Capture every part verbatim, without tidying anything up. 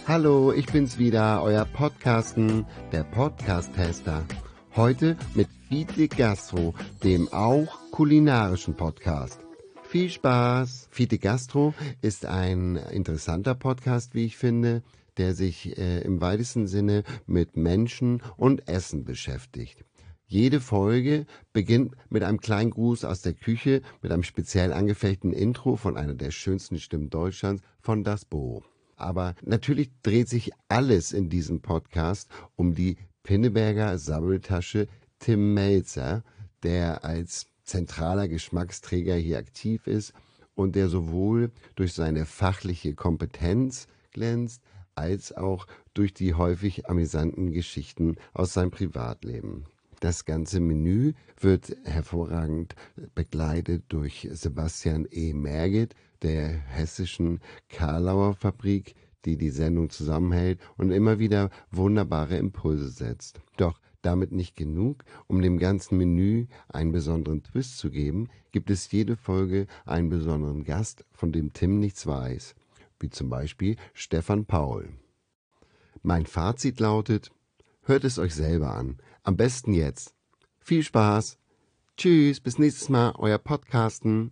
Hallo, ich bin's wieder, euer Podcasten, der Podcast-Tester. Heute mit Fide Gastro, dem auch kulinarischen Podcast. Viel Spaß! Fide Gastro ist ein interessanter Podcast, wie ich finde, der sich äh, im weitesten Sinne mit Menschen und Essen beschäftigt. Jede Folge beginnt mit einem kleinen Gruß aus der Küche, mit einem speziell angefertigten Intro von einer der schönsten Stimmen Deutschlands, von Das Bo. Aber natürlich dreht sich alles in diesem Podcast um die Pinneberger Sabbeltasche Tim Mälzer, der als zentraler Geschmacksträger hier aktiv ist und der sowohl durch seine fachliche Kompetenz glänzt, als auch durch die häufig amüsanten Geschichten aus seinem Privatleben. Das ganze Menü wird hervorragend begleitet durch Sebastian E. Merget, der hessischen Karlauer Fabrik, die die Sendung zusammenhält und immer wieder wunderbare Impulse setzt. Doch damit nicht genug. Um dem ganzen Menü einen besonderen Twist zu geben, gibt es jede Folge einen besonderen Gast, von dem Tim nichts weiß, wie zum Beispiel Stefan Paul. Mein Fazit lautet: Hört es euch selber an. Am besten jetzt. Viel Spaß. Tschüss, bis nächstes Mal, euer Podcasten.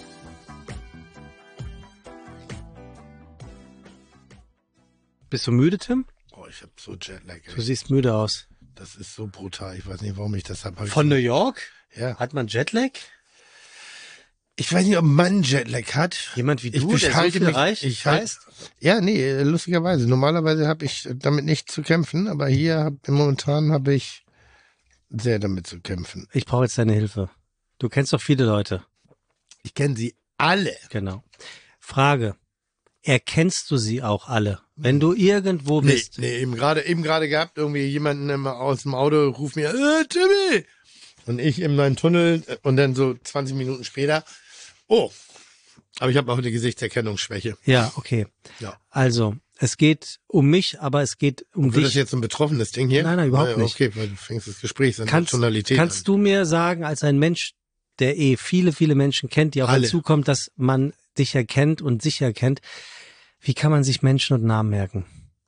Bist du müde, Tim? Oh, ich hab so Jetlag. Du siehst müde aus. Das ist so brutal. Ich weiß nicht, warum ich das habe. Von New York? Ja. Hat man Jetlag? Ich weiß nicht, ob man Jetlag hat. Jemand wie du, ich der so halte viel mich, reich, ich halt, heißt? Ja, nee, lustigerweise. Normalerweise habe ich damit nicht zu kämpfen, aber hier hab, momentan habe ich sehr damit zu kämpfen. Ich brauche jetzt deine Hilfe. Du kennst doch viele Leute. Ich kenne sie alle. Genau. Frage: Erkennst du sie auch alle? Wenn du irgendwo Nee, bist. nee, eben gerade eben gerade gehabt, irgendwie jemanden immer aus dem Auto ruft mir, äh, Timmy! Und ich in meinen Tunnel und dann so zwanzig Minuten später, oh, aber ich habe auch eine Gesichtserkennungsschwäche. Ja, okay. Ja. Also, es geht um mich, aber es geht um Wird dich. das jetzt ein betroffenes Ding hier? Nein, nein, überhaupt ja, nicht. Okay, weil du fängst das Gespräch an Kannst, Tonalität kannst an. du mir sagen, als ein Mensch, der eh viele, viele Menschen kennt, die auch Alle. hinzukommt, dass man dich erkennt und sich erkennt, wie kann man sich Menschen und Namen merken?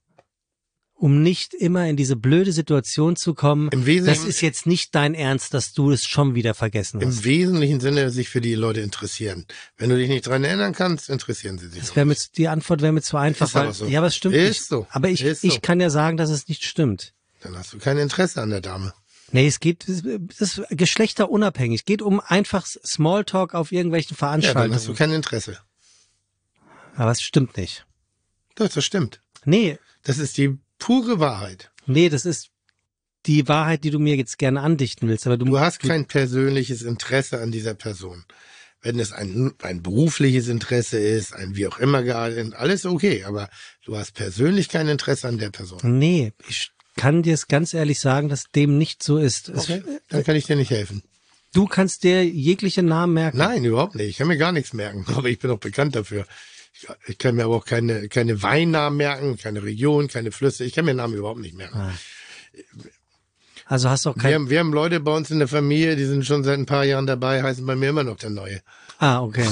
Um nicht immer in diese blöde Situation zu kommen, Im Wesentlichen- das ist jetzt nicht dein Ernst, dass du es schon wieder vergessen hast. Im wesentlichen Sinne sich für die Leute interessieren. Wenn du dich nicht dran erinnern kannst, interessieren sie sich. Das wäre mit, die Antwort wäre mir zu einfach. Ist aber weil, so. Ja, aber es stimmt Ist nicht. so. Aber ich, Ist so. ich kann ja sagen, dass es nicht stimmt. Dann hast du kein Interesse an der Dame. Nee, es geht, das ist geschlechterunabhängig. Es geht um einfach Smalltalk auf irgendwelchen Ja, Veranstaltungen. dann hast du kein Interesse. Aber es stimmt nicht. Doch, das stimmt. Nee, Das ist die pure Wahrheit. nee, das ist die Wahrheit, die du mir jetzt gerne andichten willst. Aber du, Du hast kein persönliches Interesse an dieser Person. Wenn es ein, ein berufliches Interesse ist, ein wie auch immer, geartet, alles okay, aber du hast persönlich kein Interesse an der Person. Nee, ich kann dir es ganz ehrlich sagen, dass dem nicht so ist. Es- Okay, dann kann ich dir nicht helfen. Du kannst dir jegliche Namen merken. Nein, überhaupt nicht. Ich kann mir gar nichts merken, aber ich bin auch bekannt dafür. Ich, ich kann mir aber auch keine, keine Weinnamen merken, keine Region, keine Flüsse. Ich kann mir Namen überhaupt nicht merken. Ah. Also hast du auch Wir kein... haben, wir haben Leute bei uns in der Familie, die sind schon seit ein paar Jahren dabei, heißen bei mir immer noch der Neue. Ah, okay.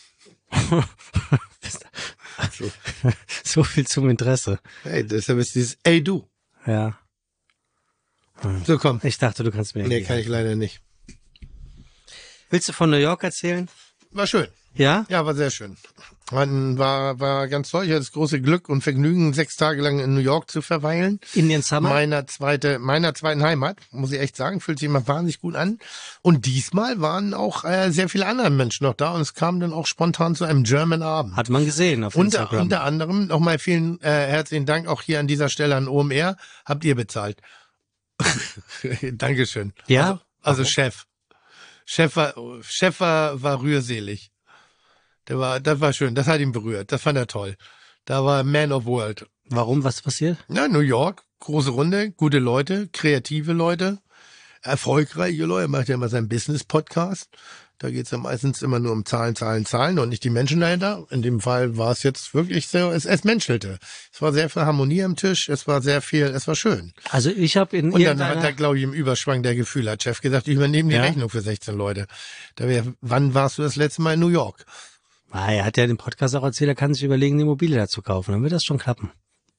So. So viel zum Interesse. Hey, deshalb ist dieses Ey du. Ja. So komm. Ich dachte, du kannst mir Nee, irgendwie kann ich leider nicht. Willst du von New York erzählen? War schön. Ja? Ja, war sehr schön. Man war, war ganz toll. Ich hatte das große Glück und Vergnügen, sechs Tage lang in New York zu verweilen. Indian Summer? Meiner zweite, meiner zweiten Heimat, muss ich echt sagen, fühlt sich immer wahnsinnig gut an. Und diesmal waren auch äh, sehr viele andere Menschen noch da und es kam dann auch spontan zu einem German Abend. Hat man gesehen auf Unter, Instagram. unter anderem nochmal vielen äh, herzlichen Dank auch hier an dieser Stelle an O M R. Habt ihr bezahlt? Dankeschön. Ja? Also, also Chef. Chef war, Chef war, war rührselig. Der war, das war schön. Das hat ihn berührt. Das fand er toll. Da war Man of World. Warum? Was passiert? Ja, New York. Große Runde. Gute Leute. Kreative Leute. Erfolgreiche Leute. Er macht ja immer seinen Business-Podcast. Da geht's ja meistens immer nur um Zahlen, Zahlen, Zahlen und nicht die Menschen dahinter. In dem Fall war es jetzt wirklich sehr, es, es menschelte. Es war sehr viel Harmonie am Tisch, es war sehr viel, es war schön. Also ich habe in Und dann irgendeiner... hat er, glaube ich, im Überschwang der Gefühle, hat Chef gesagt, ich übernehme die Ja? Rechnung für sechzehn Leute. Da wär, wann warst du das letzte Mal in New York? Ah, er hat ja den Podcast auch erzählt, er kann sich überlegen, eine Immobilie dazu kaufen. Dann wird das schon klappen.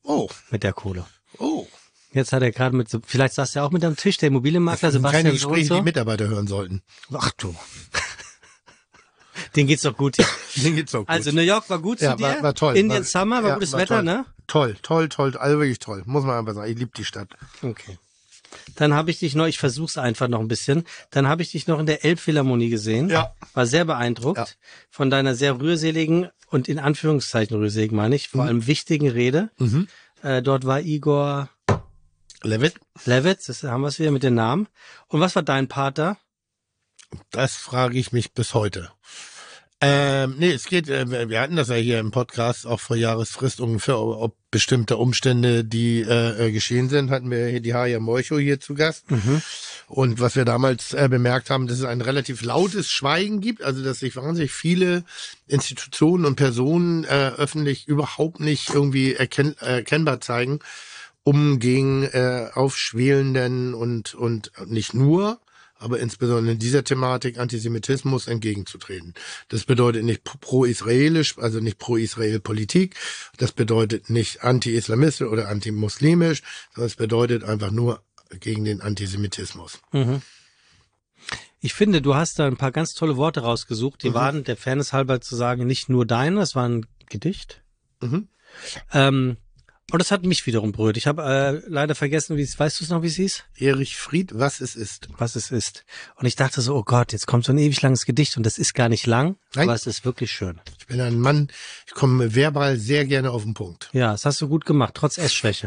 Oh, mit der Kohle. oh. Jetzt hat er gerade mit so, vielleicht saß er auch mit am Tisch, der Immobilienmakler Das sind Sebastian keine so und Gespräche, so. die Mitarbeiter hören sollten. Ach du. Den geht's doch gut hier. Den geht's auch gut. Also New York war gut ja, zu dir. war, war toll. Indian war, Summer war ja, gutes war Wetter, toll. ne? Toll, toll, toll, also wirklich toll. Muss man einfach sagen. Ich liebe die Stadt. Okay. Dann habe ich dich noch, ich versuch's einfach noch ein bisschen, dann habe ich dich noch in der Elbphilharmonie gesehen. Ja. War sehr beeindruckt Ja. von deiner sehr rührseligen und in Anführungszeichen rührselig meine ich, vor Mhm. allem wichtigen Rede. Mhm. Äh, dort war Igor Levit, Levitz, das haben wir es wieder mit den Namen. Und was war dein Pater? das frage ich mich bis heute. Ähm, nee, es geht, äh, wir hatten das ja hier im Podcast auch vor Jahresfrist ungefähr, ob, ob bestimmte Umstände, die äh, äh, geschehen sind, hatten wir hier die Haja Molcho hier zu Gast. Mhm. Und was wir damals äh, bemerkt haben, dass es ein relativ lautes Schweigen gibt, also dass sich wahnsinnig viele Institutionen und Personen äh, öffentlich überhaupt nicht irgendwie erkenn erkennbar zeigen, um gegen äh, aufschwelenden und und nicht nur, aber insbesondere in dieser Thematik Antisemitismus entgegenzutreten. Das bedeutet nicht pro-israelisch, also nicht pro-Israel-Politik. Das bedeutet nicht anti-islamistisch oder anti-muslimisch, sondern es bedeutet einfach nur gegen den Antisemitismus. Mhm. Ich finde, du hast da ein paar ganz tolle Worte rausgesucht. Die Mhm. waren, der Fairness halber zu sagen, nicht nur deine, das war ein Gedicht. Mhm. Ähm, und das hat mich wiederum berührt. Ich habe äh, leider vergessen, wie es, weißt du es noch, wie es hieß? Erich Fried, was es ist. Was es ist. Und ich dachte so, oh Gott, jetzt kommt so ein ewig langes Gedicht und das ist gar nicht lang, Nein. aber es ist wirklich schön. Ich bin ein Mann, ich komme verbal sehr gerne auf den Punkt. Ja, das hast du gut gemacht, trotz Essschwäche.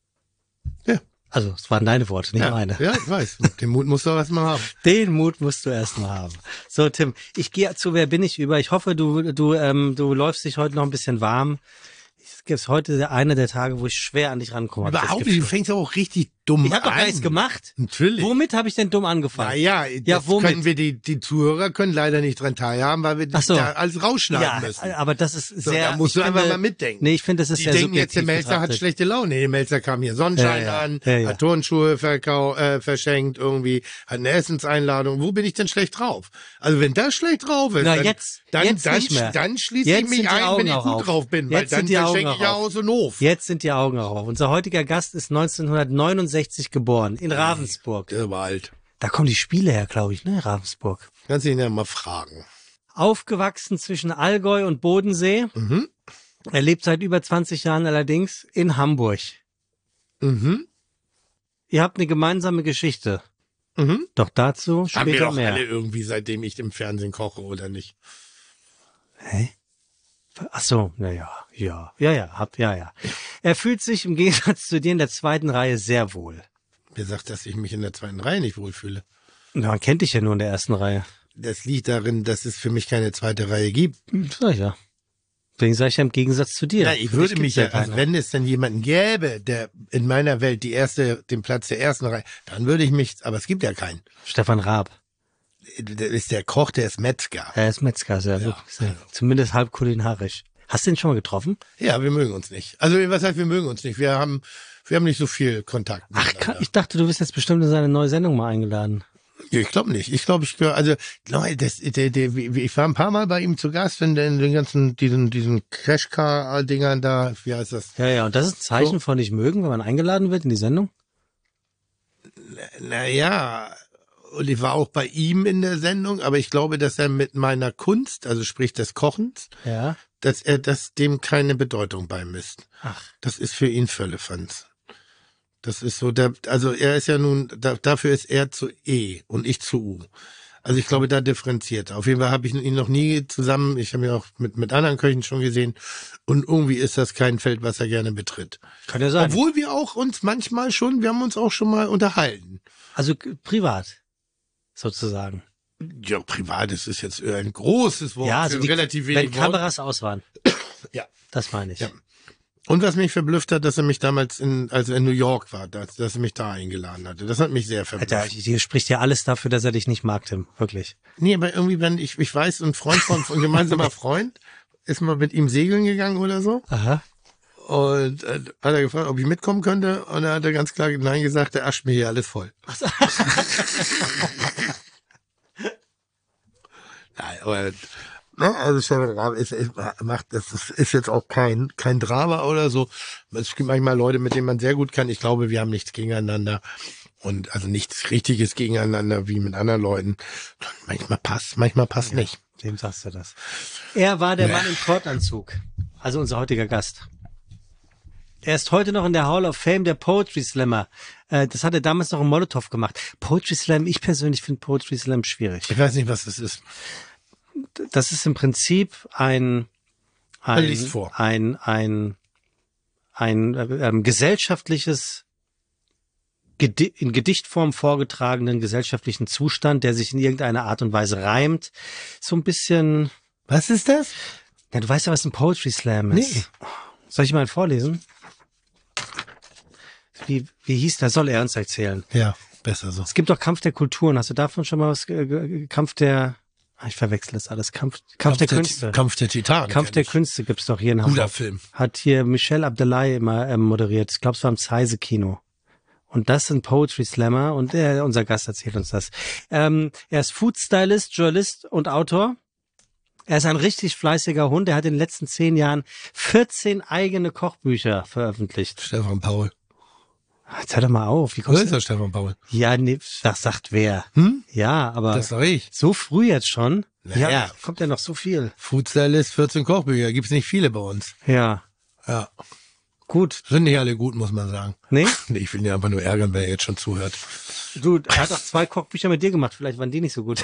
Ja. Also, es waren deine Worte, nicht Ja, meine. ja, ich weiß. Den Mut musst du auch erstmal haben. Den Mut musst du erst mal haben. So, Tim, ich gehe zu Wer bin ich über. Ich hoffe, du, du, ähm, du läufst dich heute noch ein bisschen warm. Es ist heute der- einer der Tage, wo ich schwer an dich rankomme. hab ich das Überhaupt nicht, Gefühl. du fängst aber auch richtig dumm Ich habe doch an. gar nichts gemacht. Natürlich. Womit habe ich denn dumm angefangen? Naja, Ja, das womit? können wir die, die Zuhörer können leider nicht dran teilhaben, weil wir Ach so. da alles rausschneiden Ja, müssen. aber das ist So, sehr. da musst ich du einfach finde- mal mitdenken. Nee, ich finde, das ist Die sehr denken jetzt, der subjektiv Melzer hat betrachtet. schlechte Laune. Der Melzer kam hier Sonnenschein Ja, ja. an, Ja, ja. hat Turnschuhe verkau äh, verschenkt irgendwie, hat eine Essenseinladung. Wo bin ich denn schlecht drauf? Also wenn das schlecht drauf ist, Na, dann, jetzt- dann, jetzt dann, nicht mehr. dann schließe Jetzt ich mich sind die ein, Augen wenn ich auch gut auf. drauf bin, weil Jetzt dann sind die Augen verschenke auch ich ja auf. Haus und Hof. Jetzt sind die Augen auch auf. Unser heutiger Gast ist neunzehnhundertneunundsechzig geboren, in Ravensburg. Der war alt. Da kommen die Spiele her, glaube ich, ne, Ravensburg. Kannst du ihn ja mal fragen. Aufgewachsen zwischen Allgäu und Bodensee. Mhm. Er lebt seit über zwanzig Jahren allerdings in Hamburg. Mhm. Ihr habt eine gemeinsame Geschichte. Mhm. Doch dazu Haben wir später doch mehr. alle irgendwie, seitdem ich im Fernsehen koche oder nicht. Hä? Ach so, na ja, ja, ja, ja, hab, ja, ja. Er fühlt sich im Gegensatz zu dir in der zweiten Reihe sehr wohl. Wer sagt, dass ich mich in der zweiten Reihe nicht wohlfühle? Na, man kennt dich ja nur in der ersten Reihe. Das liegt darin, dass es für mich keine zweite Reihe gibt. Hm, Sag ich ja. Deswegen sage ich ja im Gegensatz zu dir. Na, ich Für würde dich mich gibt's ja, also keine. wenn es denn jemanden gäbe, der in meiner Welt die erste, den Platz der ersten Reihe, dann würde ich mich, aber es gibt ja keinen. Stefan Raab. Der ist der Koch, der ist Metzger. Er ist Metzger, sehr Ja, wirklich sehr, zumindest halb kulinarisch. Hast du ihn schon mal getroffen? Ja, wir mögen uns nicht. Also, was heißt, wir mögen uns nicht? Wir haben, wir haben nicht so viel Kontakt. Ach, miteinander. ich dachte, du bist jetzt bestimmt in seine neue Sendung mal eingeladen. Ja, ich glaube nicht. Ich glaube, ich gehöre, also, Leute, das, der, der, wie- ich war ein paar Mal bei ihm zu Gast in den, den ganzen, diesen, diesen Crashcar-Dingern da, wie heißt das? Ja, ja, und das ist ein Zeichen So. von nicht mögen, wenn man eingeladen wird in die Sendung? Naja, und ich war auch bei ihm in der Sendung, aber ich glaube, dass er mit meiner Kunst, also sprich des Kochens, Ja. dass er das dem keine Bedeutung beimisst. Ach. Das ist für ihn Völlefanz. Das ist so, der, also er ist ja nun, da, dafür ist er zu E und ich zu U. Also ich glaube, da differenziert er. Auf jeden Fall habe ich ihn noch nie zusammen, ich habe ihn auch mit, mit anderen Köchen schon gesehen und irgendwie ist das kein Feld, was er gerne betritt. Kann ja sein. Obwohl wir auch uns manchmal schon, wir haben uns auch schon mal unterhalten. Also k- privat, sozusagen. Ja, privat, das ist jetzt ein großes Wort. Ja, also für die, relativ wenn wenig Wort. Kameras aus waren. Ja. Das meine ich. Ja. Und was mich verblüfft hat, dass er mich damals in, als er in New York war, dass, dass er mich da eingeladen hatte. Das hat mich sehr verblüfft. Alter, hier spricht ja alles dafür, dass er dich nicht mag, Tim. Wirklich. Nee, aber irgendwie, wenn ich, ich weiß, ein Freund von, ein gemeinsamer Freund ist mal mit ihm segeln gegangen oder so. Aha. Und äh, hat er gefragt, ob ich mitkommen könnte. Und er hat er ganz klar nein gesagt, der ascht mir hier alles voll. Nein, aber Ne? Also Stefan Raab ist, ist, macht, das ist, ist jetzt auch kein kein Drama oder so. Es gibt manchmal Leute, mit denen man sehr gut kann. Ich glaube, wir haben nichts gegeneinander und also nichts Richtiges gegeneinander wie mit anderen Leuten. Manchmal passt, manchmal passt ja, nicht. Dem sagst du das. Er war der ja. Mann im Kordanzug, also unser heutiger Gast. Er ist heute noch in der Hall of Fame der Poetry Slammer. Äh, das hat er damals noch im Molotow gemacht. Poetry Slam, ich persönlich finde Poetry Slam schwierig. Ich weiß nicht, was das ist. Das ist im Prinzip ein ein Lies vor. ein ein ein, ein ähm, gesellschaftliches Gedi- in Gedichtform vorgetragenen gesellschaftlichen Zustand, der sich in irgendeiner Art und Weise reimt. So ein bisschen. Was ist das? Ja, du weißt ja, was ein Poetry Slam ist. Nee. Soll ich mal vorlesen? Wie, wie hieß das? Soll er uns erzählen? Ja, besser so. Es gibt doch Kampf der Kulturen. Hast du davon schon mal was? Äh, Kampf der, ah, ich verwechsel das alles. Kampf, Kampf, Kampf der, der Künste. Kampf der Titanen. Kampf der Künste gibt's doch hier in Hamburg. Guter Film. Hat hier Michel Abdullahi immer ähm, moderiert. Ich glaube, es war im Zeise-Kino. Und das sind Poetry Slammer und er, unser Gast erzählt uns das. Ähm, er ist Food Stylist, Journalist und Autor. Er ist ein richtig fleißiger Hund. Er hat in den letzten zehn Jahren vierzehn eigene Kochbücher veröffentlicht. Stefan Paul. Jetzt hör doch mal auf. Wie Wo ist der Stefan Paul? Ja, nee, das sagt wer. Hm? Ja, aber das sag ich. So früh jetzt schon? Naja. Ja, kommt ja noch so viel. Food Stylist, vierzehn Kochbücher. Gibt's nicht viele bei uns. Ja. Ja. Gut. Sind nicht alle gut, muss man sagen. Nee? Nee, ich will ihn einfach nur ärgern, wer jetzt schon zuhört. Du, er hat auch zwei Kochbücher mit dir gemacht. Vielleicht waren die nicht so gut.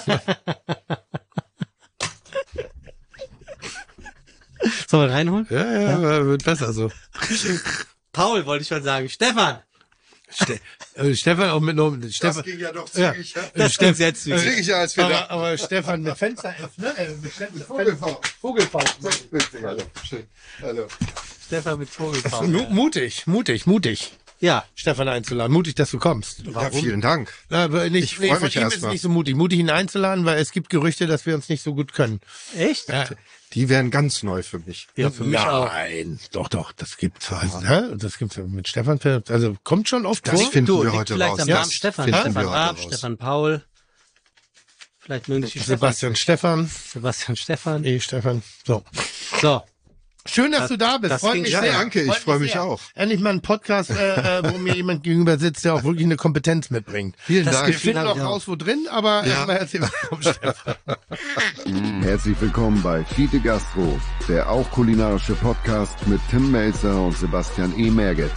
Sollen wir reinholen? Ja, ja, ja, wird besser so. Paul wollte ich schon sagen. Stefan! Ste äh, Stefan auch mit noch Stefan. Das ging ja doch zügig, ja. ja. Das Steff ging sehr zügig. Zügiger als wir aber, dachten. aber Stefan mit Fensteröffner, äh, mit Vogelfaust. Vogelfaust. Hallo, schön. Hallo. Stefan mit Vogelfaust. Ja. Mutig, mutig, mutig. Ja. Stefan einzuladen. Mutig, dass du kommst. Ja, vielen Dank. Na, aber nicht, Ich freu nee, von mich ihm erst ist mal. nicht so mutig. Mutig, ihn einzuladen, weil es gibt Gerüchte, dass wir uns nicht so gut können. Echt? Ja. Die wären ganz neu für mich. Ja, für mich auch. Nein, doch, doch, das gibt's. Also, hä? Das gibt's mit Stefan. Also kommt schon oft Das vor. finden Du, wir liegt heute vielleicht raus. am Ja, Namen Stefan. finden Stefan wir heute Raab, raus. Stefan Paul. Vielleicht mögen dich die Sebastian Stefan. Sebastian Stefan. Eh, Stefan. So. So. Schön, dass Das- du da bist. das Freut ging mich Ja, sehr. danke, ich Freut freue mich sehr. auch. Endlich mal ein Podcast, äh, äh, wo mir jemand gegenüber sitzt, der auch wirklich eine Kompetenz mitbringt. Vielen Das Dank. Wir Gefühl finden hab noch ich auch. raus, wo drin, aber Ja. erstmal erzähl mal vom Stefan. Herzlich willkommen bei Fiete Gastro, der auch kulinarische Podcast mit Tim Melzer und Sebastian E. Merget.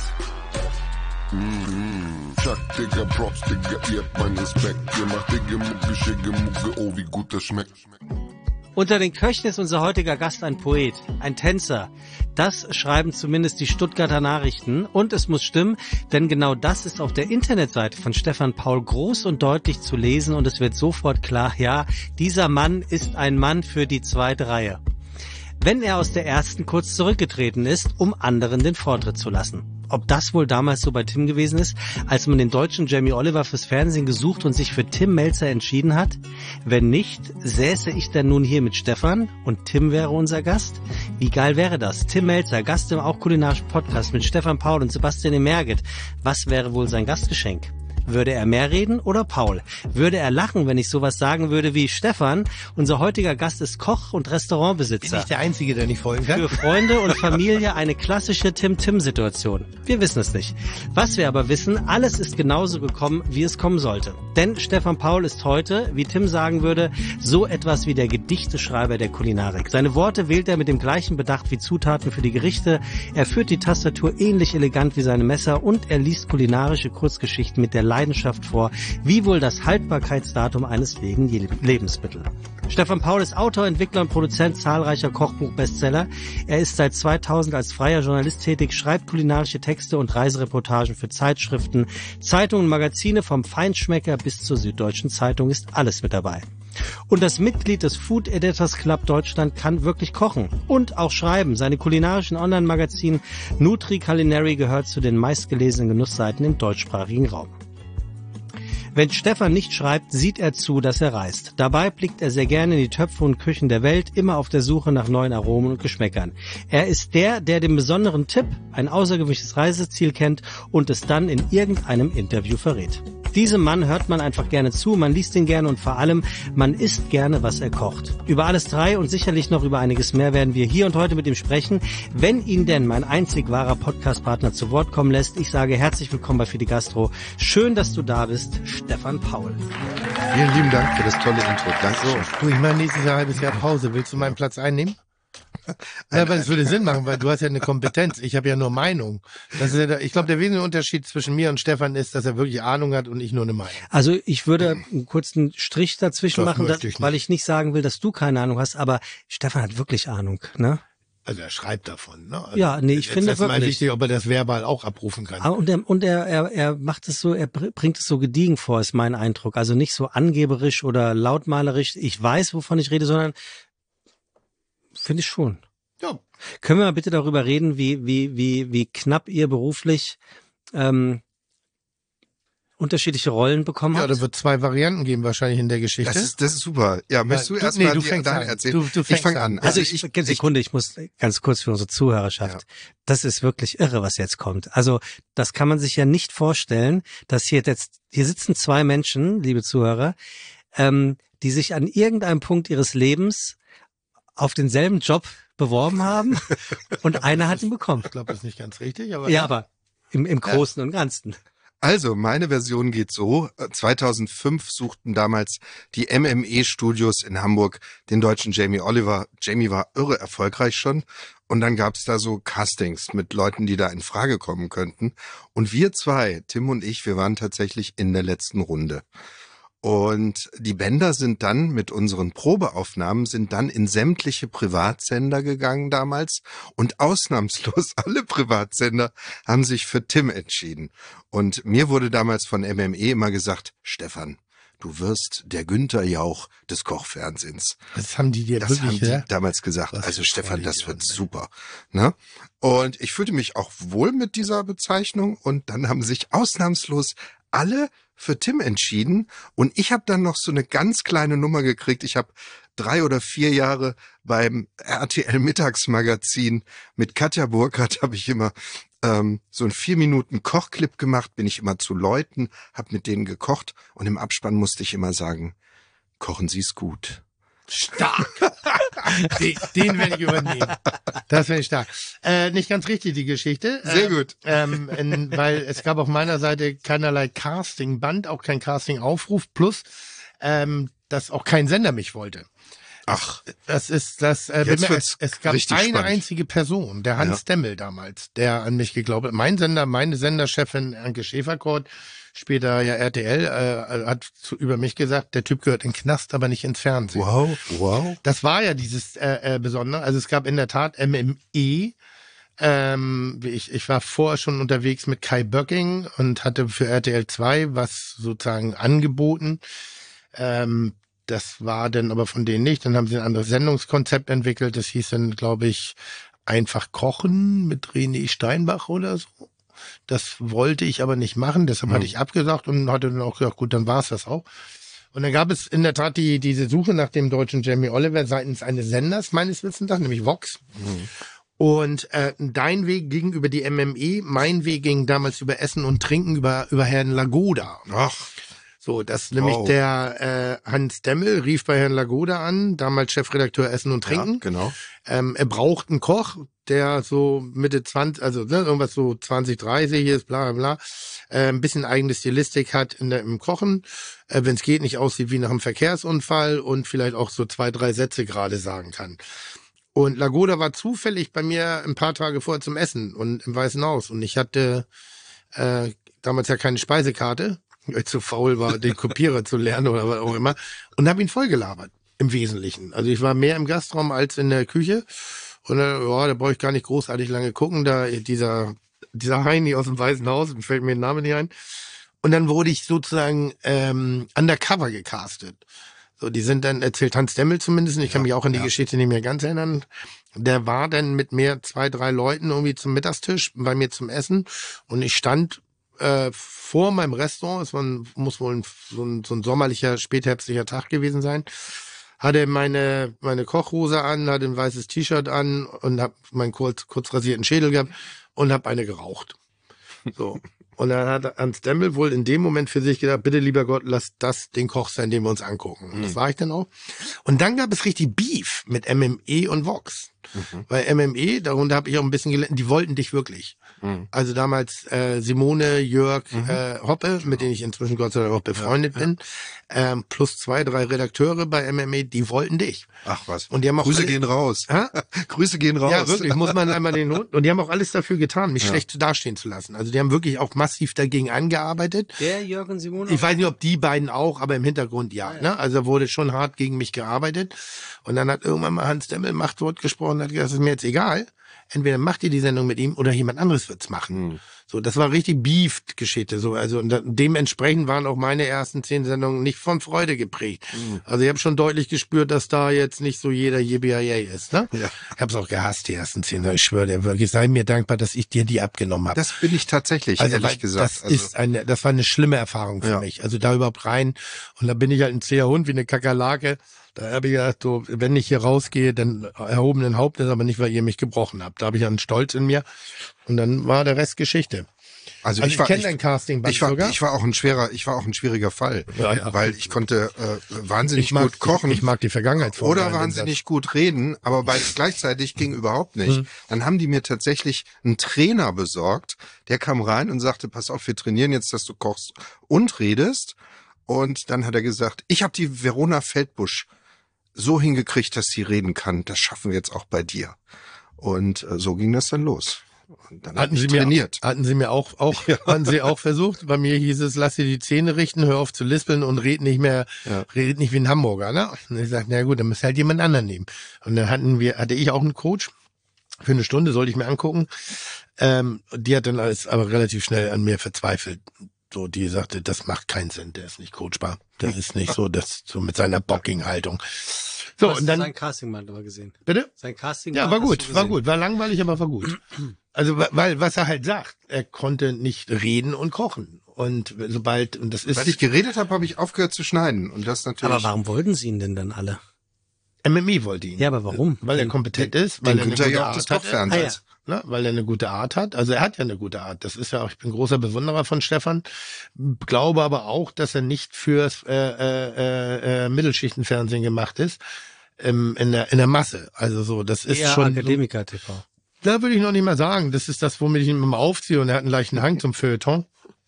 Chuck, Digga, Props, Digga, ihr habt meinen Respekt. Ihr macht Digga, Mucke, Schicke, Mucke, oh, wie gut das schmeckt. Unter den Köchen ist unser heutiger Gast ein Poet, ein Tänzer. Das schreiben zumindest die Stuttgarter Nachrichten. Und es muss stimmen, denn genau das ist auf der Internetseite von Stefan Paul groß und deutlich zu lesen. Und es wird sofort klar, ja, dieser Mann ist ein Mann für die zweite Reihe. Wenn er aus der ersten kurz zurückgetreten ist, um anderen den Vortritt zu lassen. Ob das wohl damals so bei Tim gewesen ist, als man den deutschen Jamie Oliver fürs Fernsehen gesucht und sich für Tim Melzer entschieden hat? Wenn nicht, säße ich dann nun hier mit Stefan und Tim wäre unser Gast? Wie geil wäre das? Tim Melzer, Gast im auch kulinarischen Podcast mit Stefan Paul und Sebastian E. Merget. Was wäre wohl sein Gastgeschenk? Würde er mehr reden oder Paul? Würde er lachen, wenn ich sowas sagen würde wie Stefan? Unser heutiger Gast ist Koch und Bin Restaurantbesitzer. ich der Einzige, der nicht folgen kann? Für Freunde und Familie eine klassische Tim-Tim-Situation. Wir wissen es nicht. Was wir aber wissen, alles ist genauso gekommen, wie es kommen sollte. Denn Stefan Paul ist heute, wie Tim sagen würde, so etwas wie der Gedichteschreiber der Kulinarik. Seine Worte wählt er mit dem gleichen Bedacht wie Zutaten für die Gerichte. Er führt die Tastatur ähnlich elegant wie seine Messer und er liest kulinarische Kurzgeschichten mit der Leidenschaft vor, wie wohl das Haltbarkeitsdatum eines jeden Lebensmittels. Stefan Paul ist Autor, Entwickler und Produzent zahlreicher Kochbuch-Bestseller. Er ist seit zweitausend als freier Journalist tätig, schreibt kulinarische Texte und Reisereportagen für Zeitschriften, Zeitungen und Magazine, vom Feinschmecker bis zur Süddeutschen Zeitung ist alles mit dabei. Und das Mitglied des Food Editors Club Deutschland kann wirklich kochen und auch schreiben. Seine kulinarischen Online-Magazin Nutri Culinary gehört zu den meistgelesenen Genussseiten im deutschsprachigen Raum. Wenn Stefan nicht schreibt, sieht er zu, dass er reist. Dabei blickt er sehr gerne in die Töpfe und Küchen der Welt, immer auf der Suche nach neuen Aromen und Geschmäckern. Er ist der, der den besonderen Tipp, ein außergewöhnliches Reiseziel kennt und es dann in irgendeinem Interview verrät. Diesem Mann hört man einfach gerne zu, man liest ihn gerne und vor allem, man isst gerne, was er kocht. Über alles drei und sicherlich noch über einiges mehr werden wir hier und heute mit ihm sprechen, wenn ihn denn mein einzig wahrer Podcast-Partner zu Wort kommen lässt. Ich sage herzlich willkommen bei Fide Gastro. Schön, dass du da bist, Stefan Paul. Vielen lieben Dank für das tolle Intro. Danke. So, du, ich mache nächstes Jahr ein halbes Jahr Pause. Willst du meinen Platz einnehmen? Ja, aber das würde Sinn machen, weil du hast ja eine Kompetenz. Ich habe ja nur Meinung. Das ist ja der, ich glaube, der wesentliche Unterschied zwischen mir und Stefan ist, dass er wirklich Ahnung hat und ich nur eine Meinung. Also ich würde einen kurzen Strich dazwischen Das machen, möchte dass, ich weil ich nicht sagen will, dass du keine Ahnung hast, aber Stefan hat wirklich Ahnung, ne? Also er schreibt davon, ne? Also Ja, nee, ich jetzt finde ist mal wirklich. wichtig, ob er das verbal auch abrufen kann. Ah, Und er, und er, er, er macht es so, er br- bringt es so gediegen vor, ist mein Eindruck. Also nicht so angeberisch oder lautmalerisch. Ich weiß, wovon ich rede, sondern finde ich schon. Ja. Können wir mal bitte darüber reden, wie, wie, wie, wie knapp ihr beruflich ähm, unterschiedliche Rollen bekommen Ja, habt? da wird zwei Varianten geben wahrscheinlich in der Geschichte. Das ist, das ist super. Ja, möchtest du du- erstmal nee, du die- fängst deine an. erzählen? Du- du ich fängst fange an. an. Also ich, ich, Sekunde, ich muss ganz kurz für unsere Zuhörerschaft. Ja. Das ist wirklich irre, was jetzt kommt. Also das kann man sich ja nicht vorstellen, dass hier jetzt, hier sitzen zwei Menschen, liebe Zuhörer, ähm, die sich an irgendeinem Punkt ihres Lebens auf denselben Job beworben haben und einer hat ihn bekommen. Ich glaube, das ist nicht ganz richtig, aber Ja, aber im, im Großen und Ganzen. Also, meine Version geht so. zweitausendfünf suchten damals die M M E-Studios in Hamburg den deutschen Jamie Oliver. Jamie war irre erfolgreich schon. Und dann gab's da so Castings mit Leuten, die da in Frage kommen könnten. Und wir zwei, Tim und ich, wir waren tatsächlich in der letzten Runde. Und die Bänder sind dann mit unseren Probeaufnahmen sind dann in sämtliche Privatsender gegangen damals und ausnahmslos alle Privatsender haben sich für Tim entschieden. Und mir wurde damals von M M E immer gesagt, Stefan, du wirst der Günther Jauch des Kochfernsehens. das haben die dir Das wirklich, haben die ja? damals gesagt. Was Also für Stefan, das Vollidioten, wird ey. super. Ne? Und ich fühlte mich auch wohl mit dieser Bezeichnung und dann haben sich ausnahmslos alle für Tim entschieden und ich habe dann noch so eine ganz kleine Nummer gekriegt. Ich habe drei oder vier Jahre beim R T L Mittagsmagazin mit Katja Burkhardt habe ich immer ähm, so einen vier Minuten Kochclip gemacht, bin ich immer zu Leuten, habe mit denen gekocht und im Abspann musste ich immer sagen, kochen Sie es gut. Stark. den, den werde ich übernehmen. Das werde ich stark. Äh, nicht ganz richtig, die Geschichte. Sehr ähm, gut. Ähm, in, weil es gab auf meiner Seite keinerlei Casting-Band, auch kein Casting-Aufruf, plus, ähm, dass auch kein Sender mich wollte. Ach, Das ist das. Äh, Jetzt es, wird's es gab richtig eine spannend. einzige Person, der Hans Ja. Demmel damals, der an mich geglaubt hat. Mein Sender, meine Senderchefin Anke Schäferkort, später ja R T L, äh, hat zu, über mich gesagt, der Typ gehört in den Knast, aber nicht ins Fernsehen. wow, wow. Das war ja dieses äh, äh, Besondere. Also es gab in der Tat M M E. Ähm, ich, ich war vorher schon unterwegs mit Kai Böcking und hatte für R T L zwei was sozusagen angeboten. Ähm, das war dann aber von denen nicht. Dann haben sie ein anderes Sendungskonzept entwickelt. Das hieß dann, glaube ich, einfach kochen mit René Steinbach oder so. Das wollte ich aber nicht machen. Deshalb Mhm. hatte ich abgesagt und hatte dann auch gesagt, gut, dann war es das auch. Und dann gab es in der Tat die, diese Suche nach dem deutschen Jamie Oliver seitens eines Senders, meines Wissens nach, nämlich Vox. Und äh, dein Weg ging über die M M E, mein Weg ging damals über Essen und Trinken über, über Herrn Lagoda. Ach, So, das nämlich Wow. der äh, Hans Demmel rief bei Herrn Lagoda an, damals Chefredakteur Essen und ja, Trinken. genau. Ähm, er braucht einen Koch, der so Mitte zwanzig, also ne, irgendwas so zwanzig, dreißig ist, bla bla bla, äh, ein bisschen eigene Stilistik hat in der, im Kochen, äh, wenn es geht, nicht aussieht wie nach einem Verkehrsunfall und vielleicht auch so zwei, drei Sätze gerade sagen kann. Und Lagoda war zufällig bei mir ein paar Tage vorher zum Essen und im Weißen Haus. Und ich hatte äh, damals ja keine Speisekarte, weil ich zu faul war, den Kopierer zu lernen oder was auch immer. Und habe ihn vollgelabert, im Wesentlichen. Also ich war mehr im Gastraum als in der Küche. Und dann, ja, da brauche ich gar nicht großartig lange gucken. Da dieser, dieser Heini aus dem Weißen Haus, mir fällt mir der Name nicht ein. Und dann wurde ich sozusagen ähm, undercover gecastet. So, die sind dann, erzählt Hans Demmel zumindest, ich kann mich auch an die ja. Geschichte nicht mehr ganz erinnern. Der war dann mit mir zwei, drei Leuten irgendwie zum Mittagstisch bei mir zum Essen und ich stand äh, vor meinem Restaurant, es war ein, muss wohl ein, so, ein, so ein sommerlicher, spätherbstlicher Tag gewesen sein, hatte meine meine Kochhose an, hatte ein weißes T-Shirt an und hab meinen kurz, kurz rasierten Schädel gehabt und hab eine geraucht. So. Und dann hat Hans Demmel wohl in dem Moment für sich gedacht, bitte lieber Gott, lass das den Koch sein, den wir uns angucken. Und das war ich dann auch. Und dann gab es richtig Beef mit M M E und Vox. Mhm. Weil M M E, darunter habe ich auch ein bisschen gelernt, die wollten dich wirklich. Mhm. Also damals äh, Simone, Jörg, mhm. äh, Hoppe, mit denen ich inzwischen Gott sei Dank auch befreundet ja, ja. bin, ähm, plus zwei, drei Redakteure bei M M E, die wollten dich. Ach was. Und die haben auch Grüße alle, gehen raus. Grüße gehen raus. Ja, wirklich, muss man einmal den Hund. Und die haben auch alles dafür getan, mich ja. schlecht dastehen zu lassen. Also die haben wirklich auch massiv dagegen angearbeitet. Der Jörg und Simone? Ich weiß nicht, ob die beiden auch, aber im Hintergrund ja. ja. Ne? Also wurde schon hart gegen mich gearbeitet. Und dann hat irgendwann mal Hans Demmel Machtwort gesprochen und hat gesagt, das ist mir jetzt egal. Entweder macht ihr die Sendung mit ihm oder jemand anderes wird's machen. Mhm. So, das war richtig Beef-Geschichte. So, also und da, dementsprechend waren auch meine ersten zehn Sendungen nicht von Freude geprägt. Mhm. Also ich habe schon deutlich gespürt, dass da jetzt nicht so jeder J B I A ist. Ne? Ja. Ich habe es auch gehasst, die ersten zehn. Ich schwöre dir wirklich, sei mir dankbar, dass ich dir die abgenommen habe. Das bin ich tatsächlich, also, ehrlich gesagt. Das also, ist eine, das war eine schlimme Erfahrung für ja. mich. Also da überhaupt rein und da bin ich halt ein zäher Hund wie eine Kakerlake. Da habe ich gedacht, so, wenn ich hier rausgehe, dann erhobenen Hauptes, aber nicht, weil ihr mich gebrochen habt. Da habe ich einen Stolz in mir. Und dann war der Rest Geschichte. Also, also ich, ich war, kenne ich, dein Casting ich war, sogar. Ich war auch ein schwerer, ich war auch ein schwieriger Fall, ja, ja. weil ich konnte äh, wahnsinnig ich mag, gut kochen. Ich, ich mag die Vergangenheit oder wahnsinnig gut reden, aber beides gleichzeitig ging überhaupt nicht. Hm. Dann haben die mir tatsächlich einen Trainer besorgt, der kam rein und sagte, pass auf, wir trainieren jetzt, dass du kochst und redest. Und dann hat er gesagt, ich habe die Verona Feldbusch so hingekriegt, dass sie reden kann. Das schaffen wir jetzt auch bei dir. Und äh, so ging das dann los. Und dann hatten Sie trainiert. Mir, hatten Sie mir auch, auch, ja. hatten Sie auch versucht? Bei mir hieß es, lass dir die Zähne richten, hör auf zu lispeln und red nicht mehr, ja. red nicht wie ein Hamburger, ne? Und ich sagte, na gut, dann müsst ihr halt jemand anderen nehmen. Und dann hatten wir, hatte ich auch einen Coach. Für eine Stunde sollte ich mir angucken. Ähm, die hat dann alles aber relativ schnell an mir verzweifelt. So, die sagte, das macht keinen Sinn, der ist nicht coachbar. Der ist nicht so, das, so mit seiner Bocking-Haltung. So, du hast und dann. Sein Casting mal aber gesehen. Bitte? Sein Casting Ja, war gut, war gut, war langweilig, aber war gut. Also, weil, was er halt sagt, er konnte nicht reden und kochen. Und sobald, und das ist. Weil ich geredet habe, habe ich aufgehört zu schneiden. Und das natürlich. Aber warum wollten Sie ihn denn dann alle? M M E wollte ihn. Ja, aber warum? Weil er kompetent ist, weil er eine gute Art hat. Ah, ja. Ne, weil er eine gute Art hat. Also er hat ja eine gute Art. Das ist ja auch, ich bin großer Bewunderer von Stefan. Glaube aber auch, dass er nicht fürs äh, äh, äh, Mittelschichtenfernsehen gemacht ist. Ähm, in der in der Masse. Also so, das ist eher schon Akademiker-T V. Da würde ich noch nicht mal sagen. Das ist das, womit ich ihn immer aufziehe. Und er hat einen leichten Hang zum Feuilleton.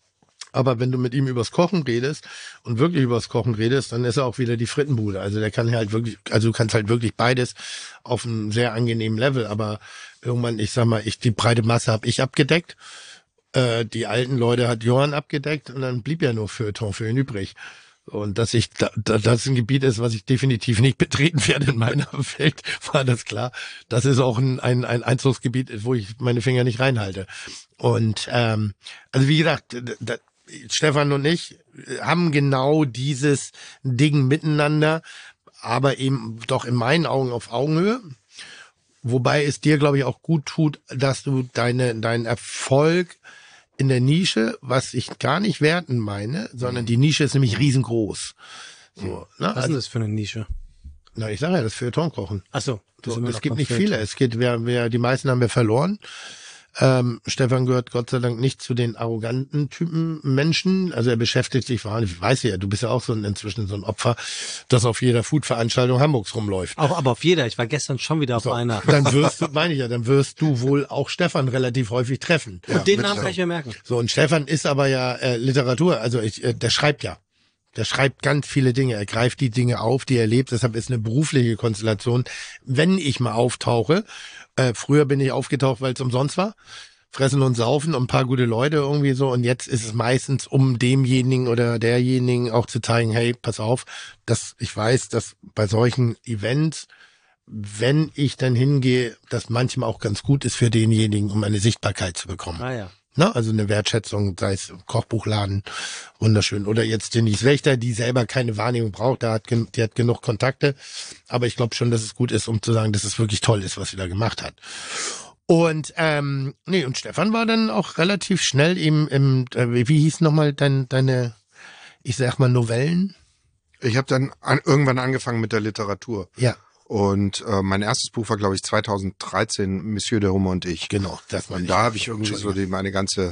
Aber wenn du mit ihm übers Kochen redest und wirklich übers Kochen redest, dann ist er auch wieder die Frittenbude. Also der kann halt wirklich, also du kannst halt wirklich beides auf einem sehr angenehmen Level. Aber irgendwann, ich sag mal, ich die breite Masse habe ich abgedeckt. Äh, die alten Leute hat Johann abgedeckt und dann blieb ja nur Feuilleton für ihn übrig. Und dass ich da, da, das ein Gebiet ist, was ich definitiv nicht betreten werde in meiner Welt, war das klar. Das ist auch ein, ein, ein Einzugsgebiet, wo ich meine Finger nicht reinhalte. Und ähm, also wie gesagt, da, Stefan und ich haben genau dieses Ding miteinander, aber eben doch in meinen Augen auf Augenhöhe. Wobei es dir, glaube ich, auch gut tut, dass du deine deinen Erfolg in der Nische, was ich gar nicht werten meine, sondern die Nische ist nämlich riesengroß. So, ne? Was ist denn das für eine Nische? Na, ich sage ja, das Feuilleton kochen. Ach so. So, es gibt nicht viele. Es geht, wer, wer, die meisten haben wir verloren. Ähm, Stefan gehört Gott sei Dank nicht zu den arroganten Typen Menschen. Also er beschäftigt sich wahnsinnig, ich weiß ja, du bist ja auch so ein, inzwischen so ein Opfer, das auf jeder Food-Veranstaltung Hamburgs rumläuft. Auch, aber auf jeder. Ich war gestern schon wieder auf so, einer. Dann wirst du, meine ich ja, dann wirst du wohl auch Stefan relativ häufig treffen. Und ja, den Namen kann ich mir merken. So, und Stefan ist aber ja äh, Literatur, also ich, äh, der schreibt ja. Der schreibt ganz viele Dinge, er greift die Dinge auf, die er lebt, deshalb ist eine berufliche Konstellation, wenn ich mal auftauche. Äh, früher bin ich aufgetaucht, weil es umsonst war. Fressen und saufen und ein paar gute Leute irgendwie so. Und jetzt ist es meistens, um demjenigen oder derjenigen auch zu zeigen, hey, pass auf, dass ich weiß, dass bei solchen Events, wenn ich dann hingehe, das manchmal auch ganz gut ist für denjenigen, um eine Sichtbarkeit zu bekommen. Ah ja. Ne? Also eine Wertschätzung, sei es Kochbuchladen, wunderschön. Oder jetzt Denise Wächter, die selber keine Wahrnehmung braucht, da hat, die hat genug Kontakte. Aber ich glaube schon, dass es gut ist, um zu sagen, dass es wirklich toll ist, was sie da gemacht hat. Und ähm, nee, und Stefan war dann auch relativ schnell im, im äh, wie hieß nochmal dein, deine, ich sag mal, Novellen? Ich habe dann an, irgendwann angefangen mit der Literatur. Ja. Und äh, mein erstes Buch war, glaube ich, zweitausenddreizehn, Monsieur de Hummer und ich. Genau, das war Und da habe ich irgendwie so die, meine ganze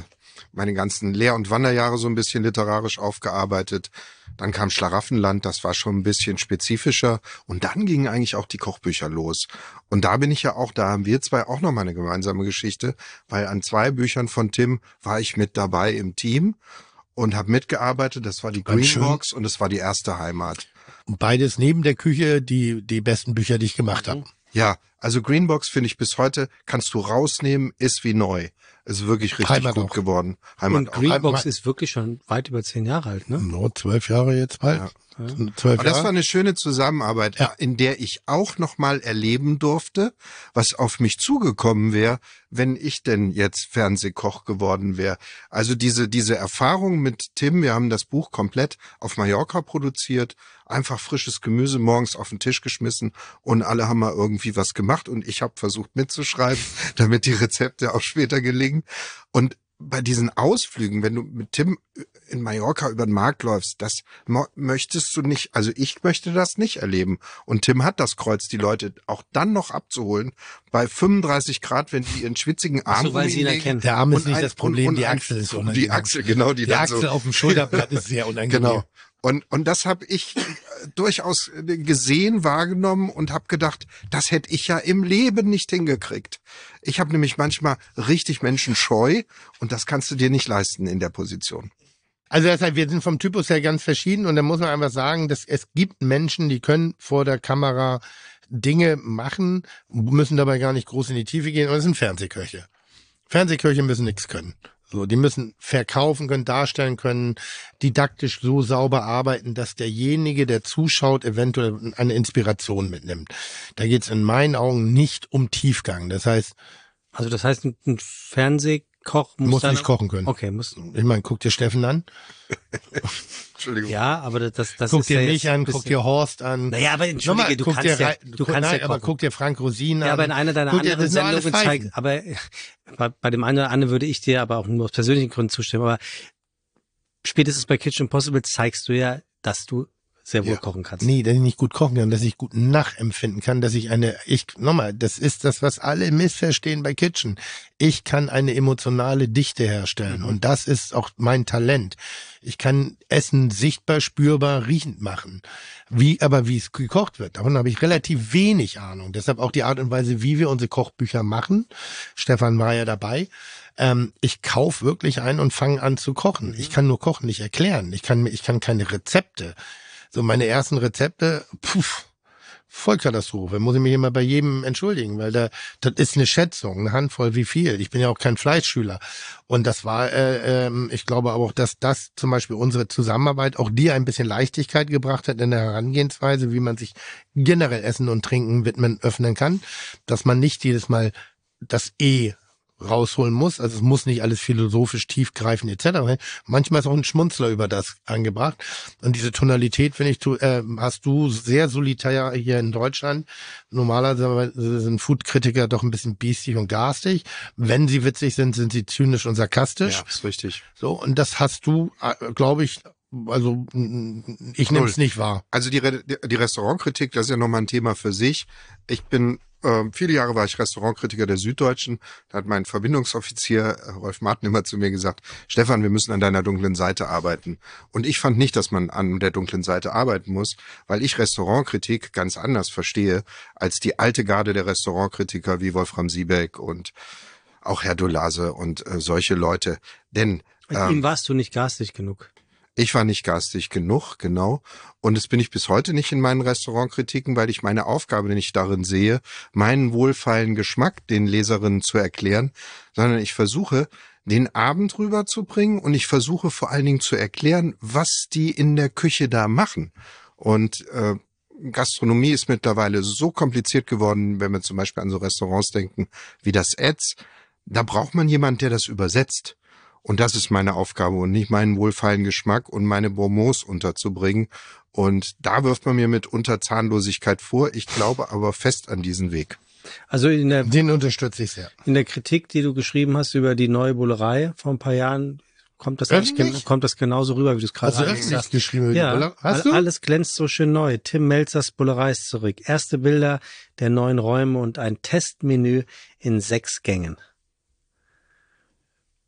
meine ganzen Lehr- und Wanderjahre so ein bisschen literarisch aufgearbeitet. Dann kam Schlaraffenland, das war schon ein bisschen spezifischer. Und dann gingen eigentlich auch die Kochbücher los. Und da bin ich ja auch, da haben wir zwei auch noch mal eine gemeinsame Geschichte, weil an zwei Büchern von Tim war ich mit dabei im Team und habe mitgearbeitet. Das war die Greenbox und das war die erste Heimat. Und beides neben der Küche die die besten Bücher, die ich gemacht habe. Ja, also Greenbox finde ich bis heute, kannst du rausnehmen, ist wie neu. Ist wirklich richtig Heimat gut auch. geworden. Heimat Und auch. Greenbox Heimat- ist wirklich schon weit über zehn Jahre alt, ne? Nur zwölf Jahre jetzt bald. Ja. Zwölf Aber das Jahre. war eine schöne Zusammenarbeit, Ja. in der ich auch noch mal erleben durfte, was auf mich zugekommen wäre, wenn ich denn jetzt Fernsehkoch geworden wäre. Also diese diese Erfahrung mit Tim, wir haben das Buch komplett auf Mallorca produziert, einfach frisches Gemüse morgens auf den Tisch geschmissen und alle haben mal irgendwie was gemacht und ich habe versucht mitzuschreiben, damit die Rezepte auch später gelingen. Und bei diesen Ausflügen, wenn du mit Tim in Mallorca über den Markt läufst, das mo- möchtest du nicht, also ich möchte das nicht erleben. Und Tim hat das Kreuz, die Leute auch dann noch abzuholen, bei fünfunddreißig Grad, wenn die ihren schwitzigen Arm so, weil sie ihn rumlegen. erkennen. Der Arm ist Und nicht ein- das Problem, und- und die ein- Achsel ist Die unangenehm. Achsel, genau, die, Die dann Achsel so. auf dem Schulterblatt ist sehr unangenehm. Genau. Und, und das habe ich äh, durchaus äh, gesehen, wahrgenommen und habe gedacht, das hätte ich ja im Leben nicht hingekriegt. Ich habe nämlich manchmal richtig menschenscheu und das kannst du dir nicht leisten in der Position. Also deshalb, wir sind vom Typus her ganz verschieden und da muss man einfach sagen, dass es gibt Menschen, die können vor der Kamera Dinge machen, müssen dabei gar nicht groß in die Tiefe gehen und das sind Fernsehköche. Fernsehköche müssen nichts können. So, die müssen verkaufen können, darstellen können, didaktisch so sauber arbeiten, dass derjenige, der zuschaut, eventuell eine Inspiration mitnimmt. Da geht's in meinen Augen nicht um Tiefgang. Das heißt, Also das heißt, ein ein Fernsehkoch muss, muss dann nicht kochen können. Okay, muss. Ich meine, guck dir Steffen an, Entschuldigung. Ja, aber das das, das guck ist dir ja mich jetzt an, ein guck bisschen- dir Horst an. Naja, aber entschuldige, Nochmal, du guck kannst dir ja, Rei- du guck- kannst nein, ja aber kochen. guck dir Frank Rosin an. Ja, aber in einer deiner Guck dir- anderen das sind alles Sendungen Pfeifen. zeigt, aber bei, bei dem einen oder anderen würde ich dir aber auch nur aus persönlichen Gründen zustimmen, aber spätestens bei Kitchen Impossible zeigst du ja, dass du sehr wohl Ja. kochen kannst. Nee, dass ich nicht gut kochen kann, dass ich gut nachempfinden kann, dass ich eine, ich, nochmal, das ist das, was alle missverstehen bei Kitchen. Ich kann eine emotionale Dichte herstellen Mhm. und das ist auch mein Talent. Ich kann Essen sichtbar, spürbar, riechend machen. Wie, aber wie es gekocht wird, davon habe ich relativ wenig Ahnung. Deshalb auch die Art und Weise, wie wir unsere Kochbücher machen. Stefan war ja dabei. Ähm, ich kaufe wirklich ein und fange an zu kochen. Ich kann nur kochen, nicht erklären. Ich kann, ich kann keine Rezepte. So meine ersten Rezepte, puff, Vollkatastrophe. Muss ich mich immer bei jedem entschuldigen, weil da, das ist eine Schätzung, eine Handvoll wie viel. Ich bin ja auch kein Fleischschüler. Und das war, äh, ähm, ich glaube aber auch, dass das zum Beispiel unsere Zusammenarbeit auch dir ein bisschen Leichtigkeit gebracht hat in der Herangehensweise, wie man sich generell Essen und Trinken widmen, öffnen kann, dass man nicht jedes Mal das E rausholen muss. Also es muss nicht alles philosophisch tiefgreifend et cetera. Manchmal ist auch ein Schmunzler über das angebracht. Und diese Tonalität, finde ich, du, äh, hast du sehr solitär hier in Deutschland. Normalerweise sind Food-Kritiker doch ein bisschen biestig und garstig. Wenn sie witzig sind, sind sie zynisch und sarkastisch. Ja, ist richtig. So, und das hast du, äh, glaube ich, also mm, ich nehme es nicht wahr. Also die, Re die Restaurantkritik, das ist ja nochmal ein Thema für sich. Ich bin, äh, viele Jahre war ich Restaurantkritiker der Süddeutschen. Da hat mein Verbindungsoffizier äh, Rolf Martin immer zu mir gesagt, Stefan, wir müssen an deiner dunklen Seite arbeiten. Und ich fand nicht, dass man an der dunklen Seite arbeiten muss, weil ich Restaurantkritik ganz anders verstehe als die alte Garde der Restaurantkritiker wie Wolfram Siebeck und auch Herr Dolase und äh, solche Leute. Denn Mit ähm, ihm warst du nicht garstig genug. ich war nicht garstig genug, genau. Und das bin ich bis heute nicht in meinen Restaurantkritiken, weil ich meine Aufgabe nicht darin sehe, meinen wohlfeilen Geschmack den Leserinnen zu erklären, sondern ich versuche, den Abend rüberzubringen und ich versuche vor allen Dingen zu erklären, was die in der Küche da machen. Und äh, Gastronomie ist mittlerweile so kompliziert geworden, wenn wir zum Beispiel an so Restaurants denken wie das Ed's. Da braucht man jemanden, der das übersetzt. Und das ist meine Aufgabe und nicht meinen wohlfeilen Geschmack und meine Bonbons unterzubringen. Und da wirft man mir mitunter Zahnlosigkeit vor. Ich glaube aber fest an diesen Weg. Also in der, Den unterstütze ich sehr. in der Kritik, die du geschrieben hast über die neue Bullerei vor ein paar Jahren, kommt das, eigentlich Öffentlich? gen- kommt das genauso rüber, wie du es gerade Hast du sagst. öffentlich geschrieben? über die Ja, Bulle? Hast all- du? alles glänzt so schön neu. Tim Melzers Bullerei ist zurück. Erste Bilder der neuen Räume und ein Testmenü in sechs Gängen.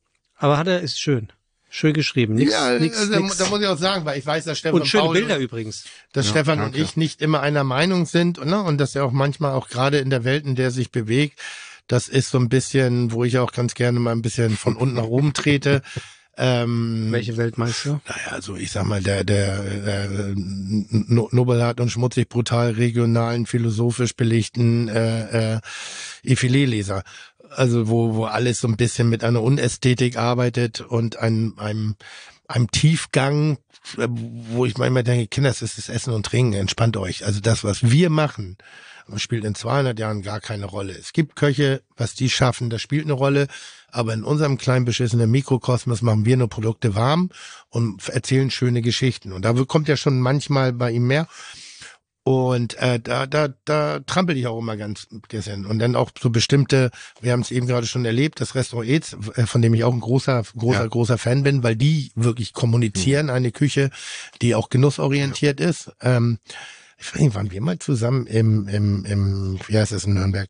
Aber hat er, ist schön. Schön geschrieben. Nix, ja, nix, also, nix. da muss ich auch sagen, weil ich weiß, dass Stefan Und schöne Paul Bilder übrigens. dass Ja, Stefan danke. und ich nicht immer einer Meinung sind, ne? Und dass er auch manchmal auch gerade in der Welt, in der er sich bewegt, das ist so ein bisschen, wo ich auch ganz gerne mal ein bisschen von unten nach oben trete. Ähm, Welche Welt meinst du? Naja, also ich sag mal, der, der äh, no- nobelhart und schmutzig, brutal, regionalen, philosophisch belegten äh, äh, Ephilé-Leser. Also wo, wo alles so ein bisschen mit einer Unästhetik arbeitet und einem, einem, einem Tiefgang, wo ich manchmal denke, Kinder, das ist das Essen und Trinken, entspannt euch. Also das, was wir machen, spielt in zweihundert Jahren gar keine Rolle. Es gibt Köche, was die schaffen, das spielt eine Rolle, aber in unserem kleinen beschissenen Mikrokosmos machen wir nur Produkte warm und erzählen schöne Geschichten. Und da kommt ja schon manchmal bei ihm mehr. Und äh, da, da, da trampel ich auch immer ganz bisschen. Und dann auch so bestimmte, wir haben es eben gerade schon erlebt, das Restaurant Eds, von dem ich auch ein großer, großer, Ja. großer Fan bin, weil die wirklich kommunizieren, eine Küche, die auch genussorientiert ist. Ähm, ich weiß nicht, waren wir mal zusammen im, im, im, wie heißt das in Nürnberg?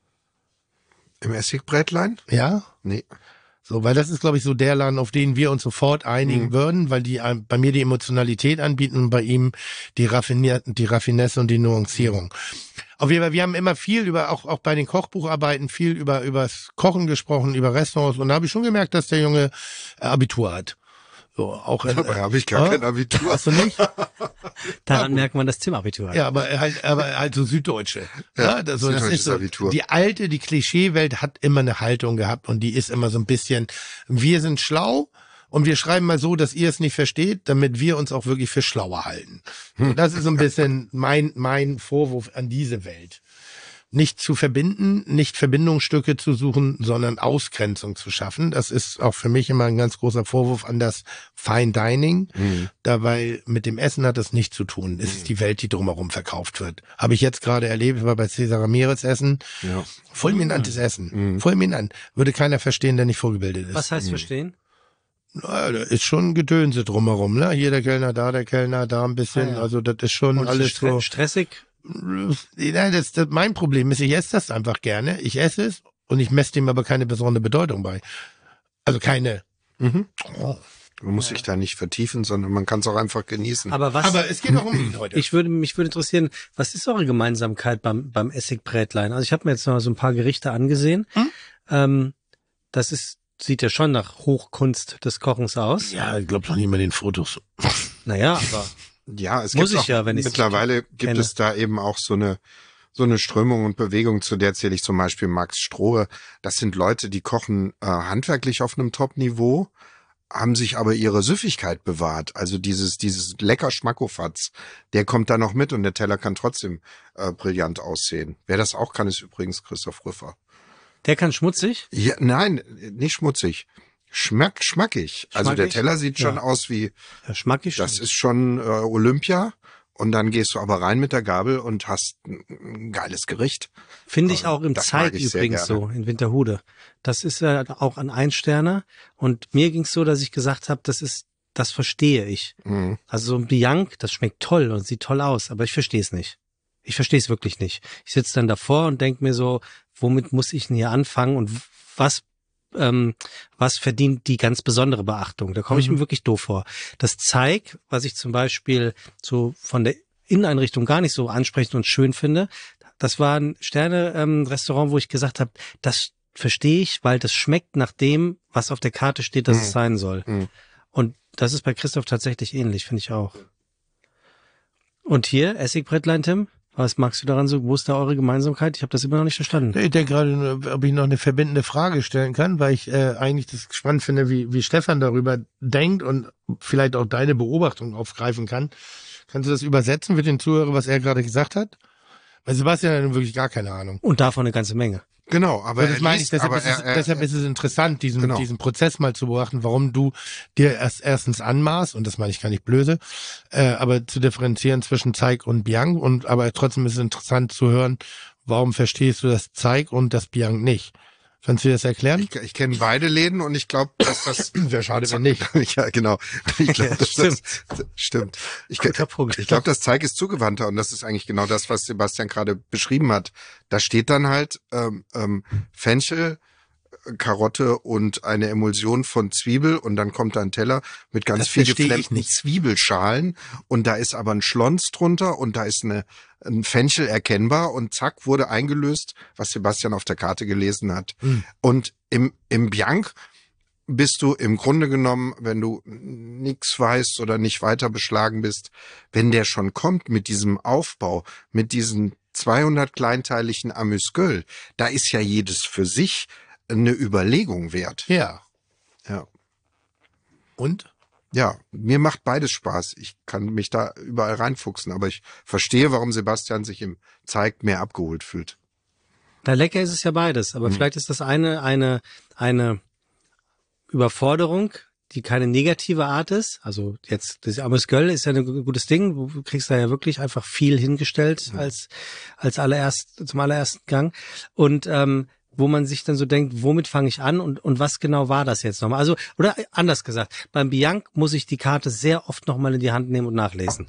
Im Essigbrätlein? Ja? Nee. So, weil das ist, glaube ich, so der Laden, auf den wir uns sofort einigen Mhm. würden, weil die äh, bei mir die Emotionalität anbieten und bei ihm die Raffinierten, die Raffinesse und die Nuancierung. Auf jeden Fall, wir haben immer viel über, auch, auch bei den Kochbucharbeiten, viel über, übers Kochen gesprochen, über Restaurants, und da habe ich schon gemerkt, dass der Junge äh, Abitur hat. So, auch in, Dabei habe ich gar äh, kein Abitur. Hast du nicht? Daran merkt man, dass Tim Abitur hat. Ja, aber halt, aber halt so Süddeutsche. Ja, Ja, das, so, das süddeutsches ist so, Abitur. die alte, die Klischeewelt hat immer eine Haltung gehabt und die ist immer so ein bisschen, wir sind schlau und wir schreiben mal so, dass ihr es nicht versteht, damit wir uns auch wirklich für schlauer halten. So, das ist so ein bisschen mein, mein Vorwurf an diese Welt. Nicht zu verbinden, nicht Verbindungsstücke zu suchen, sondern Ausgrenzung zu schaffen. Das ist auch für mich immer ein ganz großer Vorwurf an das Fine Dining. Mhm. Dabei mit dem Essen hat das nichts zu tun. Es ist die Welt, die drumherum verkauft wird. Habe ich jetzt gerade erlebt, ich war bei Cesar Ramirez essen. Ja. Fulminantes Essen. Mhm. Fulminant. Würde keiner verstehen, der nicht vorgebildet ist. Was heißt verstehen? Na, da ist schon Gedönse drumherum, ne? Hier der Kellner, da der Kellner, da ein bisschen. Ah, ja. Also das ist schon Und alles stre so. stressig? Nein, das, das, mein Problem ist, ich esse das einfach gerne. Ich esse es und ich messe dem aber keine besondere Bedeutung bei. Also keine. Mhm. Oh. Man muss sich da nicht vertiefen, sondern man kann es auch einfach genießen. Aber was? Aber es geht auch um ihn heute. Ich würde, mich würde interessieren, was ist eure Gemeinsamkeit beim, beim Essigbrätlein? Also ich habe mir jetzt noch so ein paar Gerichte angesehen. Hm? Ähm, das ist, sieht ja schon nach Hochkunst des Kochens aus. Ja, ich glaube doch nicht mehr den Fotos. Naja, aber Ja, es Muss gibt ich auch, ja, wenn ich's mittlerweile gibt kenne. es da eben auch so eine so eine Strömung und Bewegung, zu der zähle ich zum Beispiel Max Strohe. Das sind Leute, die kochen äh, handwerklich auf einem Top-Niveau, haben sich aber ihre Süffigkeit bewahrt. Also dieses dieses lecker Schmackofatz, der kommt da noch mit und der Teller kann trotzdem äh, brillant aussehen. Wer das auch kann, ist übrigens Christoph Rüffer. der kann schmutzig. Ja, nein, nicht schmutzig. Schmack, schmackig. Also der Schmackig? Teller sieht schon Ja. aus wie, Ja, schmackig. das ist schon äh, Olympia. Und dann gehst du aber rein mit der Gabel und hast ein, ein geiles Gericht. Finde ich auch im Das Zeig mag ich sehr übrigens gerne. so, in Winterhude. Das ist ja auch ein Einsterner. Und mir ging's so, dass ich gesagt habe, das ist, das verstehe ich. Mhm. Also so ein Bianc, das schmeckt toll und sieht toll aus, aber ich verstehe es nicht. Ich verstehe es wirklich nicht. Ich sitze dann davor und denke mir so, womit muss ich denn hier anfangen und was ähm, was verdient die ganz besondere Beachtung? Da komme ich Mhm. mir wirklich doof vor. Das Zeig, was ich zum Beispiel so von der Inneneinrichtung gar nicht so ansprechend und schön finde, das war ein Sterne-Restaurant, wo ich gesagt habe, das verstehe ich, weil das schmeckt nach dem, was auf der Karte steht, dass Mhm. es sein soll. Mhm. Und das ist bei Christoph tatsächlich ähnlich, finde ich auch. Und hier, Essigbrätlein, Tim? Was magst du daran so? Wo ist da eure Gemeinsamkeit? Ich habe das immer noch nicht verstanden. Ich denke gerade, nur, ob ich noch eine verbindende Frage stellen kann, weil ich äh, eigentlich das spannend finde, wie, wie Stefan darüber denkt und vielleicht auch deine Beobachtung aufgreifen kann. Kannst du das übersetzen für den Zuhörer, was er gerade gesagt hat? Weil Sebastian hat nun wirklich gar keine Ahnung. Und davon eine ganze Menge. Genau, aber Aber das er meine ich, liest, deshalb, aber ist es, er, er, deshalb ist es interessant, diesen, Genau. diesen Prozess mal zu beobachten, warum du dir erst erstens anmaßt, und das meine ich gar nicht blöde, äh, aber zu differenzieren zwischen Zeig und Bianc, und aber trotzdem ist es interessant zu hören, warum verstehst du das Zeig und das Bianc nicht? Kannst du dir das erklären? ich, ich kenne beide Läden und ich glaube, dass das Wäre schade, wenn nicht. ja, genau. Ich glaube, das Stimmt. Das, stimmt. Ich, Guter Punkt. ich glaube, das Zeig ist zugewandter und das ist eigentlich genau das, was Sebastian gerade beschrieben hat. Da steht dann halt ähm, ähm, Fenchel, Karotte und eine Emulsion von Zwiebel und dann kommt da ein Teller mit ganz Das viel verstehe ich geflammten nicht. Zwiebelschalen und da ist aber ein Schlons drunter und da ist eine, ein Fenchel erkennbar und zack, wurde eingelöst, was Sebastian auf der Karte gelesen hat. Mhm. Und im, im Bianc bist du im Grunde genommen, wenn du nichts weißt oder nicht weiter beschlagen bist, wenn der schon kommt mit diesem Aufbau, mit diesen zweihundert kleinteiligen Amüsgöl, da ist ja jedes für sich eine Überlegung wert. Ja. Ja. Und? Ja, mir macht beides Spaß. Ich kann mich da überall reinfuchsen, aber ich verstehe, warum Sebastian sich im Zeig mehr abgeholt fühlt. Na, lecker ist es ja beides, aber Mhm. vielleicht ist das eine, eine, eine Überforderung, die keine negative Art ist. Also jetzt, das Amüsgöl ist ja ein gutes Ding. Du kriegst da ja wirklich einfach viel hingestellt Mhm. als, als allererst, zum allerersten Gang. Und, ähm, wo man sich dann so denkt, womit fange ich an und, und was genau war das jetzt nochmal? Also, oder anders gesagt, beim Bianc muss ich die Karte sehr oft nochmal in die Hand nehmen und nachlesen.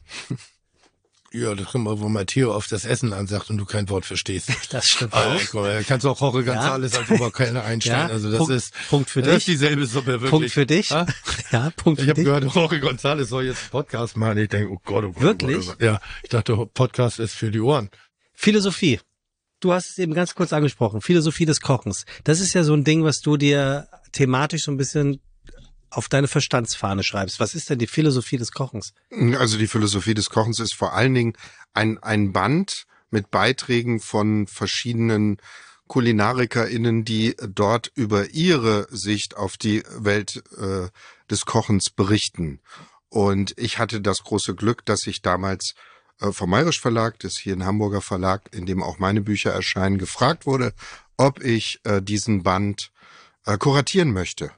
Ja, das kommt mal, wo Matteo auf das Essen ansagt und du kein Wort verstehst. Das stimmt Also, auch. guck mal, da kannst du auch Jorge González als Oberkellner einstellen. Ja, Also das Punkt- ist, Punkt für das dich. ist dieselbe Suppe, wirklich. Punkt für dich. Ha? Ja, Punkt Ich für habe dich. gehört, Jorge González soll jetzt einen Podcast machen. Ich denke, oh Gott, oh Gott. Wirklich? Oh Gott, oh Gott. Ja, ich dachte, Podcast ist für die Ohren. Philosophie. Du hast es eben ganz kurz angesprochen. Philosophie des Kochens. Das ist ja so ein Ding, was du dir thematisch so ein bisschen auf deine Verstandsfahne schreibst. Was ist denn die Philosophie des Kochens? Also die Philosophie des Kochens ist vor allen Dingen ein, ein Band mit Beiträgen von verschiedenen KulinarikerInnen, die dort über ihre Sicht auf die Welt äh, des Kochens berichten. Und ich hatte das große Glück, dass ich damals äh, vom Mayrisch Verlag, das hier ein Hamburger Verlag, in dem auch meine Bücher erscheinen, gefragt wurde, ob ich äh, diesen Band äh, kuratieren möchte.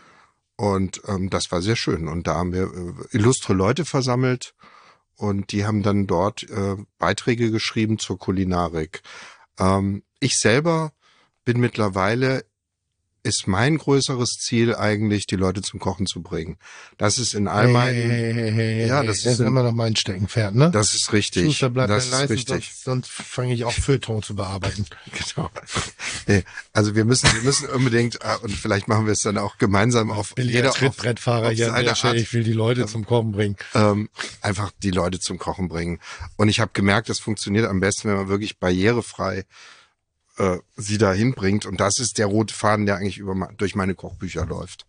Und ähm, das war sehr schön. Und da haben wir äh, illustre Leute versammelt und die haben dann dort äh, Beiträge geschrieben zur Kulinarik. Ähm, ich selber bin mittlerweile, ist mein größeres Ziel eigentlich, die Leute zum Kochen zu bringen. Das ist in all Hey, meinen, hey, hey, hey, hey, ja, hey, das das ist ist ein- immer noch mein Steckenpferd, ne? das ist richtig. Schuster bleibt Das mir ist leisten, richtig. sonst, sonst fange ich auch Feuilleton zu bearbeiten. Genau. Nee, also wir müssen, wir müssen unbedingt, äh, und vielleicht machen wir es dann auch gemeinsam auf Billiger jeder auf, Trittbrettfahrer auf hier an seine der Stelle. Art. Ich will die Leute zum Kochen bringen. ähm, einfach die Leute zum Kochen bringen. Und ich habe gemerkt, das funktioniert am besten, wenn man wirklich barrierefrei äh, sie dahin bringt. Und das ist der rote Faden, der eigentlich über ma- durch meine Kochbücher läuft.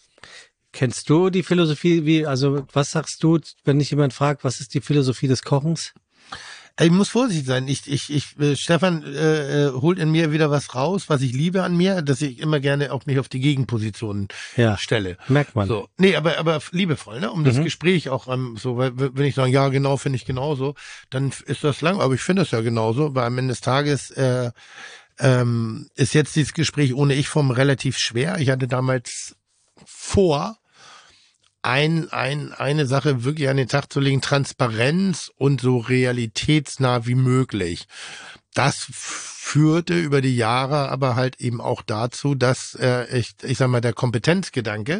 Kennst du die Philosophie, wie, also was sagst du, wenn dich jemand fragt, was ist die Philosophie des Kochens? Ich muss vorsichtig sein. Ich, ich, ich, äh, Stefan äh, äh, holt in mir wieder was raus, was ich liebe an mir, dass ich immer gerne auch mich auf die Gegenpositionen Ja. stelle. Merkt man. So, nee, aber aber liebevoll, ne? Um das Mhm. Gespräch auch ähm, so, weil wenn ich sage, ja genau, finde ich genauso, dann ist das lang. Aber ich finde das ja genauso, weil am Ende des Tages äh, ähm, ist jetzt dieses Gespräch ohne Ich-Form relativ schwer. Ich hatte damals vor, ein, ein, eine Sache wirklich an den Tag zu legen, Transparenz und so realitätsnah wie möglich. Das führte über die Jahre aber halt eben auch dazu, dass äh, ich, ich sag mal, der Kompetenzgedanke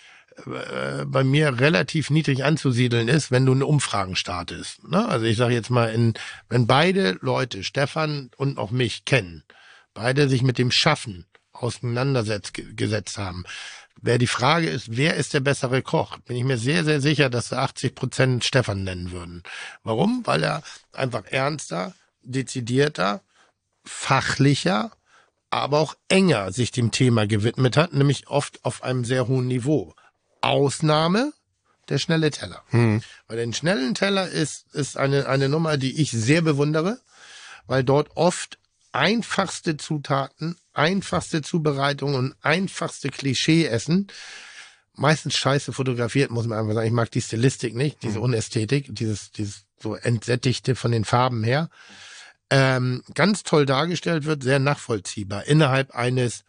äh, bei mir relativ niedrig anzusiedeln ist, wenn du eine Umfragen startest. Ne? Also ich sage jetzt mal, in, wenn beide Leute, Stefan und auch mich, kennen, beide sich mit dem Schaffen auseinandergesetzt haben, wer die Frage ist, wer ist der bessere Koch, bin ich mir sehr, sehr sicher, dass achtzig Prozent Stefan nennen würden. Warum? Weil er einfach ernster, dezidierter, fachlicher, aber auch enger sich dem Thema gewidmet hat, nämlich oft auf einem sehr hohen Niveau. Ausnahme der schnelle Teller. Hm. Weil den schnellen Teller ist, ist eine, eine Nummer, die ich sehr bewundere, weil dort oft einfachste Zutaten, einfachste Zubereitung und einfachste Klischee-Essen, meistens scheiße fotografiert, muss man einfach sagen. Ich mag die Stilistik nicht, diese Unästhetik, dieses, dieses so entsättigte von den Farben her. Ähm, ganz toll dargestellt wird, sehr nachvollziehbar. Innerhalb eines,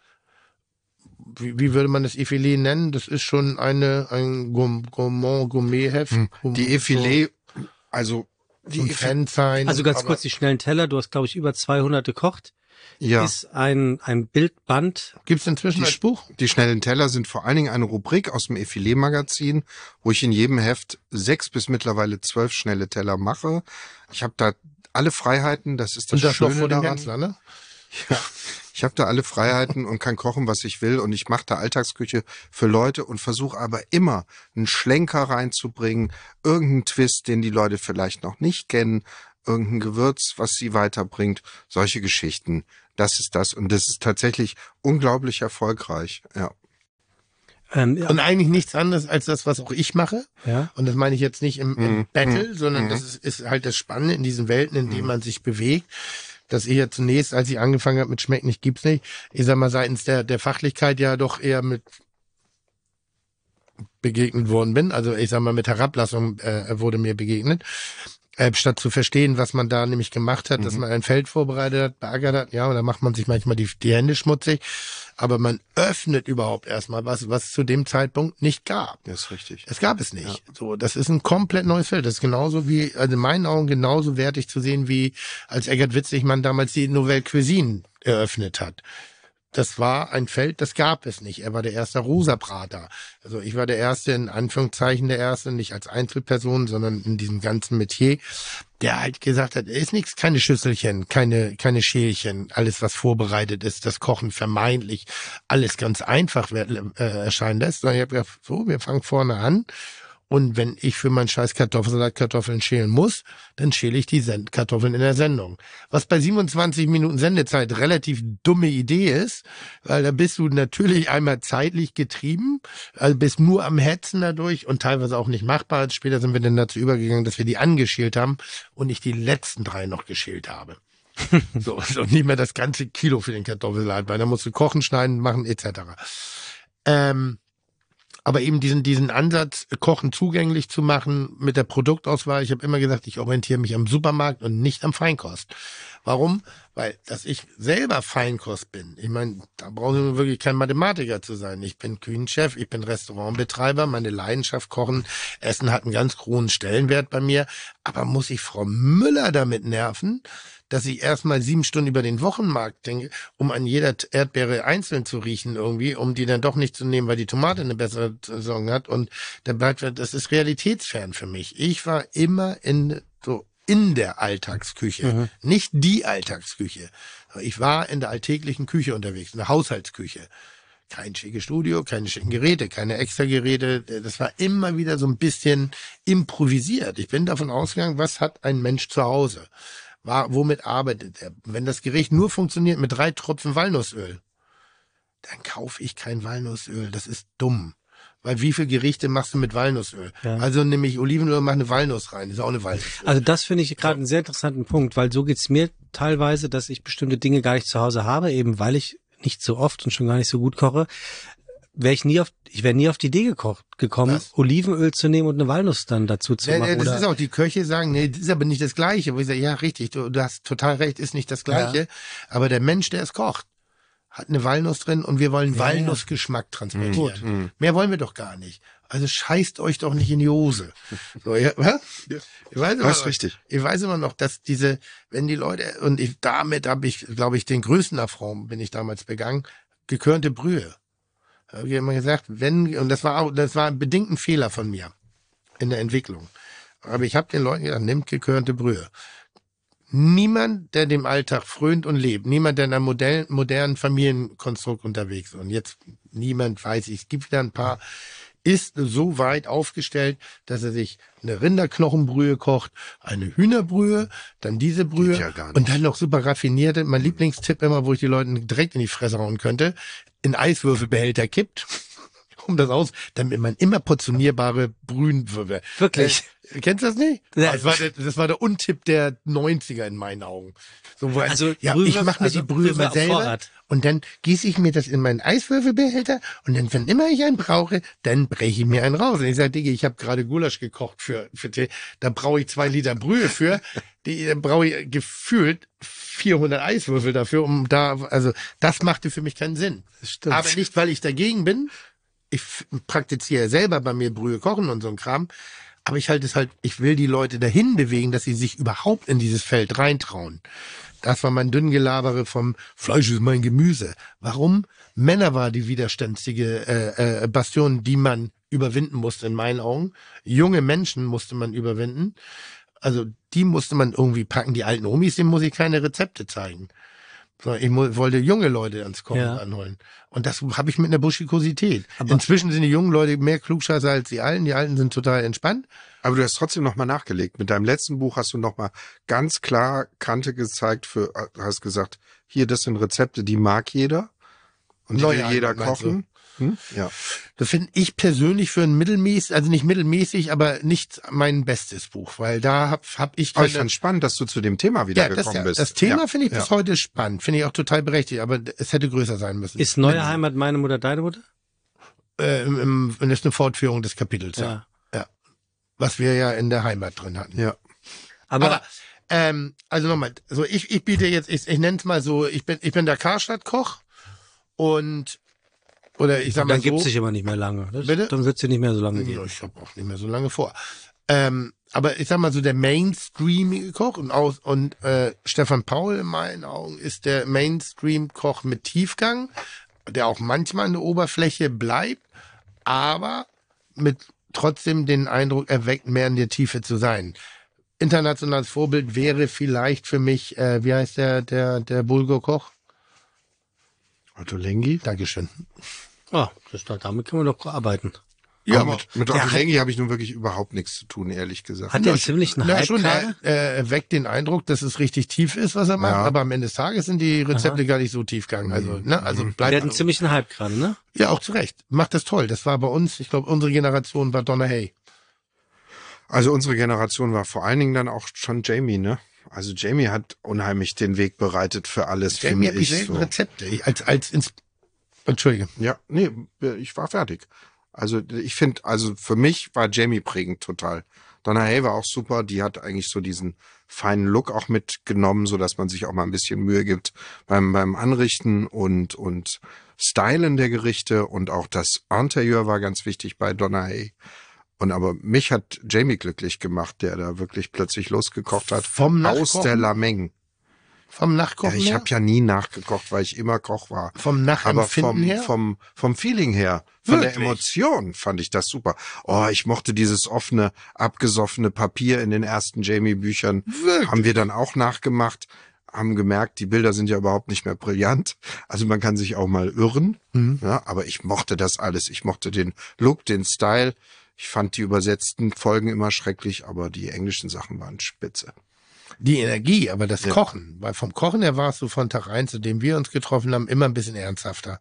wie, wie würde man das Effilé nennen? Das ist schon eine, ein Gourmand, Gourmand, Gourmet-Heft. Hm. Die Effilé, also die Die Effilé, Fan sein. Also ganz aber- kurz, die schnellen Teller, du hast, glaube ich, über zweihundert gekocht, ja. ist ein, ein Bildband. Gibt's inzwischen Die als Buch? Die schnellen Teller sind vor allen Dingen eine Rubrik aus dem Effilé-Magazin, wo ich in jedem Heft sechs bis mittlerweile zwölf schnelle Teller mache. Ich habe da alle Freiheiten, das ist das Und das noch Schöne vor dem daran. Hensler, ne? Ja, ich habe da alle Freiheiten und kann kochen, was ich will, und ich mache da Alltagsküche für Leute und versuche aber immer einen Schlenker reinzubringen, irgendeinen Twist, den die Leute vielleicht noch nicht kennen, irgendein Gewürz, was sie weiterbringt, solche Geschichten. Das ist das, und das ist tatsächlich unglaublich erfolgreich. Ja. Ähm, ja. Und eigentlich nichts anderes als das, was auch ich mache. Ja. Und das meine ich jetzt nicht im, im Mhm. Battle, Mhm. sondern Mhm. das ist, ist halt das Spannende in diesen Welten, in denen Mhm. man sich bewegt. Dass ich ja zunächst, als ich angefangen habe mit Schmeckt nicht, gibt's nicht, ich sag mal, seitens der, der Fachlichkeit ja doch eher mit begegnet worden bin. Also ich sag mal, mit Herablassung äh, wurde mir begegnet. Äh, statt zu verstehen, was man da nämlich gemacht hat, mhm. dass man ein Feld vorbereitet hat, beackert hat, ja, und da macht man sich manchmal die, die Hände schmutzig. Aber man öffnet überhaupt erstmal was, was es zu dem Zeitpunkt nicht gab. Das ist richtig. Es gab es nicht. Ja. So, das ist ein komplett neues Feld. Das ist genauso wie, also in meinen Augen genauso wertig zu sehen, wie als Eggert Witzigmann damals die Nouvelle Cuisine eröffnet hat. Das war ein Feld, das gab es nicht. Er war der erste Rosabrater. Also ich war der erste, in Anführungszeichen der erste, nicht als Einzelperson, sondern in diesem ganzen Metier, der halt gesagt hat, ist nichts, keine Schüsselchen, keine keine Schälchen, alles was vorbereitet ist, das Kochen vermeintlich, alles ganz einfach äh, erscheinen lässt. Sondern ich habe gedacht, so, wir fangen vorne an. Und wenn ich für meinen scheiß Kartoffelsalat Kartoffeln schälen muss, dann schäle ich die Send- Kartoffeln in der Sendung. Was bei siebenundzwanzig Minuten Sendezeit relativ dumme Idee ist, weil da bist du natürlich einmal zeitlich getrieben, also bist nur am Hetzen dadurch und teilweise auch nicht machbar. Später sind wir dann dazu übergegangen, dass wir die angeschält haben und ich die letzten drei noch geschält habe. So, und nicht mehr das ganze Kilo für den Kartoffelsalat, weil da musst du kochen, schneiden, machen et cetera. Ähm, Aber eben diesen diesen Ansatz, Kochen zugänglich zu machen mit der Produktauswahl. Ich habe immer gesagt, ich orientiere mich am Supermarkt und nicht am Feinkost. Warum? Weil, dass ich selber Feinkost bin. Ich meine, da brauchen wir wirklich kein Mathematiker zu sein. Ich bin Küchenchef, ich bin Restaurantbetreiber, meine Leidenschaft Kochen, Essen hat einen ganz hohen Stellenwert bei mir. Aber muss ich Frau Müller damit nerven, dass ich erstmal sieben Stunden über den Wochenmarkt denke, um an jeder Erdbeere einzeln zu riechen irgendwie, um die dann doch nicht zu nehmen, weil die Tomate eine bessere Saison hat. Und da bleibt, das ist realitätsfern für mich. Ich war immer in so in der Alltagsküche, mhm. nicht die Alltagsküche. Ich war in der alltäglichen Küche unterwegs, in der Haushaltsküche. Kein schickes Studio, keine schicken Geräte, keine extra Geräte. Das war immer wieder so ein bisschen improvisiert. Ich bin davon ausgegangen, was hat ein Mensch zu Hause? War, womit arbeitet er? Wenn das Gericht nur funktioniert mit drei Tropfen Walnussöl, dann kaufe ich kein Walnussöl. Das ist dumm. Weil wie viele Gerichte machst du mit Walnussöl? Ja. Also nehme ich Olivenöl und mache eine Walnuss rein. Das ist auch eine Walnussöl. Also das finde ich gerade einen sehr interessanten Punkt, weil so geht's mir teilweise, dass ich bestimmte Dinge gar nicht zu Hause habe, eben weil ich nicht so oft und schon gar nicht so gut koche. Wäre ich nie auf, ich wäre nie auf die Idee gekocht, gekommen, Was? Olivenöl zu nehmen und eine Walnuss dann dazu zu nee, machen. Nee, das oder? ist auch, die Köche sagen, nee, das ist aber nicht das Gleiche. Wo ich sage, ja, richtig, du, du hast total recht, ist nicht das Gleiche. Ja. Aber der Mensch, der es kocht, hat eine Walnuss drin und wir wollen ja, Walnussgeschmack transportieren. Mhm. Mehr wollen wir doch gar nicht. Also scheißt euch doch nicht in die Hose. So, ja, was? Ja. Ich weiß immer das ist noch, richtig. Ich weiß immer noch, dass diese, wenn die Leute, und ich, damit habe ich, glaube ich, den größten Affront, bin ich damals begangen, gekörnte Brühe. Habe ich immer gesagt, wenn, und das war auch, das war bedingt ein Fehler von mir in der Entwicklung. Aber ich habe den Leuten gesagt, nimmt gekörnte Brühe. Niemand, der dem Alltag frönt und lebt, niemand, der in einem modellen, modernen Familienkonstrukt unterwegs ist, und jetzt niemand weiß ich, es gibt wieder ein paar, ist so weit aufgestellt, dass er sich eine Rinderknochenbrühe kocht, eine Hühnerbrühe, dann diese Brühe ja und dann noch super raffinierte. Mein Lieblingstipp immer, wo ich die Leute direkt in die Fresse hauen könnte, in Eiswürfelbehälter kippt, um das aus, damit man immer portionierbare Brühenwürfel. Wirklich? Äh, kennst du das nicht? Ja. Das war der, das war der Untipp der neunziger in meinen Augen. So, wo also ja, Brühe, ich mache mir also die Brühe mal selber Vorrat. und dann gieße ich mir das in meinen Eiswürfelbehälter und dann, wenn immer ich einen brauche, dann breche ich mir einen raus. Und ich sage, Digga, ich habe gerade Gulasch gekocht für, für Tee, da brauche ich zwei Liter Brühe für, die da brauche ich gefühlt vierhundert Eiswürfel dafür, um da, also das machte für mich keinen Sinn. Das stimmt. Aber nicht, weil ich dagegen bin. Ich praktiziere selber bei mir Brühe kochen und so ein Kram. Aber ich halte es halt, ich will die Leute dahin bewegen, dass sie sich überhaupt in dieses Feld reintrauen. Das war mein Dünngelabere vom Fleisch ist mein Gemüse. Warum? Männer war die widerständige äh, äh, Bastion, die man überwinden musste in meinen Augen. Junge Menschen musste man überwinden. Also die musste man irgendwie packen. Die alten Omis, denen muss ich keine Rezepte zeigen. sondern ich mu- wollte junge Leute ans Kochen Ja. anholen. Und das habe ich mit einer Buschikosität. Aber- Inzwischen sind die jungen Leute mehr Klugscheißer als die Alten. Die Alten sind total entspannt. Aber du hast trotzdem nochmal nachgelegt. Mit deinem letzten Buch hast du nochmal ganz klar Kante gezeigt für, hast gesagt, hier, das sind Rezepte, die mag jeder. Und die Neue will jeder Heimat, meinst du? kochen. Hm? Ja. Das finde ich persönlich für ein mittelmäßig, also nicht mittelmäßig, aber nicht mein bestes Buch, weil da hab, hab ich Aber ich keine- fand spannend, dass du zu dem Thema wieder ja, das, gekommen ja, bist. das Thema ja. finde ich ja. bis heute spannend, finde ich auch total berechtigt, aber es hätte größer sein müssen. Ist Neue Heimat meine Mutter, deine Mutter? äh, im, im, das ist eine Fortführung des Kapitels, ja. Ja. ja. Was wir ja in der Heimat drin hatten. Ja. Aber, Aber ähm, also nochmal, so ich, ich biete jetzt, ich, ich nenne es mal so, ich bin, ich bin der Karstadt-Koch und oder ich sag mal dann so. gibt's dich immer nicht mehr lange. Das, Bitte? Dann wird's dir nicht mehr so lange Ja, geben. ich habe auch nicht mehr so lange vor. Ähm, aber ich sag mal so, der Mainstream-Koch und, aus, und äh, Stefan Paul in meinen Augen ist der Mainstream-Koch mit Tiefgang, der auch manchmal an der Oberfläche bleibt, aber mit trotzdem den Eindruck erweckt, mehr in der Tiefe zu sein. Internationales Vorbild wäre vielleicht für mich, äh, wie heißt der, der, der Bulgur-Koch? Otto Lengi? Dankeschön. Oh, das, damit kann man doch arbeiten. Ja, aber mit, mit der Otto hat- Lengi habe ich nun wirklich überhaupt nichts zu tun, ehrlich gesagt. Hat der einen ziemlichen Na Hype schon, gerade? er, er weckt den Eindruck, dass es richtig tief ist, was er macht, Ja. aber am Ende des Tages sind die Rezepte gar nicht so tiefgegangen. Also, ne, also Der bleibt hat einen ziemlichen Hype gerade, ne? ja auch zu Recht. Macht das toll. Das war bei uns, ich glaube, unsere Generation war Donna Hay. Also unsere Generation war vor allen Dingen dann auch schon Jamie, ne? Also Jamie hat unheimlich den Weg bereitet für alles, Jamie finde hat ich ich. selten So. Rezepte. Ich, als, als ins Entschuldige. Ja, nee, ich war fertig. Also ich finde, also für mich war Jamie prägend total. Donna Hay war auch super, die hat eigentlich so diesen feinen Look auch mitgenommen, so dass man sich auch mal ein bisschen Mühe gibt beim beim Anrichten und und Stylen der Gerichte, und auch das Interieur war ganz wichtig bei Donna Hay. Und aber mich hat Jamie glücklich gemacht, der da wirklich plötzlich losgekocht hat Vom aus Nachkochen? der Lameng. Vom Ja, Nachkochen ich her? habe ja nie nachgekocht, weil ich immer Koch war. Vom Aber Nachempfinden vom, her? vom, vom Feeling her, von der Wirklich? Emotion fand ich das super. Oh, ich mochte dieses offene, abgesoffene Papier in den ersten Jamie-Büchern. Wirklich? Haben wir dann auch nachgemacht, haben gemerkt, die Bilder sind ja überhaupt nicht mehr brillant. Also man kann sich auch mal irren. Mhm. Ja, aber ich mochte das alles. Ich mochte den Look, den Style. Ich fand die übersetzten Folgen immer schrecklich, aber die englischen Sachen waren spitze. Die Energie, aber das Ja. Kochen. Weil vom Kochen her warst du von Tag eins, zu dem wir uns getroffen haben, immer ein bisschen ernsthafter.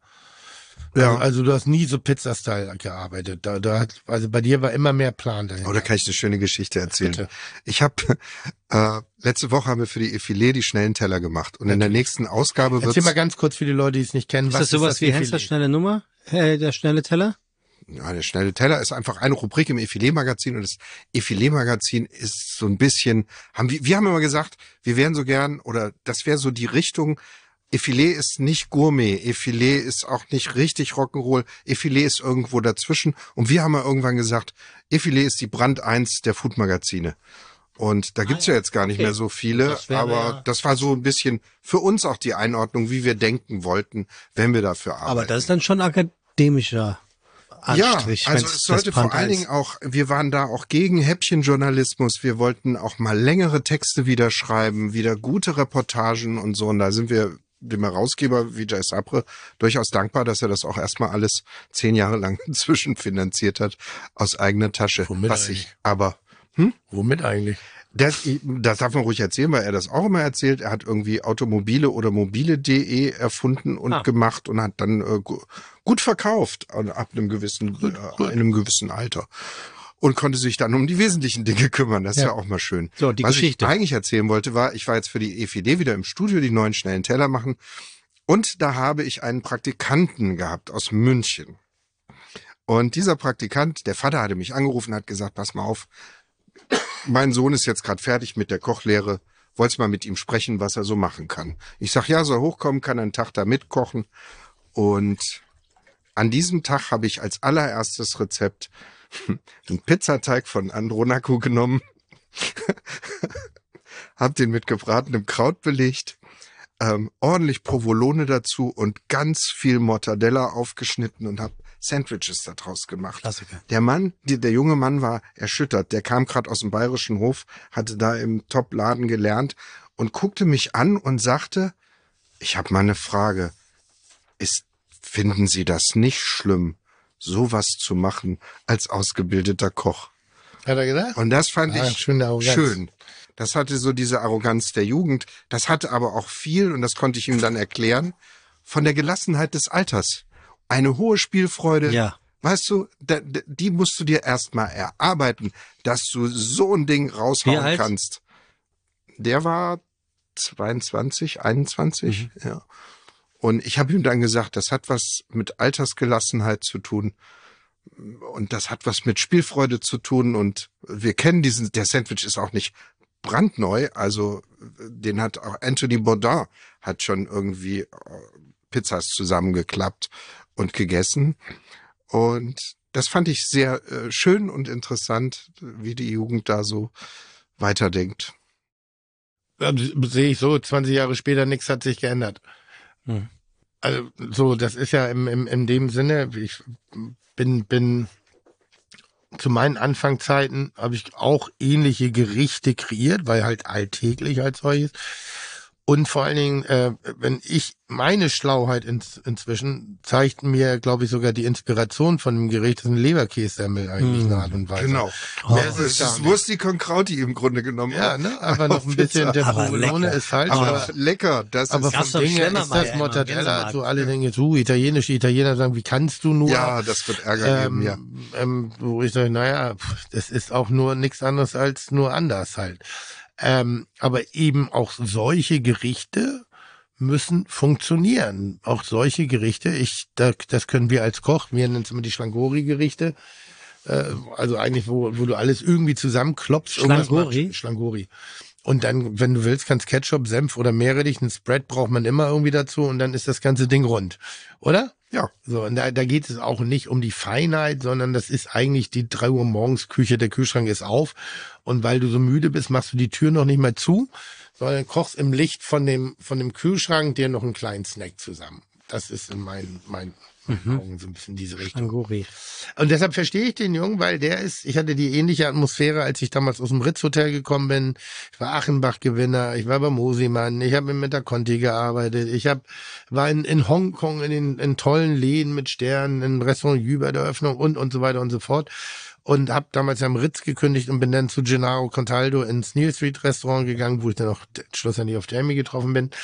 Ja. Also, also du hast nie so Pizza-Style gearbeitet. Da, da hat, also bei dir war immer mehr Plan dahinter. Oh, da kann ich eine schöne Geschichte erzählen. Bitte. Ich habe äh, letzte Woche haben wir für die Effilé die schnellen Teller gemacht, und in der nächsten Ausgabe Erzähl wird's mal ganz kurz für die Leute, die es nicht kennen. Ist was das sowas wie Effilé? Hensler schnelle Nummer? Äh, der schnelle Teller? ja, der schnelle Teller ist einfach eine Rubrik im Effilé-Magazin, und das Effilé-Magazin ist so ein bisschen, haben wir, wir haben immer gesagt, wir wären so gern, oder das wäre so die Richtung, Effilé ist nicht Gourmet, Effilé ist auch nicht richtig Rock'n'Roll, Effilé ist irgendwo dazwischen, und wir haben ja irgendwann gesagt, Effilé ist die Brand eins der Food-Magazine. Und da gibt's ja jetzt gar nicht Okay. mehr so viele, Das wäre aber ja- das war so ein bisschen für uns auch die Einordnung, wie wir denken wollten, wenn wir dafür arbeiten. Aber das ist dann schon akademischer Anstrich. Ja, also wenn's es sollte das vor Brand allen eins- Dingen auch, wir waren da auch gegen Häppchenjournalismus. Wir wollten auch mal längere Texte wieder schreiben, wieder gute Reportagen und so. Und da sind wir dem Herausgeber Vijay Sapre durchaus dankbar, dass er das auch erstmal alles zehn Jahre lang inzwischen finanziert hat aus eigener Tasche. Womit was eigentlich? ich aber Womit eigentlich? das, das darf man ruhig erzählen, weil er das auch immer erzählt. Er hat irgendwie Automobile oder mobile punkt de erfunden und Ah. gemacht und hat dann äh, gu- gut verkauft äh, ab einem gewissen, äh, in einem gewissen Alter. Und konnte sich dann um die wesentlichen Dinge kümmern. Das ist Ja. ja auch mal schön. So, die Was Geschichte. ich eigentlich erzählen wollte, war, ich war jetzt für die Effilé wieder im Studio, die neuen schnellen Teller machen. Und da habe ich einen Praktikanten gehabt aus München. Und dieser Praktikant, der Vater hatte mich angerufen, hat gesagt, pass mal auf, mein Sohn ist jetzt gerade fertig mit der Kochlehre, wolltest mal mit ihm sprechen, was er so machen kann. Ich sag, ja, soll hochkommen, kann einen Tag da mitkochen. Und an diesem Tag habe ich als allererstes Rezept einen Pizzateig von Andronaco genommen, habe den mit gebratenem Kraut belegt, ähm, ordentlich Provolone dazu und ganz viel Mortadella aufgeschnitten und habe Sandwiches daraus gemacht. Klassiker. Der Mann, die, der junge Mann war erschüttert. Der kam gerade aus dem Bayerischen Hof, hatte da im Top-Laden gelernt und guckte mich an und sagte, Ich habe mal eine Frage. Ist, finden Sie das nicht schlimm, sowas zu machen als ausgebildeter Koch? Hat er gesagt? Und das fand Ah, ich schöne Arroganz. schön. Das hatte so diese Arroganz der Jugend. Das hatte aber auch viel, und das konnte ich ihm dann erklären, von der Gelassenheit des Alters. Eine hohe Spielfreude. Ja. Weißt du, da, da, die musst du dir erstmal erarbeiten, dass du so ein Ding Wie raushauen alt? kannst. Der war zweiundzwanzig, einundzwanzig, Mhm. ja. Und ich habe ihm dann gesagt, das hat was mit Altersgelassenheit zu tun. Und das hat was mit Spielfreude zu tun. Und wir kennen diesen, der Sandwich ist auch nicht brandneu. Also den hat auch Anthony Bourdain hat schon irgendwie äh, Pizzas zusammengeklappt und gegessen. Und das fand ich sehr äh, schön und interessant, wie die Jugend da so weiterdenkt. Also, sehe ich so, zwanzig Jahre später, nichts hat sich geändert. Hm. Also so, das ist ja im, im, in dem Sinne, ich bin, bin zu meinen Anfangszeiten habe ich auch ähnliche Gerichte kreiert, weil halt alltäglich als solches. Und vor allen Dingen, äh, wenn ich meine Schlauheit ins, inzwischen zeigt mir, glaube ich, sogar die Inspiration von dem Gericht, das ist ein Leberkässemmel eigentlich Mm. eine Art und Weise. Genau. Oh, Mehr Das ist es gar ist nicht. Wursti con Crauti im Grunde genommen. Ja, ne? Aber noch ein bisschen, der Aber Provolone lecker. ist falsch, Aber aber, lecker. Das aber ist, Gab's vom doch Ding her ist Schlemmermeier das immer, Mortadella, Gänsemarkt. so alle denken jetzt, uh, italienisch, die Italiener sagen, wie kannst du nur? ja, das wird Ärger geben, ja. Ähm, ähm, wo ich sage, naja, pf, das ist auch nur nichts anderes als nur anders halt. Ähm, aber eben auch solche Gerichte müssen funktionieren. Auch solche Gerichte, ich, da, das können wir als Koch, wir nennen es immer die Schlangori-Gerichte, äh, also eigentlich, wo, wo du alles irgendwie zusammenklopfst. irgendwas Schlangori? machst. Schlangori. Und dann, wenn du willst, kannst Ketchup, Senf oder Meerrettich, ein Spread braucht man immer irgendwie dazu und dann ist das ganze Ding rund. Oder? Ja. So, und da, da geht es auch nicht um die Feinheit, sondern das ist eigentlich die drei Uhr morgens Küche, der Kühlschrank ist auf. Und weil du so müde bist, machst du die Tür noch nicht mal zu, sondern kochst im Licht von dem, von dem Kühlschrank dir noch einen kleinen Snack zusammen. Das ist in meinen, meinen, meinen Augen so ein bisschen diese Richtung. Anguri. Und deshalb verstehe ich den Jungen, weil der ist, ich hatte die ähnliche Atmosphäre, als ich damals aus dem Ritz-Hotel gekommen bin. Ich war Achenbach-Gewinner, ich war bei Mosimann, ich habe mit der Conti gearbeitet, ich hab, war in, in Hongkong in den in tollen Läden mit Sternen, im Restaurant Jü bei der Eröffnung und und so weiter und so fort. Und habe damals am Ritz gekündigt und bin dann zu Gennaro Contaldo ins Neal Street Restaurant gegangen, wo ich dann auch schlussendlich auf Jamie getroffen bin.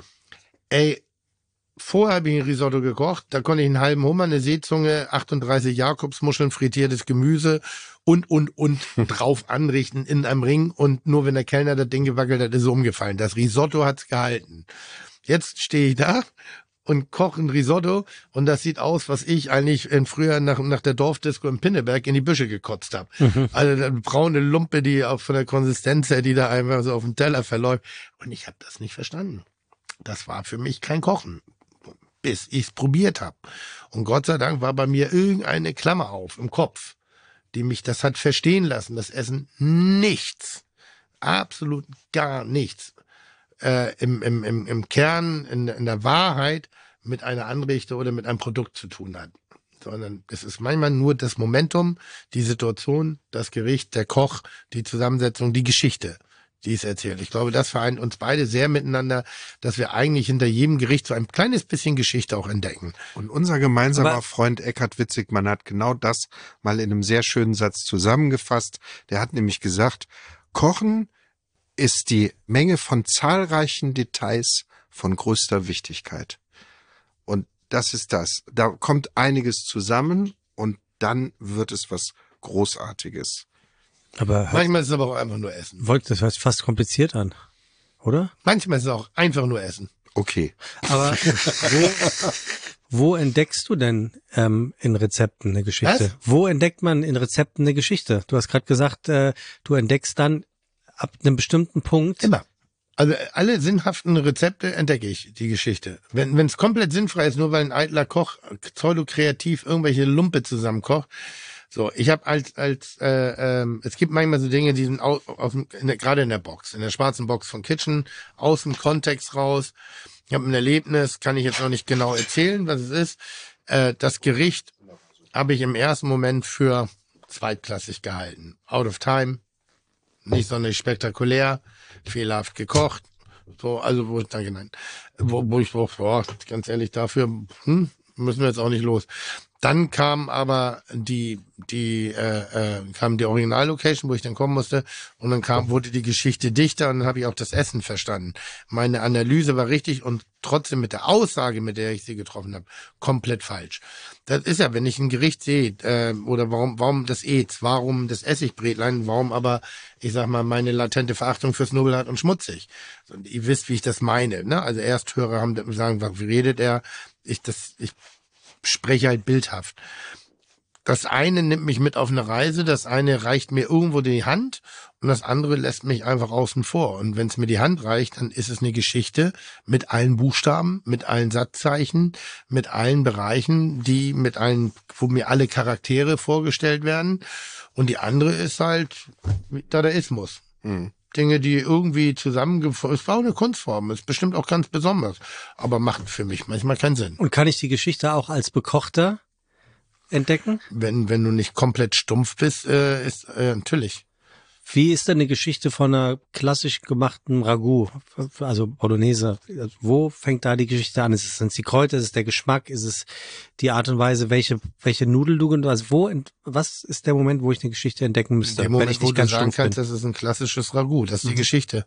Ey, vorher habe ich ein Risotto gekocht, da konnte ich einen halben Hummer, eine Seezunge, achtunddreißig Jakobsmuscheln, frittiertes Gemüse und, und, und drauf anrichten in einem Ring und nur wenn der Kellner das Ding gewackelt hat, ist es umgefallen. Das Risotto hat's gehalten. Jetzt stehe ich da und koche ein Risotto und das sieht aus, was ich eigentlich in früher nach, nach der Dorfdisco im Pinneberg in die Büsche gekotzt habe. Mhm. Also eine braune Lumpe, die auch von der Konsistenz her, die da einfach so auf dem Teller verläuft. Und ich habe das nicht verstanden. Das war für mich kein Kochen, bis ich es probiert habe. Und Gott sei Dank war bei mir irgendeine Klammer auf im Kopf, die mich das hat verstehen lassen, das Essen nichts, absolut gar nichts, äh, im, im, im, im Kern, in, in der Wahrheit mit einer Anrichte oder mit einem Produkt zu tun hat. Sondern es ist manchmal nur das Momentum, die Situation, das Gericht, der Koch, die Zusammensetzung, die Geschichte, die es erzählt. Ich glaube, das vereint uns beide sehr miteinander, dass wir eigentlich hinter jedem Gericht so ein kleines bisschen Geschichte auch entdecken. Und unser gemeinsamer Aber- Freund Eckhard Witzigmann hat genau das mal in einem sehr schönen Satz zusammengefasst. Der hat nämlich gesagt, Kochen ist die Menge von zahlreichen Details von größter Wichtigkeit. Und das ist das. Da kommt einiges zusammen und dann wird es was Großartiges. Aber hört, Manchmal ist es aber auch einfach nur Essen. Wollt, das hört sich fast kompliziert an, oder? Manchmal ist es auch einfach nur Essen. Okay. Aber wo, wo entdeckst du denn ähm, in Rezepten eine Geschichte? Was? Wo entdeckt man in Rezepten eine Geschichte? Du hast gerade gesagt, äh, du entdeckst dann ab einem bestimmten Punkt. Immer. Also alle sinnhaften Rezepte entdecke ich, die Geschichte. Wenn es komplett sinnfrei ist, nur weil ein eitler Koch pseudo-kreativ irgendwelche Lumpe zusammenkocht. So, ich habe als, als äh, ähm, es gibt manchmal so Dinge, die sind aus, aus dem, in der, gerade in der Box, in der schwarzen Box von Kitchen, aus dem Kontext raus. Ich habe ein Erlebnis, kann ich jetzt noch nicht genau erzählen, was es ist. Äh, das Gericht habe ich im ersten Moment für zweitklassig gehalten. Out of time, nicht sonderlich spektakulär, fehlerhaft gekocht, So, also wo ich danke, nein. Wo, wo ich so, boah, ganz ehrlich, dafür hm, müssen wir jetzt auch nicht los. Dann kam aber die, die, äh, äh, kam die Originallocation, wo ich dann kommen musste, und dann kam, wurde die Geschichte dichter und dann habe ich auch das Essen verstanden. Meine Analyse war richtig und trotzdem mit der Aussage, mit der ich sie getroffen habe, komplett falsch. Das ist ja, wenn ich ein Gericht sehe, äh, oder warum, warum das Eds, warum das Essigbrätlein, warum aber, ich sag mal, meine latente Verachtung fürs Nobelhart und schmutzig. Und ihr wisst, wie ich das meine, ne? Also Ersthörer haben sagen, wie redet er? Ich, das, ich spreche halt bildhaft. Das eine nimmt mich mit auf eine Reise, das eine reicht mir irgendwo die Hand und das andere lässt mich einfach außen vor. Und wenn es mir die Hand reicht, dann ist es eine Geschichte mit allen Buchstaben, mit allen Satzzeichen, mit allen Bereichen, die mit allen, wo mir alle Charaktere vorgestellt werden. Und die andere ist halt Dadaismus. Mhm. Dinge, die irgendwie zusammengefasst, es war auch eine Kunstform, ist bestimmt auch ganz besonders, aber macht für mich manchmal keinen Sinn. Und kann ich die Geschichte auch als Bekochter entdecken? Wenn wenn du nicht komplett stumpf bist, äh, ist äh, natürlich. Wie ist denn eine Geschichte von einer klassisch gemachten Ragout, also Bolognese? Wo fängt da die Geschichte an? Ist es, sind es die Kräuter, ist es der Geschmack, ist es die Art und Weise, welche welche Nudel du, also wo, was ist der Moment, wo ich eine Geschichte entdecken müsste, der Moment, wenn ich nicht wo ganz du sagen stumpf bin? kannst, das ist ein klassisches Ragout, das ist die Mhm. Geschichte.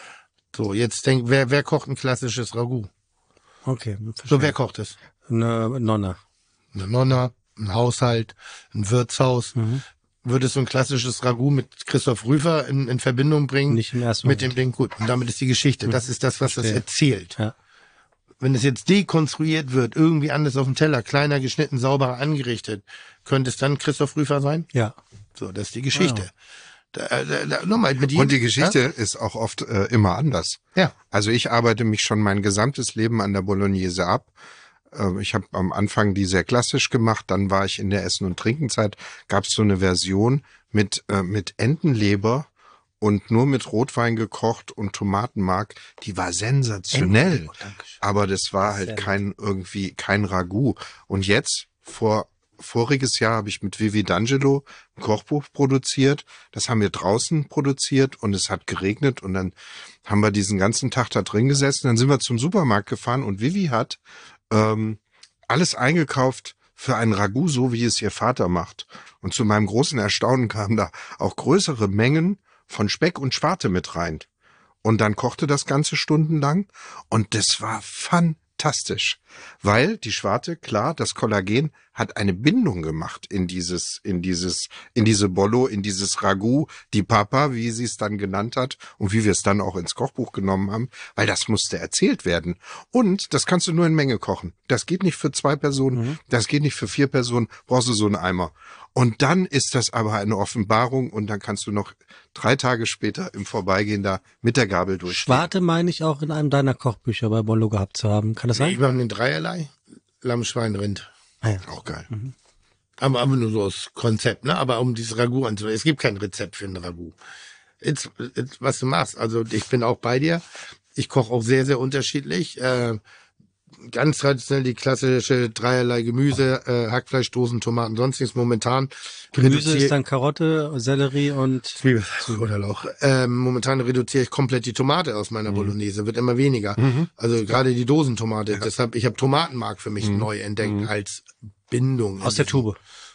So, jetzt denk, wer wer kocht ein klassisches Ragout? Okay, So, wer kocht es? eine Nonna. Eine Nonna, ein Haushalt, ein Wirtshaus. Mhm. Würdest du ein klassisches Ragout mit Christoph Rüfer in, in Verbindung bringen? Nicht im ersten mit Moment. dem Ding, gut. Und damit ist die Geschichte. Das ist das, was das Verstehe. erzählt. Ja. Wenn es jetzt dekonstruiert wird, irgendwie anders auf dem Teller, kleiner geschnitten, sauberer angerichtet, könnte es dann Christoph Rüfer sein? Ja. So, das ist die Geschichte. Wow. Da, da, da, nochmal, mit jedem, Und die Geschichte ist auch oft äh, immer anders. Ja. Also ich arbeite mich schon mein gesamtes Leben an der Bolognese ab. Äh, ich habe am Anfang die sehr klassisch gemacht, dann war ich in der Essen- und Trinkenzeit, gab es so eine Version mit äh, mit Entenleber und nur mit Rotwein gekocht und Tomatenmark, die war sensationell. Oh, Dankeschön. Aber das war halt Sehr gut. kein irgendwie kein Ragout. Und jetzt vor voriges Jahr habe ich mit Vivi D'Angelo ein Kochbuch produziert. Das haben wir draußen produziert und es hat geregnet und dann haben wir diesen ganzen Tag da drin gesessen. Dann sind wir zum Supermarkt gefahren und Vivi hat ähm, alles eingekauft für ein Ragout, so wie es ihr Vater macht. Und zu meinem großen Erstaunen kamen da auch größere Mengen von Speck und Schwarte mit rein. Und dann kochte das Ganze stundenlang und das war fantastisch, weil die Schwarte, klar, das Kollagen hat eine Bindung gemacht in dieses, in dieses, in diese Bollo, in dieses Ragout, die Papa, wie sie es dann genannt hat und wie wir es dann auch ins Kochbuch genommen haben, weil das musste erzählt werden. Und das kannst du nur in Menge kochen. Das geht nicht für zwei Personen, mhm. das geht nicht für vier Personen, brauchst du so einen Eimer. Und dann ist das aber eine Offenbarung und dann kannst du noch drei Tage später im Vorbeigehen da mit der Gabel durchstehen. Schwarte meine ich auch in einem deiner Kochbücher bei Bollo gehabt zu haben. Kann das sein? Ich mache einen Dreierlei, Lamm, Schwein, Rind. Ah, ja. Auch geil. Mhm. Aber, aber nur so das Konzept, ne? Aber um dieses Ragout anzunehmen. Es gibt kein Rezept für ein Ragout. Jetzt, jetzt, was du machst. Also ich bin auch bei dir. Ich koche auch sehr, sehr unterschiedlich. Äh, ganz traditionell die klassische Dreierlei Gemüse, äh, Hackfleisch, Dosen, Tomaten, sonstiges. Momentan Gemüse reduzier- ist dann Karotte, Sellerie und Zwiebel oder Lauch. Ähm, momentan reduziere ich komplett die Tomate aus meiner Bolognese, wird immer weniger. Mhm. Also gerade die Dosentomate. Ja. Deshalb, ich habe Tomatenmark für mich Mhm. neu entdeckt Mhm. als Bindung. aus der Tube.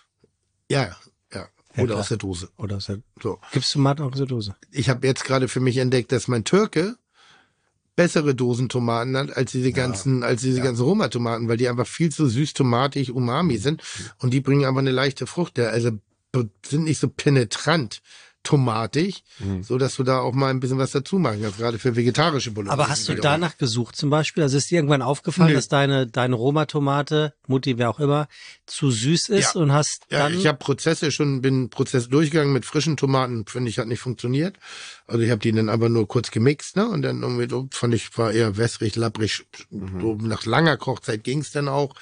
Ja, ja. Ja, Oder klar. aus der Dose. Oder aus der, So. gibt's Tomaten auch aus der Dose? Ich habe jetzt gerade für mich entdeckt, dass mein Türke bessere Dosentomaten hat als diese ganzen, als diese Ja. ganzen Roma-Tomaten, weil die einfach viel zu süß, tomatig, umami sind und die bringen aber eine leichte Frucht. Ja, also be- sind nicht so penetrant tomatig, Mhm. so dass du da auch mal ein bisschen was dazu machen kannst, gerade für vegetarische Bolognese. Aber hast du wiederum. danach gesucht zum Beispiel? Also ist dir irgendwann aufgefallen, Nö. dass deine deine Roma-Tomate, Mutti, wer auch immer, zu süß ist Ja. und hast Ja, dann... ich habe Prozesse schon, bin Prozess durchgegangen mit frischen Tomaten, finde ich, hat nicht funktioniert. Also ich habe die dann aber nur kurz gemixt, ne? Und dann irgendwie so, fand ich, war eher wässrig, labbrig. So nach langer Kochzeit ging's dann auch.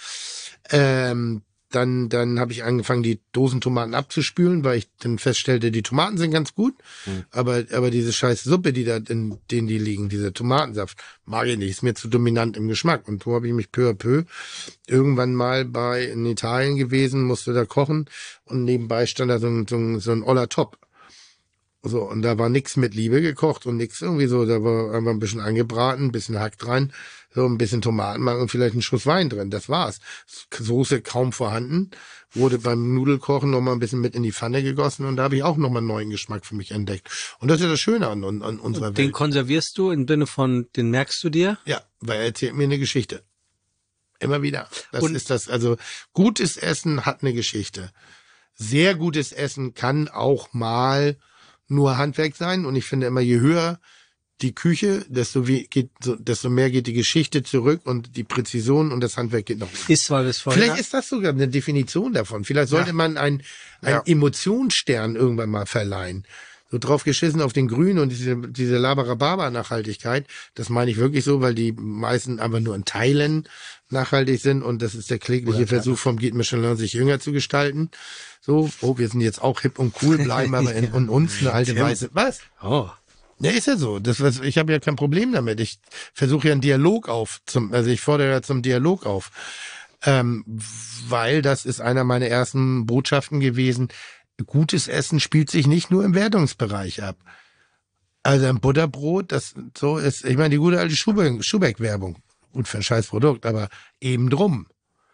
Ähm, dann dann habe ich angefangen, die Dosentomaten abzuspülen, weil ich dann feststellte, die Tomaten sind ganz gut, Mhm. aber aber diese scheiß Suppe, die da in denen die liegen, dieser Tomatensaft, mag ich nicht, ist mir zu dominant im Geschmack. Und so habe ich mich peu à peu irgendwann mal bei in Italien gewesen, musste da kochen und nebenbei stand da so ein so ein, so ein oller Top. So, und da war nichts mit Liebe gekocht und nichts irgendwie so, da war einfach ein bisschen angebraten, ein bisschen Hack dran, so ein bisschen Tomatenmark und vielleicht ein Schuss Wein drin, das war's. Soße kaum vorhanden, wurde beim Nudelkochen nochmal ein bisschen mit in die Pfanne gegossen und da habe ich auch nochmal einen neuen Geschmack für mich entdeckt. Und das ist das Schöne an, an, an unserer Und Welt. den konservierst du im Sinne von, den merkst du dir? Ja, weil er erzählt mir eine Geschichte. Immer wieder. Das Und- ist das, also gutes Essen hat eine Geschichte. Sehr gutes Essen kann auch mal nur Handwerk sein und ich finde immer, je höher die Küche, desto, wie geht, so, desto mehr geht die Geschichte zurück und die Präzision und das Handwerk geht noch mehr. Ist, weil wir es vorhin Vielleicht ist das sogar eine Definition davon. Vielleicht sollte Ja. man einen, einen Ja. Emotionsstern irgendwann mal verleihen. So drauf geschissen auf den Grün und diese, diese Labarababa-Nachhaltigkeit, das meine ich wirklich so, weil die meisten einfach nur in Teilen nachhaltig sind und das ist der klägliche Versuch vom Guide Michelin, sich jünger zu gestalten. So, oh, wir sind jetzt auch hip und cool, bleiben aber in, in uns eine alte Weiße. Was? Oh. Ja, ist ja so. Das, was, ich habe ja kein Problem damit. Ich versuche ja einen Dialog auf, zum, also ich fordere ja zum Dialog auf. Ähm, weil das ist einer meiner ersten Botschaften gewesen. Gutes Essen spielt sich nicht nur im Wertungsbereich ab. Also ein Butterbrot, das so ist, ich meine, die gute alte Schubeck- Schubeck-Werbung. Gut für ein scheiß Produkt, aber eben drum.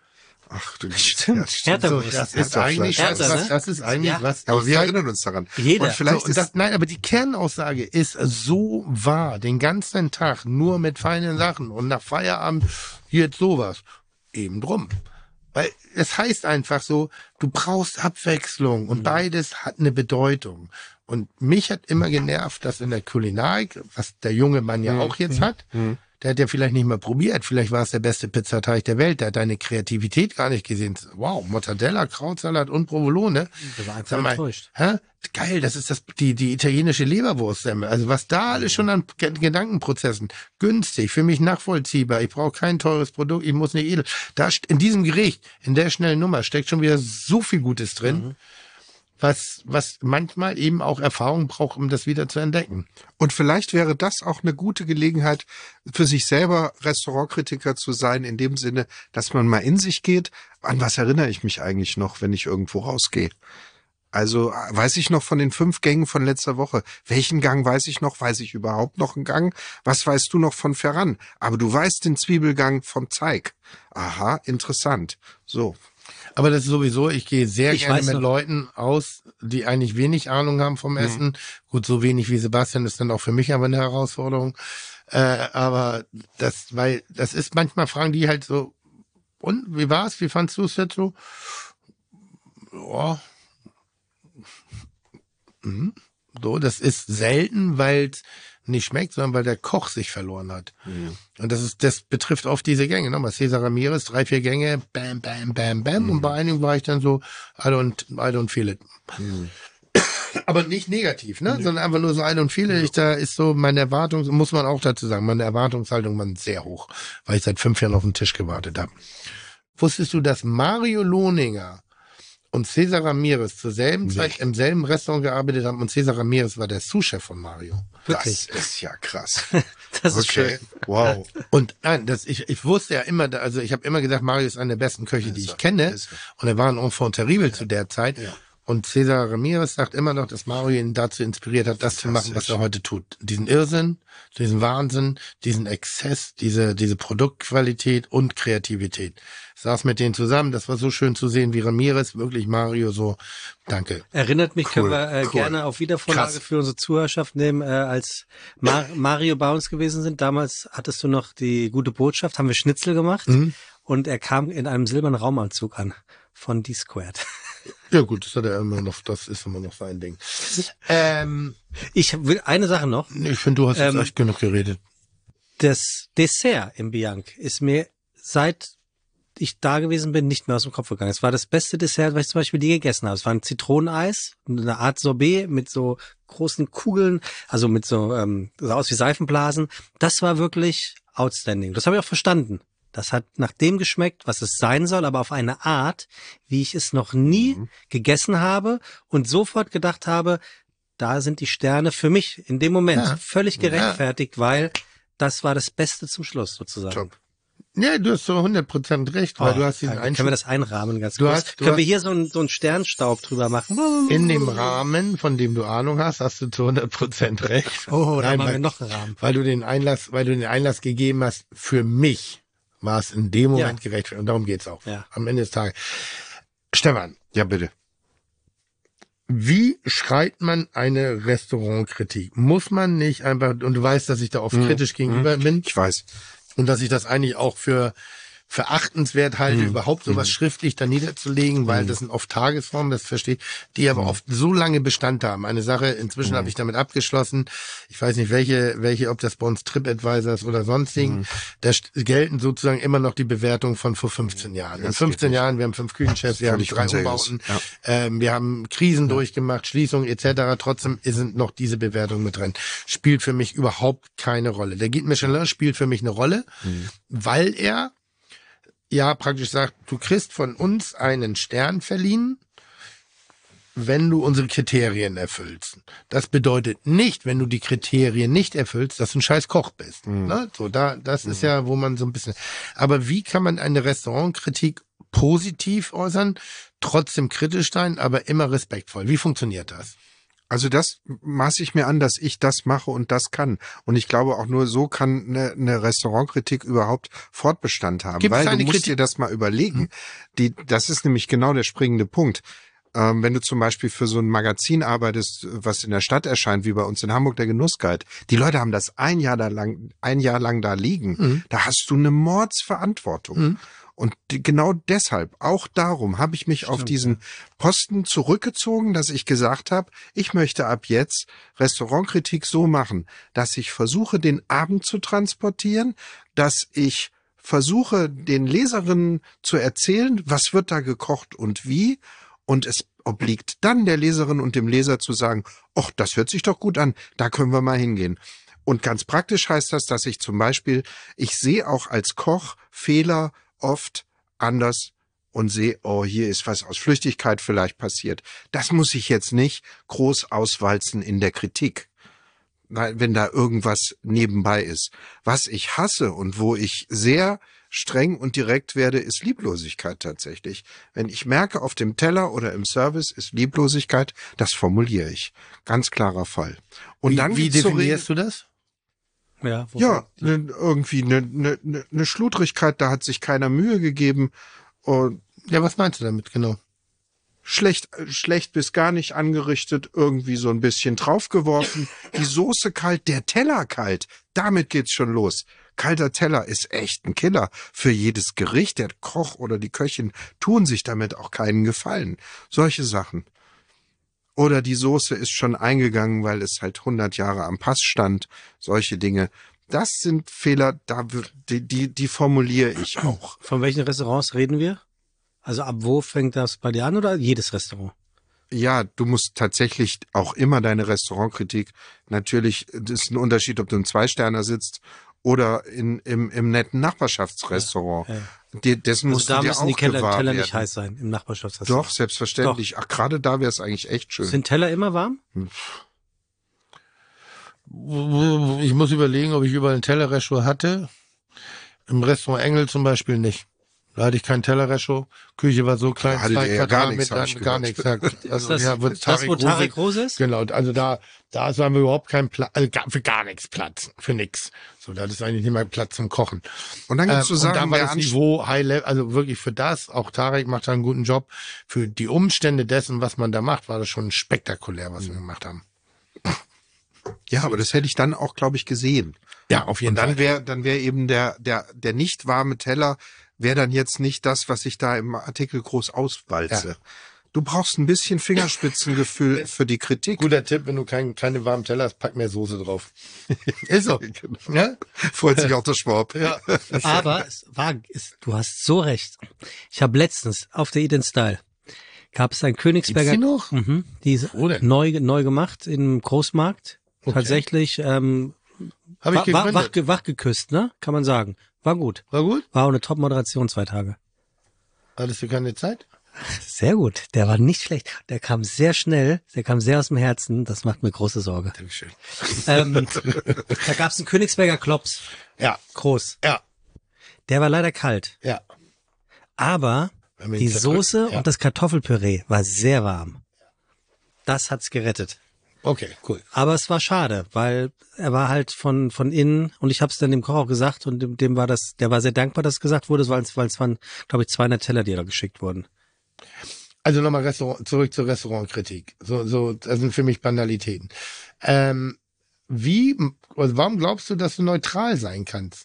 Ach du Stimmt. Ja, Hertha- So, das ist Härter eigentlich Fleisch. was, Härter, was, ne? das ist eigentlich Ja. was. aber ich wir sag- erinnern uns daran. Jeder. Und vielleicht so, und ist das, nein, aber die Kernaussage ist so wahr, den ganzen Tag nur mit feinen Sachen und nach Feierabend jetzt sowas. Eben drum. Weil es heißt einfach so, du brauchst Abwechslung und beides hat eine Bedeutung. Und mich hat immer genervt, dass in der Kulinarik, was der junge Mann ja auch jetzt hat, der hat ja vielleicht nicht mal probiert, vielleicht war es der beste Pizzateig der Welt, der hat deine Kreativität gar nicht gesehen. Wow, Mortadella, Krautsalat und Provolone. Der war einfach Sag mal, enttäuscht. hä? Geil, das ist das, die, die italienische Leberwurstsemmel. Also was da alles schon an Ge- Gedankenprozessen. Günstig, für mich nachvollziehbar. Ich brauche kein teures Produkt, ich muss nicht edel. Da st- in diesem Gericht, in der schnellen Nummer steckt schon wieder so viel Gutes drin, was, was manchmal eben auch Erfahrung braucht, um das wieder zu entdecken. Und vielleicht wäre das auch eine gute Gelegenheit, für sich selber Restaurantkritiker zu sein, in dem Sinne, dass man mal in sich geht. An was erinnere ich mich eigentlich noch, wenn ich irgendwo rausgehe? Also weiß ich noch von den fünf Gängen von letzter Woche. Welchen Gang weiß ich noch? Weiß ich überhaupt noch einen Gang? Was weißt du noch von Ferran? Aber du weißt den Zwiebelgang vom Zeig. Aha, interessant. So. Aber das ist sowieso, ich gehe sehr Ich gerne weiß mit noch- Leuten aus, die eigentlich wenig Ahnung haben vom Essen. Gut, so wenig wie Sebastian ist dann auch für mich aber eine Herausforderung. Äh, aber das, weil, das ist manchmal fragen die halt so, und, wie war's? Wie fandst du es jetzt so? Ja. Mhm. So, das ist selten, weil es nicht schmeckt, sondern weil der Koch sich verloren hat. Und das ist, das betrifft oft diese Gänge. Nochmal Cesar Ramirez, drei, vier Gänge, bam, bam, bam, bam. Und bei einigen war ich dann so, I don't, I don't feel it. Aber nicht negativ, ne? Sondern einfach nur so I don't feel it. Ich, da ist so meine Erwartung, muss man auch dazu sagen, meine Erwartungshaltung war sehr hoch, weil ich seit fünf Jahren auf den Tisch gewartet habe. Wusstest du, dass Mario Lohninger und Cesar Ramirez zur selben Zeit im selben Restaurant gearbeitet haben und Cesar Ramirez war der Sous-Chef von Mario? Wirklich. Das ist ja krass. Das ist Okay. schön. Wow. Und nein, das, ich, ich wusste ja immer, also ich habe immer gesagt, Mario ist einer der besten Köche, die Ist ich er. kenne. Ist er. Und er war ein Enfant terrible zu der Zeit. Und Cesar Ramirez sagt immer noch, dass Mario ihn dazu inspiriert hat, das zu machen, was er heute tut. Diesen Irrsinn, diesen Wahnsinn, diesen Exzess, diese, diese Produktqualität und Kreativität. Ich saß mit denen zusammen, das war so schön zu sehen, wie Ramirez wirklich Mario so, danke. Erinnert mich, können wir äh, cool. gerne auf Wiedervorlage Krass. für unsere Zuhörerschaft nehmen, äh, als Mar Mario bei uns gewesen sind. Damals hattest du noch die gute Botschaft, haben wir Schnitzel gemacht und er kam in einem silbernen Raumanzug an von D-Squared. Ja gut, das hat er immer noch, das ist immer noch sein Ding. Ähm, Ich will eine Sache noch. ich finde, du hast jetzt Ähm, echt genug geredet. Das Dessert im Bianc ist mir seit ich da gewesen bin, nicht mehr aus dem Kopf gegangen. Es war das beste Dessert, was ich zum Beispiel je gegessen habe. Es war ein Zitroneneis, eine Art Sorbet mit so großen Kugeln, also mit so, ähm, sah aus wie Seifenblasen. Das war wirklich outstanding. Das habe ich auch verstanden. Das hat nach dem geschmeckt, was es sein soll, aber auf eine Art, wie ich es noch nie Mhm. gegessen habe und sofort gedacht habe, da sind die Sterne für mich in dem Moment Ja. völlig gerechtfertigt, weil das war das Beste zum Schluss sozusagen. Top. Ja, du hast so hundert Prozent recht, weil Oh, du hast diesen können Einschub. wir das einrahmen ganz Du kurz? hast- du können hast- wir hier so einen so einen Sternstaub drüber machen? In dem Rahmen, von dem du Ahnung hast, hast du zu hundert Prozent recht. Oh, da Nein, machen wir weil, noch einen Rahmen. weil du den Einlass, weil du den Einlass gegeben hast, für mich war es in dem Moment Ja. gerecht. Und darum geht's auch. Ja. Am Ende des Tages. Stefan, Ja, bitte. wie schreibt man eine Restaurantkritik? Muss man nicht einfach, und du weißt, dass ich da oft kritisch gegenüber bin Ich weiß. und dass ich das eigentlich auch für verachtenswert halte, überhaupt sowas schriftlich da niederzulegen, weil das sind oft Tagesformen, das verstehe ich, die aber oft so lange Bestand haben. Eine Sache, inzwischen habe ich damit abgeschlossen, ich weiß nicht, welche, welche, ob das bei uns TripAdvisor ist oder sonstigen, da st- gelten sozusagen immer noch die Bewertungen von vor fünfzehn Jahren. In Das fünfzehn geht Jahren, wir haben fünf Küchenchefs, wir haben Völlig drei unseriös. Umbauten, Ja. ähm, wir haben Krisen durchgemacht, Schließungen et cetera. Trotzdem sind noch diese Bewertungen mit drin. Spielt für mich überhaupt keine Rolle. Der Guide Michelin spielt für mich eine Rolle, weil er ja praktisch sagt, du kriegst von uns einen Stern verliehen, wenn du unsere Kriterien erfüllst. Das bedeutet nicht, wenn du die Kriterien nicht erfüllst, dass du ein scheiß Koch bist. Ne? So, da, das ist ja, wo man so ein bisschen. Aber wie kann man eine Restaurantkritik positiv äußern, trotzdem kritisch sein, aber immer respektvoll? Wie funktioniert das? Also das maße ich mir an, dass ich das mache und das kann. Und ich glaube, auch nur so kann eine, eine Restaurantkritik überhaupt Fortbestand haben. Gibt es Weil du eine musst Kritik- dir das mal überlegen. Die, das ist nämlich genau der springende Punkt. Ähm, wenn du zum Beispiel für so ein Magazin arbeitest, was in der Stadt erscheint, wie bei uns in Hamburg, der Genussguide, die Leute haben das ein Jahr da lang, ein Jahr lang da liegen. Da hast du eine Mordsverantwortung. Und die, genau deshalb, auch darum, habe ich mich auf diesen Posten zurückgezogen, dass ich gesagt habe, ich möchte ab jetzt Restaurantkritik so machen, dass ich versuche, den Abend zu transportieren, dass ich versuche, den Leserinnen zu erzählen, was wird da gekocht und wie. Und es obliegt dann der Leserin und dem Leser zu sagen, ach, das hört sich doch gut an, da können wir mal hingehen. Und ganz praktisch heißt das, dass ich zum Beispiel, ich sehe auch als Koch Fehler oft anders und sehe, oh, hier ist was aus Flüchtigkeit vielleicht passiert. Das muss ich jetzt nicht groß auswalzen in der Kritik, wenn da irgendwas nebenbei ist. Was ich hasse und wo ich sehr streng und direkt werde, ist Lieblosigkeit tatsächlich. Wenn ich merke, auf dem Teller oder im Service ist Lieblosigkeit, das formuliere ich. Ganz klarer Fall. Und Wie, dann wie gibt's so definierst du das? Ja, wo- ja, ne, irgendwie eine ne, ne, ne Schludrigkeit, da hat sich keiner Mühe gegeben und Ja, was meinst du damit genau? schlecht, schlecht bis gar nicht angerichtet, irgendwie so ein bisschen draufgeworfen, die Soße kalt, der Teller kalt, damit geht's schon los. Kalter Teller ist echt ein Killer für jedes Gericht. Der Koch oder die Köchin tun sich damit auch keinen Gefallen. Solche Sachen. Oder die Soße ist schon eingegangen, weil es halt hundert Jahre am Pass stand. Solche Dinge. Das sind Fehler, da wird, die, die, die formuliere ich auch. Von welchen Restaurants reden wir? Also ab wo fängt das bei dir an oder jedes Restaurant? Ja, du musst tatsächlich auch immer deine Restaurantkritik, natürlich, das ist ein Unterschied, ob du im Zwei-Sterner sitzt oder in, im, im netten Nachbarschaftsrestaurant. Ja, ja. Die, dessen Also musst da du dir müssen die auch Teller, gewahr Teller werden. nicht heiß sein im Nachbarschaftsrestaurant. Doch, selbstverständlich. Ach, gerade da wäre es eigentlich echt schön. Sind Teller immer warm? Ich muss überlegen, ob ich überall ein Tellerrecho hatte. Im Restaurant Engel zum Beispiel nicht. Da hatte ich kein Tellerrecho. Küche war so klein, Da hattet zwei ihr ja gar nichts, Quadratmeter, hab ich gar gehört. nichts. Ja, also, das, ja, wo das, Tarek wo Rose- Tarek Rose ist? Genau, also da, da ist wir überhaupt kein Platz, also gar, für gar nichts Platz, für nix. So, da ist eigentlich nicht mal Platz zum Kochen. Und dann gibt's so Ähm, Sachen, und da war wer das anst- Niveau High Level, also wirklich für das, auch Tarek macht da einen guten Job. Für die Umstände dessen, was man da macht, war das schon spektakulär, was wir gemacht haben. Ja, aber das hätte ich dann auch, glaube ich, gesehen. Ja, auf jeden Und dann Fall. wäre dann wäre eben der, der, der nicht warme Teller, wäre dann jetzt nicht das, was ich da im Artikel groß auswalze. Ja. Du brauchst ein bisschen Fingerspitzengefühl für die Kritik. Guter Tipp, wenn du keinen keine warmen Teller hast, pack mehr Soße drauf. Ist so. Genau. Ja? Freut sich auch der Schwab. Ja. Aber es war, es, du hast so recht. Ich habe letztens auf der Eat and Style gab es ein Königsberger. Gibt's die noch? Mhm, die ist Wo denn? neu, neu gemacht im Großmarkt. Okay. Tatsächlich ähm, Habe ich war, war, wach, gegründet. ge- wach geküsst, ne? Kann man sagen. War gut. War gut? War auch eine Top-Moderation zwei Tage. Hattest du keine Zeit? Sehr gut. Der war nicht schlecht. Der kam sehr schnell. Der kam sehr aus dem Herzen. Das macht mir große Sorge. Dankeschön. Ähm, da gab's einen Königsberger Klops. Ja. Groß. Ja. Der war leider kalt. Ja. Aber Wenn wir die ihn zerdrücken- Soße ja. und das Kartoffelpüree war sehr warm. Das hat's gerettet. Okay, cool. Aber es war schade, weil er war halt von von innen und ich habe es dann dem Koch auch gesagt und dem, dem war das, der war sehr dankbar, dass es gesagt wurde, weil es weil es waren, glaube ich, zweihundert Teller, die da geschickt wurden. Also nochmal Restaurant, zurück zur Restaurantkritik. So, so, das sind für mich Banalitäten. Ähm, wie, also warum glaubst du, dass du neutral sein kannst?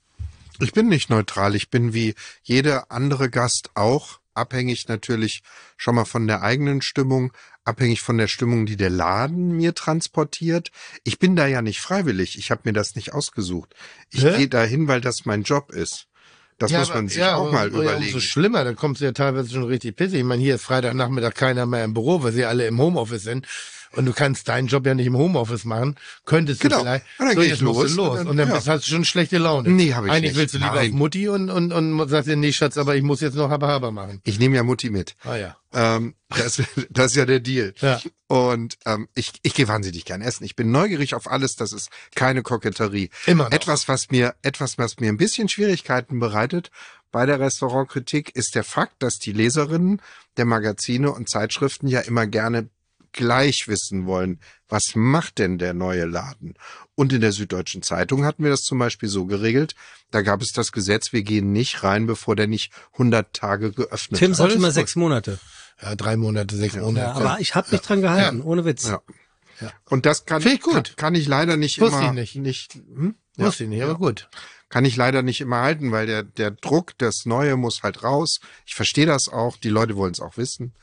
Ich bin nicht neutral. Ich bin wie jeder andere Gast auch abhängig natürlich schon mal von der eigenen Stimmung, abhängig von der Stimmung, die der Laden mir transportiert. Ich bin da ja nicht freiwillig. Ich habe mir das nicht ausgesucht. Ich Hä? gehe dahin, weil das mein Job ist. Das muss man aber- sich ja, auch aber- mal ja, überlegen. Umso schlimmer, da kommst du ja teilweise schon richtig pissig. Ich meine, hier ist Freitagnachmittag keiner mehr im Büro, weil sie alle im Homeoffice sind. Und du kannst deinen Job ja nicht im Homeoffice machen. Könntest Genau. du vielleicht. Und dann so, geh jetzt ich musst du los los. und dann- Und dann ja. bist, hast du schon schlechte Laune. Nee, hab ich Eigentlich nicht. willst du lieber Nein. auf Mutti und, und, und sagst dir, nee, Schatz, aber ich muss jetzt noch Haber-Haber machen. Ich nehme ja Mutti mit. Ah ja. Ähm, das, das ist ja der Deal. Ja. Und ähm, ich, ich gehe wahnsinnig gern essen. Ich bin neugierig auf alles. Das ist keine Koketterie. Immer noch. Etwas, was mir, etwas, was mir ein bisschen Schwierigkeiten bereitet bei der Restaurantkritik, ist der Fakt, dass die Leserinnen der Magazine und Zeitschriften ja immer gerne gleich wissen wollen, was macht denn der neue Laden? Und in der Süddeutschen Zeitung hatten wir das zum Beispiel so geregelt, da gab es das Gesetz, wir gehen nicht rein, bevor der nicht hundert Tage geöffnet Tim hat. sagt Alles immer gut. sechs Monate. Ja, drei Monate, sechs Monate. Ja, aber ich habe mich dran gehalten, ohne Witz. Ja. Und das kann, Finde ich gut. kann, kann ich leider nicht Wusste immer, ich nicht. nicht hm? ja. Wusste ich nicht, aber gut. Kann ich leider nicht immer halten, weil der, der Druck, das Neue muss halt raus. Ich verstehe das auch, die Leute wollen es auch wissen.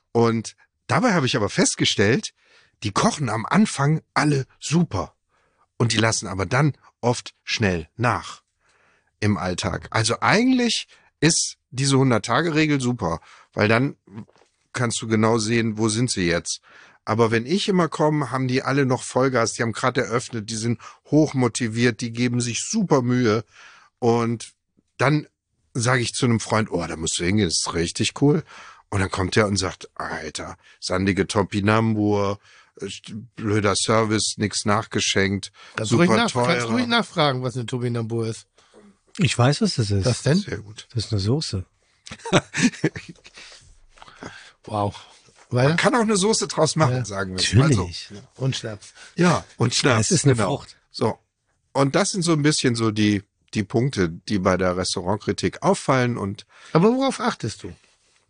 Und dabei habe ich aber festgestellt, die kochen am Anfang alle super. Und die lassen aber dann oft schnell nach im Alltag. Also eigentlich ist diese hundert-Tage-Regel super, weil dann kannst du genau sehen, wo sind sie jetzt. Aber wenn ich immer komme, haben die alle noch Vollgas, die haben gerade eröffnet, die sind hochmotiviert, die geben sich super Mühe. Und dann sage ich zu einem Freund, oh, da musst du hingehen, das ist richtig cool. Und dann kommt er und sagt, Alter, sandige Topinambur, blöder Service, nix nachgeschenkt, Kannst du ruhig, super nach, kannst du ruhig teuer. nachfragen, was eine Turbinambur ist. Ich weiß, was das ist. Was denn? Sehr gut. Das ist eine Soße. Wow. Man Weiter? kann auch eine Soße draus machen, Ja. sagen wir es mal so. Natürlich. Und Schnaps. Ja, und Schnaps. Es ist eine genau. Frucht. So. Und das sind so ein bisschen so die, die Punkte, die bei der Restaurantkritik auffallen. Und Aber worauf achtest du?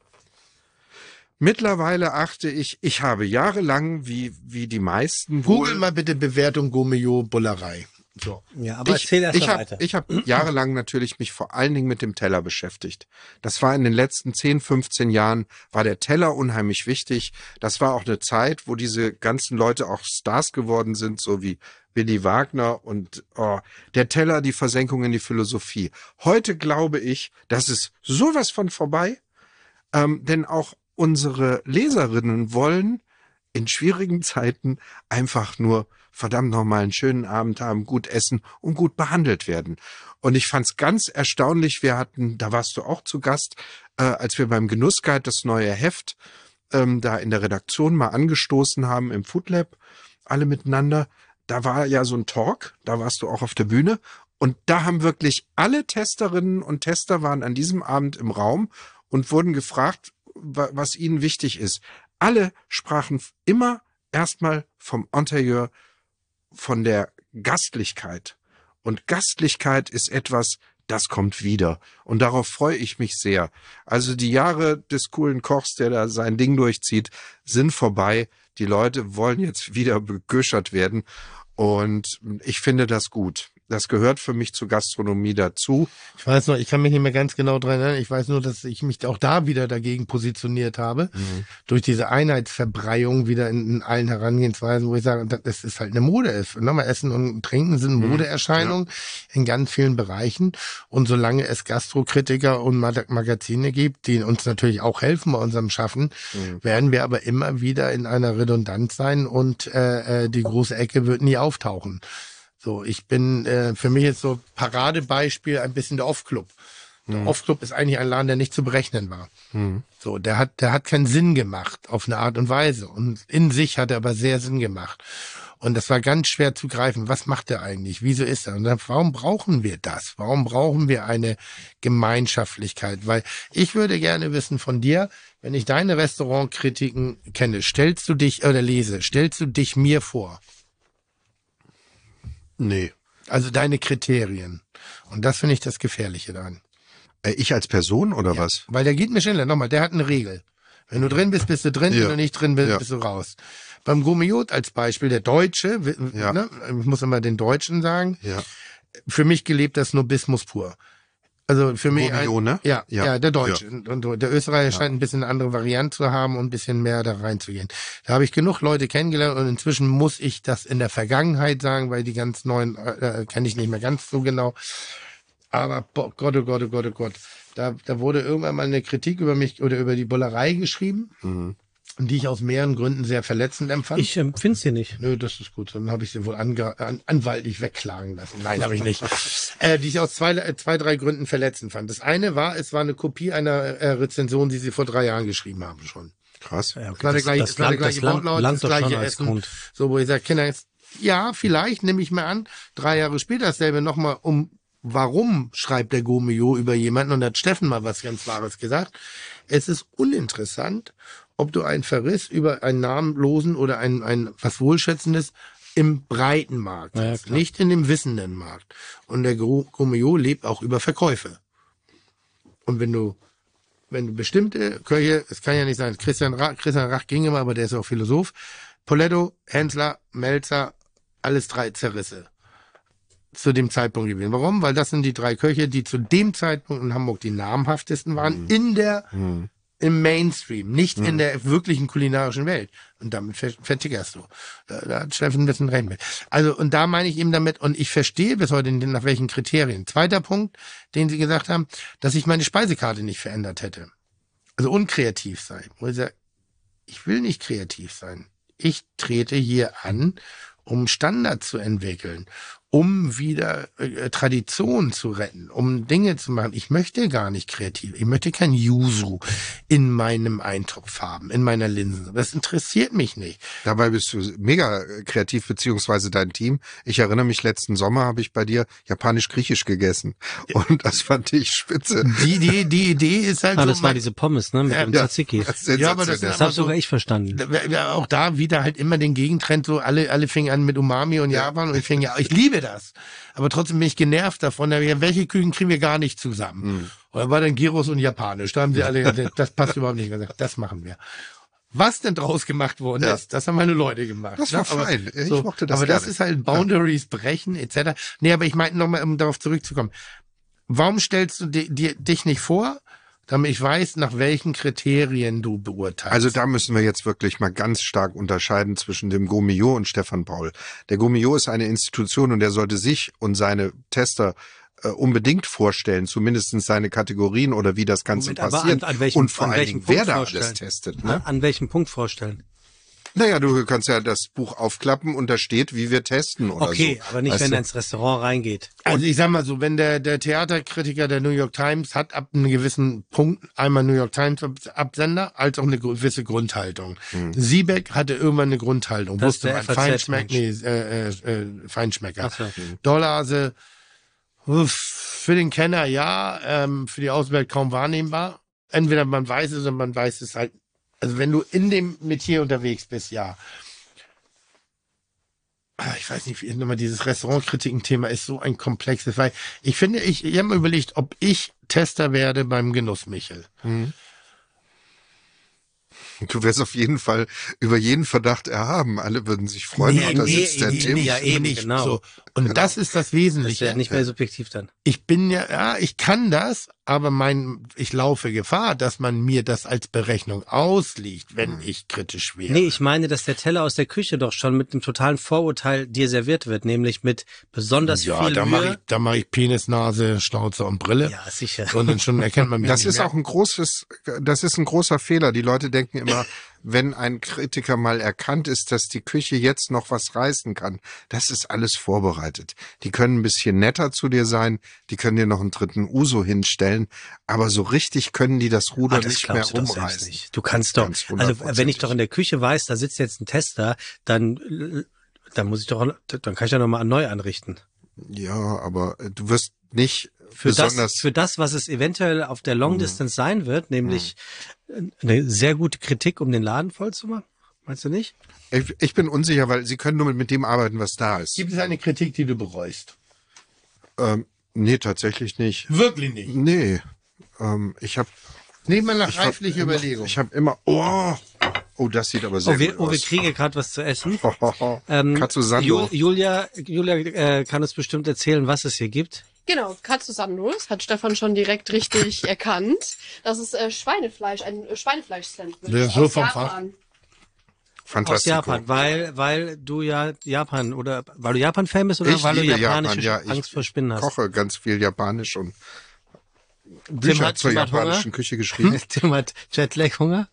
mittlerweile achte ich, ich habe jahrelang, wie, wie die meisten wohl, Google mal bitte Bewertung Gourmillot Bullerei. So. Ja, aber ich, erzähl erst ich mal habe weiter. ich hab jahrelang natürlich mich vor allen Dingen mit dem Teller beschäftigt. Das war in den letzten zehn, fünfzehn Jahren, war der Teller unheimlich wichtig. Das war auch eine Zeit, wo diese ganzen Leute auch Stars geworden sind, so wie Willy Wagner und oh, der Teller, die Versenkung in die Philosophie. Heute glaube ich, das ist sowas von vorbei, ähm, denn auch unsere Leserinnen wollen in schwierigen Zeiten einfach nur verdammt nochmal einen schönen Abend haben, gut essen und gut behandelt werden. Und ich fand's ganz erstaunlich, wir hatten, da warst du auch zu Gast, äh, als wir beim Genussguide das neue Heft ähm, da in der Redaktion mal angestoßen haben im Food Lab, alle miteinander. Da war ja so ein Talk, da warst du auch auf der Bühne. Und da haben wirklich alle Testerinnen und Tester waren an diesem Abend im Raum und wurden gefragt, wa- was ihnen wichtig ist. Alle sprachen immer erstmal vom Interieur, von der Gastlichkeit. Und Gastlichkeit ist etwas, das kommt wieder. Und darauf freue ich mich sehr. Also die Jahre des coolen Kochs, der da sein Ding durchzieht, sind vorbei. Die Leute wollen jetzt wieder begüschert werden. Und ich finde das gut. Das gehört für mich zur Gastronomie dazu. Ich weiß noch, ich kann mich nicht mehr ganz genau dran erinnern. Ich weiß nur, dass ich mich auch da wieder dagegen positioniert habe. Mhm. Durch diese Einheitsverbreiung wieder in, in allen Herangehensweisen, wo ich sage, das ist halt eine Mode ist. Nochmal Essen und Trinken sind Mhm. Modeerscheinungen ja. in ganz vielen Bereichen. Und solange es Gastrokritiker und Mag- Magazine gibt, die uns natürlich auch helfen bei unserem Schaffen, Mhm. werden wir aber immer wieder in einer Redundanz sein und äh, äh, die große Ecke wird nie auftauchen. So, ich bin, äh, für mich ist so Paradebeispiel ein bisschen der Off-Club. Der Mhm. Off-Club ist eigentlich ein Laden, der nicht zu berechnen war. Mhm. So, der hat, der hat keinen Sinn gemacht auf eine Art und Weise. Und in sich hat er aber sehr Sinn gemacht. Und das war ganz schwer zu greifen. Was macht er eigentlich? Wieso ist er? Und dann, warum brauchen wir das? Warum brauchen wir eine Gemeinschaftlichkeit? Weil ich würde gerne wissen von dir, wenn ich deine Restaurantkritiken kenne, stellst du dich, oder lese, stellst du dich mir vor? Nee. Also deine Kriterien. Und das finde ich das Gefährliche daran. Äh, ich als Person oder Ja, was? weil der geht mir schneller. Nochmal, der hat eine Regel. Wenn du drin bist, bist du drin. Ja. Wenn du nicht drin bist, Ja. bist du raus. Beim Gourmet als Beispiel, der Deutsche, w- Ja. ne, ich muss immer den Deutschen sagen, Ja. für mich gelebt das Snobismus pur. Also für mich, Gourmet, ein, ne? ja, ja, Ja. der Deutsche. Und und der Österreicher scheint ein bisschen eine andere Variante zu haben und ein bisschen mehr da reinzugehen. Da habe ich genug Leute kennengelernt und inzwischen muss ich das in der Vergangenheit sagen, weil die ganz neuen äh, kenne ich nicht mehr ganz so genau. Aber boah, Gott, oh Gott, oh Gott, oh Gott. Da, da wurde irgendwann mal eine Kritik über mich oder über die Bullerei geschrieben, Mhm. die ich aus mehreren Gründen sehr verletzend empfand. Ich ähm, find's hier nicht. Nö, das ist gut. Dann habe ich sie wohl ange an, anwaltlich wegklagen lassen. Nein, habe ich nicht. äh, die ich aus zwei, äh, zwei, drei Gründen verletzend fand. Das eine war, es war eine Kopie einer äh, Rezension, die sie vor drei Jahren geschrieben haben schon. Krass. Ja, Das war der gleiche, das war der gleiche langt- Wortlaut, langt das doch schon gleiche als Essen. Grund. So, wo ich sage, Kinder, jetzt, ja, vielleicht nehme ich mir an, drei Jahre später dasselbe nochmal um, warum schreibt der Gourmet über jemanden, und da hat Steffen mal was ganz Wahres gesagt. Es ist uninteressant, ob du einen Verriss über einen namenlosen oder ein, ein was Wohlschätzendes im breiten Markt Ja, ja, hast, klar. nicht in dem wissenden Markt. Und der Gourmet lebt auch über Verkäufe. Und wenn du wenn du bestimmte Köche, es kann ja nicht sein, Christian Rach, Christian Rach ging immer, aber der ist auch Philosoph, Poletto, Hensler, Melzer, alles drei Zerrisse zu dem Zeitpunkt gewesen. Warum? Weil das sind die drei Köche, die zu dem Zeitpunkt in Hamburg die namhaftesten waren, Mhm. in der, Mhm. im Mainstream, nicht Mhm. in der wirklichen kulinarischen Welt. Und damit ver- vertickerst du. Da, da hat Steffen ein bisschen recht mit. Also, und da meine ich eben damit, und ich verstehe bis heute nicht, nach welchen Kriterien. Zweiter Punkt, den Sie gesagt haben, dass ich meine Speisekarte nicht verändert hätte. Also unkreativ sein. Wo ich sage, ich will nicht kreativ sein. Ich trete hier an, um Standards zu entwickeln, um wieder äh, Tradition zu retten, um Dinge zu machen. Ich möchte gar nicht kreativ. Ich möchte kein Yuzu in meinem Eintopf haben, in meiner Linse. Das interessiert mich nicht. Dabei bist du mega kreativ, beziehungsweise dein Team. Ich erinnere mich, letzten Sommer habe ich bei dir japanisch-griechisch gegessen. Und das fand ich spitze. Die, die, die Idee ist halt Ah, so. das war mein- diese Pommes, ne, mit Ja, dem ja. Tzatziki. Das ist Ja, aber das sensationell. Das habe sogar ich verstanden. Da- ja, auch da wieder halt immer den Gegentrend, so alle, alle fingen an mit Umami und Japan und ich fing ja, ich liebe das. Aber trotzdem bin ich genervt davon, da hab ich gesagt, welche Küchen kriegen wir gar nicht zusammen. Mhm. Und dann war dann Gyros und Japanisch. Da haben sie alle gesagt, das passt überhaupt nicht. gesagt, das machen wir. Was denn draus gemacht worden Ja. ist, das haben meine Leute gemacht. Das war Ne? Aber fein. Ich so, mochte das Aber das gerne. ist halt Boundaries brechen, et cetera. Nee, aber ich meinte nochmal, um darauf zurückzukommen. Warum stellst du di- dir, dich nicht vor, damit ich weiß, nach welchen Kriterien du beurteilst? Also da müssen wir jetzt wirklich mal ganz stark unterscheiden zwischen dem Gourmet und Stefan Paul. Der Gourmet ist eine Institution und der sollte sich und seine Tester äh, unbedingt vorstellen, zumindest seine Kategorien oder wie das Ganze Moment, aber passiert an, an welchem, und vor an allen welchem Dingen, wer Punkt da vorstellen? alles testet. An, Ne? an welchem Punkt vorstellen? Naja, du kannst ja das Buch aufklappen und da steht, wie wir testen oder Okay, so. aber nicht, Weißt wenn du? er ins Restaurant reingeht. Also ich sag mal so, wenn der, der Theaterkritiker der New York Times hat ab einem gewissen Punkt einmal New York Times Absender, als auch eine gewisse Grundhaltung. Hm. Siebeck hatte irgendwann eine Grundhaltung, Das ist wusste der man, F A Feinschmeck, nee, Z-Mensch. äh, äh, äh, Feinschmecker. Ach so. Dollase, uff, für den Kenner ja, ähm, für die Außenwelt kaum wahrnehmbar. Entweder man weiß es oder man weiß es halt, also wenn du in dem Metier unterwegs bist, ja. Ah, Ich weiß nicht, wie nochmal dieses Restaurantkritiken-Thema ist so ein komplexes, weil ich finde, ich, ich habe mir überlegt, ob ich Tester werde beim Genuss Michel. Hm. Du wirst auf jeden Fall über jeden Verdacht erhaben. Alle würden sich freuen. Nee, und da nee, sitzt der nee, Tim. nee, Ja, eben eben, nicht. genau. So. Und das ist das Das Wesentliche. wäre nicht mehr subjektiv dann. Ich bin ja, ja, ich kann das, aber mein, ich laufe Gefahr, dass man mir das als Berechnung ausliegt, wenn ich kritisch wäre. Nee, ich meine, dass der Teller aus der Küche doch schon mit einem totalen Vorurteil dir serviert wird, nämlich mit besonders ja, viel da mache ich, Mühe. da mache ich Penis, Nase, Schnauze und Brille. Ja, sicher. Und dann schon erkennt man mich Das nicht ist mehr. auch ein großes, das ist ein großer Fehler. Die Leute denken immer, wenn ein Kritiker mal erkannt ist, dass die Küche jetzt noch was reißen kann, das ist alles vorbereitet. Die können ein bisschen netter zu dir sein, die können dir noch einen dritten Uso hinstellen, aber so richtig können die das Ruder Ah, das nicht mehr glaubst du doch selbst rumreißen. nicht. Du kannst doch, Ganz also wenn ich hundertprozentig. doch in der Küche weiß, da sitzt jetzt ein Tester, dann äh, Dann muss ich doch, dann kann ich ja nochmal neu anrichten. Ja, aber äh, du wirst nicht Für besonders... das, für das, was es eventuell auf der Long Distance sein wird, nämlich eine sehr gute Kritik, um den Laden voll zu machen. Meinst du nicht? ich, ich bin unsicher, weil sie können nur mit, mit dem arbeiten, was da ist. Gibt es eine Kritik, die du bereust? Ähm, nee, tatsächlich nicht. Wirklich nicht. Nee, ähm, ich habe... Nehmen wir nach Ich hab reiflicher immer- Überlegung. Ich habe immer... Oh, oh, das sieht aber sehr Oh, wir, gut oh, wir aus. kriegen gerade was zu essen. Ähm, Katsu Sando. Ju- Julia, Julia äh, kann uns bestimmt erzählen, was es hier gibt. Genau, Katsu Sando, das hat Stefan schon direkt richtig erkannt. Das ist äh, Schweinefleisch, ein äh, Schweinefleisch-Sandwich Ja, so aus vom Japan. Aus Fantastico. Japan, weil, weil du ja Japan oder weil du Japan-Fan bist oder Ich weil du liebe japanische Japan, ja. Angst Ich vor Spinnen hast. koche ganz viel Japanisch und Tim Bücher hat- zur Tim hat Hunger? japanischen Küche geschrieben. Tim hat Jetlag-Hunger?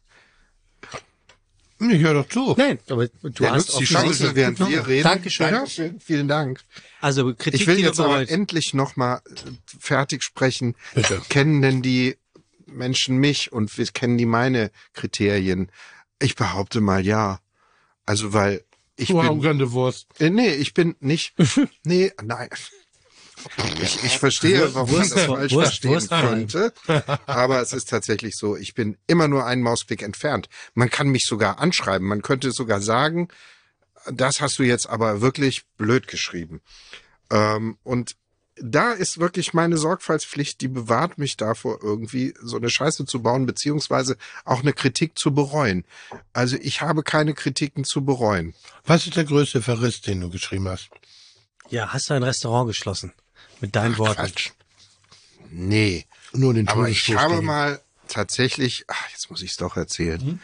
Ich höre doch zu. Nein, aber du Der hast nutzt die offensichtlich- Chance, während wir reden. Dankeschön. Dankeschön. Vielen Dank. Also Kritik, Ich will die du jetzt aber bereust. endlich nochmal fertig sprechen. Bitte. Kennen denn die Menschen mich und wir kennen die meine Kriterien? Ich behaupte mal ja. Also weil ich Du bin... arrogante Wurst. Äh, nee, ich bin nicht... nee, nein. Ich, ich verstehe, warum man das Wurst- falsch Wurst- verstehen Wurst- könnte. Aber es ist tatsächlich so, ich bin immer nur einen Mausklick entfernt. Man kann mich sogar anschreiben. Man könnte sogar sagen, das hast du jetzt aber wirklich blöd geschrieben. Ähm, und da ist wirklich meine Sorgfaltspflicht, die bewahrt mich davor, irgendwie so eine Scheiße zu bauen, beziehungsweise auch eine Kritik zu bereuen. Also ich habe keine Kritiken zu bereuen. Was ist der größte Verriss, den du geschrieben hast? Ja, hast du ein Restaurant geschlossen? Mit deinen Worten. Quatsch. Nee. Nur den Aber ich Todesstoß habe gegen. mal tatsächlich, ach, jetzt muss ich es doch erzählen.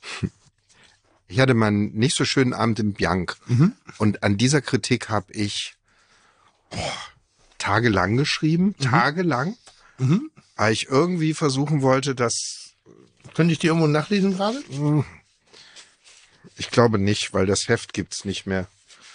Ich hatte mal einen nicht so schönen Abend im Bianc. Und an dieser Kritik habe ich boah, tagelang geschrieben, tagelang, weil ich irgendwie versuchen wollte, dass, Könnte ich die irgendwo nachlesen gerade? ich glaube nicht, weil das Heft gibt's nicht mehr.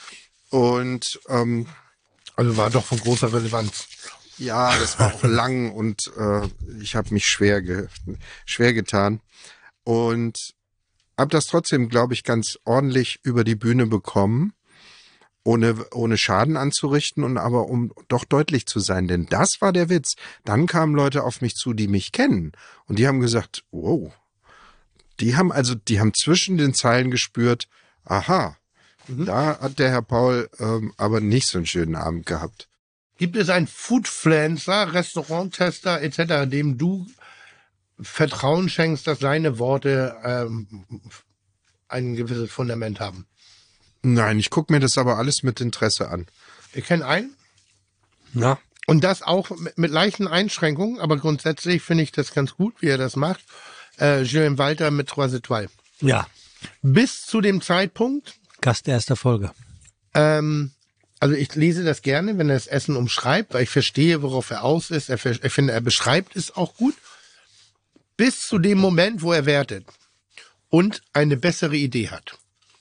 Und ähm, Also war doch von großer Relevanz. ja, das war auch lang und äh, ich habe mich schwer, ge schwer getan. Und habe das trotzdem, glaube ich, ganz ordentlich über die Bühne bekommen, ohne, ohne Schaden anzurichten und aber um doch deutlich zu sein. Denn das war der Witz. Dann kamen Leute auf mich zu, die mich kennen. Und die haben gesagt, wow. Die haben also, die haben zwischen den Zeilen gespürt, aha, da hat der Herr Paul ähm, aber nicht so einen schönen Abend gehabt. Gibt es einen Foodfluencer, Restauranttester et cetera, dem du Vertrauen schenkst, dass seine Worte ähm, ein gewisses Fundament haben? Nein, ich gucke mir das aber alles mit Interesse an. Ich kenne einen Ja. und das auch mit, mit leichten Einschränkungen, aber grundsätzlich finde ich das ganz gut, wie er das macht. Äh, Julien Walter mit Trois Étoiles. Ja. Bis zu dem Zeitpunkt, Gast erster Folge. ähm, also ich lese das gerne, wenn er das Essen umschreibt, weil ich verstehe, worauf er aus ist. Er, ver- ich finde, er beschreibt es auch gut. Bis zu dem Moment, wo er wertet und eine bessere Idee hat.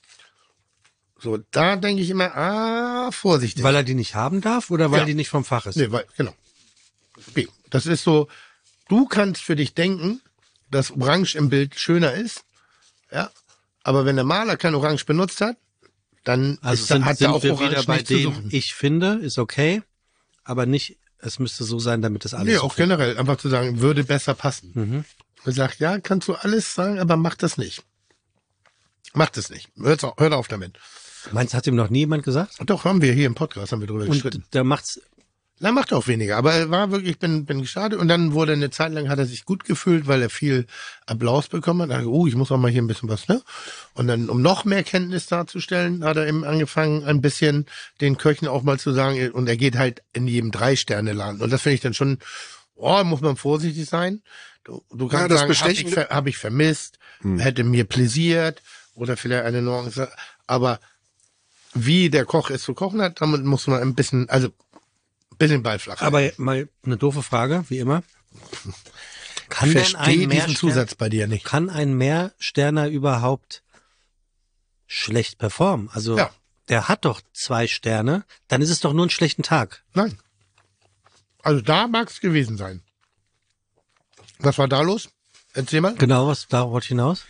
So, da denke ich immer, ah, vorsichtig. Weil er die nicht haben darf oder weil Ja. die nicht vom Fach ist? Nee, weil, genau. B. Das ist so, du kannst für dich denken, dass Orange im Bild schöner ist, ja, aber wenn der Maler kein Orange benutzt hat, dann Also ist, sind, hat sind er auch wir Orange wieder bei nicht zu dem, suchen. ich finde, ist okay, aber nicht, es müsste so sein, damit das alles Nee, so auch generell, einfach zu sagen, würde besser passen. Mhm. Man sagt, ja, kannst du alles sagen, aber mach das nicht. Mach das nicht. Hört auf, hört auf damit. Meinst du, hat ihm noch nie jemand gesagt? Doch, haben wir hier im Podcast, haben wir drüber gestritten. Und da macht's, Na, macht auch weniger, aber er war wirklich, ich bin, bin gestartet und dann wurde eine Zeit lang, hat er sich gut gefühlt, weil er viel Applaus bekommen hat. Da dachte ich, oh, ich muss auch mal hier ein bisschen was, ne? Und dann, um noch mehr Kenntnis darzustellen, hat er eben angefangen, ein bisschen den Köchen auch mal zu sagen, und er geht halt in jedem Drei-Sterne-Laden. Und das finde ich dann schon, oh, muss man vorsichtig sein. Du, du kannst Ja, das sagen, habe ich, Bestechende- ver, hab ich vermisst, hätte mir pläsiert oder vielleicht eine Nuance, aber wie der Koch es zu kochen hat, damit muss man ein bisschen, also ein bisschen Ballflach. aber mal eine doofe Frage, wie immer. Kann ich denn verstehe ein diesen Mehrstern, Zusatz bei dir nicht. kann ein Mehrsterner überhaupt schlecht performen? Also, Ja. der hat doch zwei Sterne, dann ist es doch nur ein schlechten Tag. Nein. Also da mag es gewesen sein. Was war da los? Erzähl mal. Genau, was, darauf wollte ich hinaus?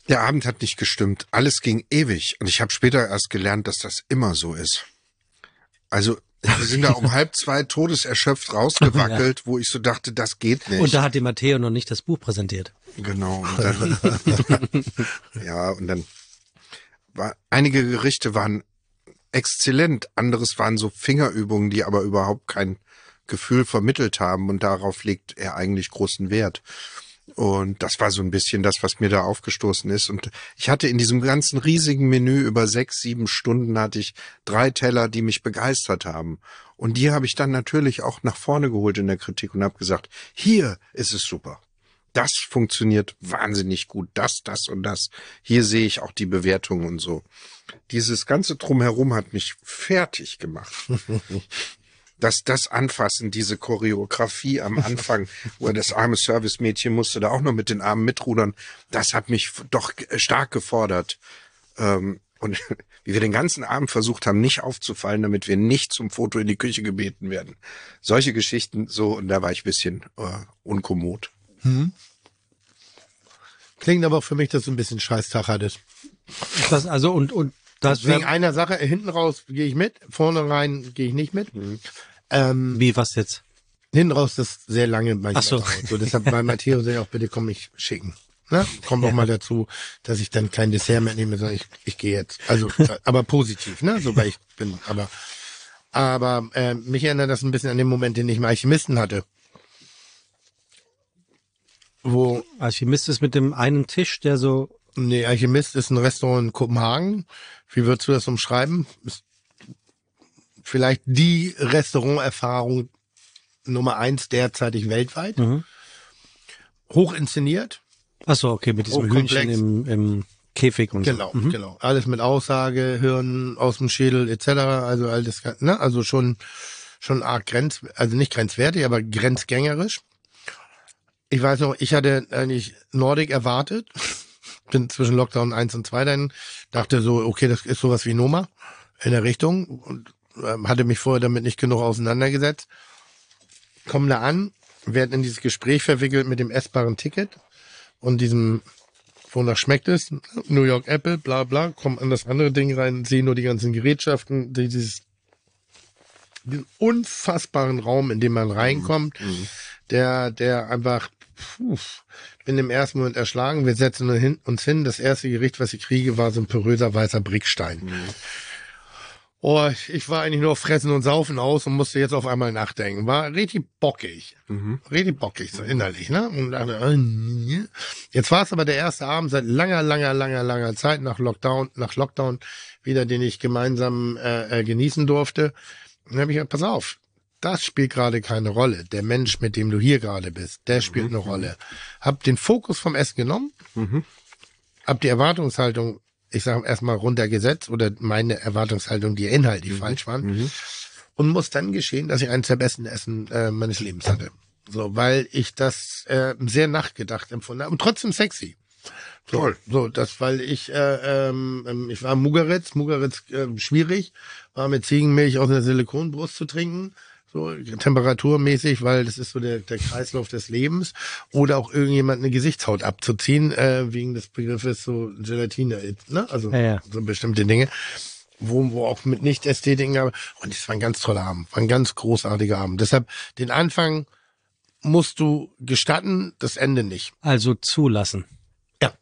Der Abend hat nicht gestimmt. Alles ging ewig. Und ich habe später erst gelernt, dass das immer so ist. Also wir sind da um halb zwei todeserschöpft rausgewackelt, ja. wo ich so dachte, das geht nicht. Und da hat die Matteo noch nicht das Buch präsentiert. Genau. Und dann, ja, und dann war, einige Gerichte waren exzellent. Anderes waren so Fingerübungen, die aber überhaupt kein Gefühl vermittelt haben. Und darauf legt er eigentlich großen Wert. Und das war so ein bisschen das, was mir da aufgestoßen ist. Und ich hatte in diesem ganzen riesigen Menü über sechs, sieben Stunden hatte ich drei Teller, die mich begeistert haben. Und die habe ich dann natürlich auch nach vorne geholt in der Kritik und habe gesagt, hier ist es super. Das funktioniert wahnsinnig gut. Das, das und das. Hier sehe ich auch die Bewertungen und so. Dieses ganze Drumherum hat mich fertig gemacht. Dass das Anfassen, diese Choreografie am Anfang, wo das arme Servicemädchen musste da auch noch mit den Armen mitrudern, das hat mich doch stark gefordert. Und wie wir den ganzen Abend versucht haben, nicht aufzufallen, damit wir nicht zum Foto in die Küche gebeten werden. Solche Geschichten so, und da war ich ein bisschen äh, unkommod. Hm. Klingt aber auch für mich, dass du ein bisschen Scheißtag hattest. Das also und und das wegen einer Sache, hinten raus gehe ich mit, vorne rein gehe ich nicht mit. Mhm. Ähm, Wie, was jetzt? Hinten raus das sehr lange manchmal. Ach so. Dauert. So, deshalb bei Matteo sage ich auch, bitte komm mich schicken. Ne? Kommt auch Ja. mal dazu, dass ich dann kein Dessert mehr nehme, sondern ich, ich gehe jetzt. Also, aber positiv, ne? So, weil ich bin, aber, aber äh, mich erinnert das ein bisschen an den Moment, den ich im Alchemisten hatte. Wo, Alchemist ist mit dem einen Tisch, der so, nee, Alchemist ist ein Restaurant in Kopenhagen. Wie würdest du das umschreiben? Ist vielleicht die Restauranterfahrung Nummer eins derzeitig weltweit. mhm. Hoch inszeniert. Ach so, okay, mit diesem Hochkomplex. Hühnchen im, im Käfig und Genau, so. Mhm. genau. Alles mit Aussage, Hirn aus dem Schädel et cetera. Also all das, ne? Also schon schon arg grenz, also nicht grenzwertig, aber grenzgängerisch. Ich weiß noch, ich hatte eigentlich Nordic erwartet. Bin zwischen Lockdown eins und zwei dann, dachte so, okay, das ist sowas wie Noma in der Richtung und ähm, hatte mich vorher damit nicht genug auseinandergesetzt. Kommen da an, werden in dieses Gespräch verwickelt mit dem essbaren Ticket und diesem, wonach schmeckt es, New York Apple, bla bla, kommen an das andere Ding rein, sehen nur die ganzen Gerätschaften, dieses diesen unfassbaren Raum, in den man reinkommt, Mhm. der, der einfach, puh, bin im ersten Moment erschlagen. Wir setzen uns hin, uns hin. Das erste Gericht, was ich kriege, war so ein poröser weißer Brickstein. Mhm. Oh, ich, ich war eigentlich nur auf Fressen und Saufen aus und musste jetzt auf einmal nachdenken. War richtig bockig. Mhm. Richtig bockig, so innerlich, ne? Und dachte, äh, nee. Jetzt war es aber der erste Abend seit langer, langer, langer, langer Zeit nach Lockdown, nach Lockdown wieder, den ich gemeinsam äh, äh, genießen durfte. Und dann habe ich gesagt, pass auf, das spielt gerade keine Rolle. Der Mensch, mit dem du hier gerade bist, der spielt eine Rolle. Hab den Fokus vom Essen genommen, Mhm. hab die Erwartungshaltung, ich sage erstmal runtergesetzt oder meine Erwartungshaltung, die inhaltlich falsch waren. Mhm. Und muss dann geschehen, dass ich eines der besten Essen äh, meines Lebens hatte. So, weil ich das äh, sehr nachgedacht empfunden habe und trotzdem sexy. So, Toll. so, das, weil ich, äh, ähm, ich war Mugaritz, Mugaritz äh, schwierig, war mit Ziegenmilch aus einer Silikonbrust zu trinken, so temperaturmäßig, weil das ist so der, der Kreislauf des Lebens. Oder auch irgendjemand eine Gesichtshaut abzuziehen, äh, wegen des Begriffes so Gelatine, ne? Also Ja, ja. so bestimmte Dinge. Wo, wo auch mit Nicht-Ästhetiken, aber und es war ein ganz toller Abend, war ein ganz großartiger Abend. Deshalb den Anfang musst du gestatten, das Ende nicht. Also zulassen. Ja.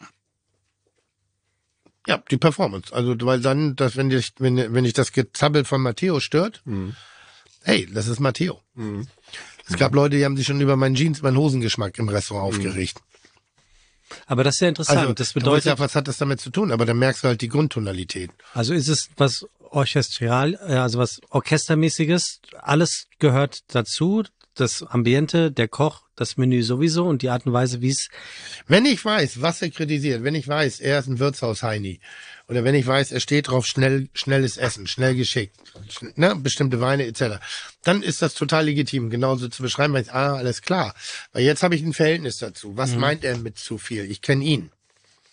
Ja, die Performance. Also, weil dann, dass, wenn dich, wenn, wenn dich das Gezappel von Matteo stört, Mhm. hey, das ist Matteo. Mhm. Es gab Leute, die haben sich schon über meinen Jeans, meinen Hosengeschmack im Restaurant aufgeregt. Aber das ist ja interessant. Also, das du weißt ja, bedeutet, was hat das damit zu tun? Aber dann merkst du halt die Grundtonalität. also ist es was orchestral, äh, also was Orchestermäßiges, alles gehört dazu, das Ambiente, der Koch, das Menü sowieso und die Art und Weise, wie es, Wenn ich weiß, was er kritisiert, wenn ich weiß, er ist ein Wirtshaus-Heini, oder wenn ich weiß, er steht drauf, schnell, schnelles Essen, schnell geschickt, schn- ne, bestimmte Weine et cetera, dann ist das total legitim, genauso zu beschreiben, weil ich, ah, alles klar. Weil jetzt habe ich ein Verhältnis dazu. Was meint er mit zu viel? Ich kenne ihn.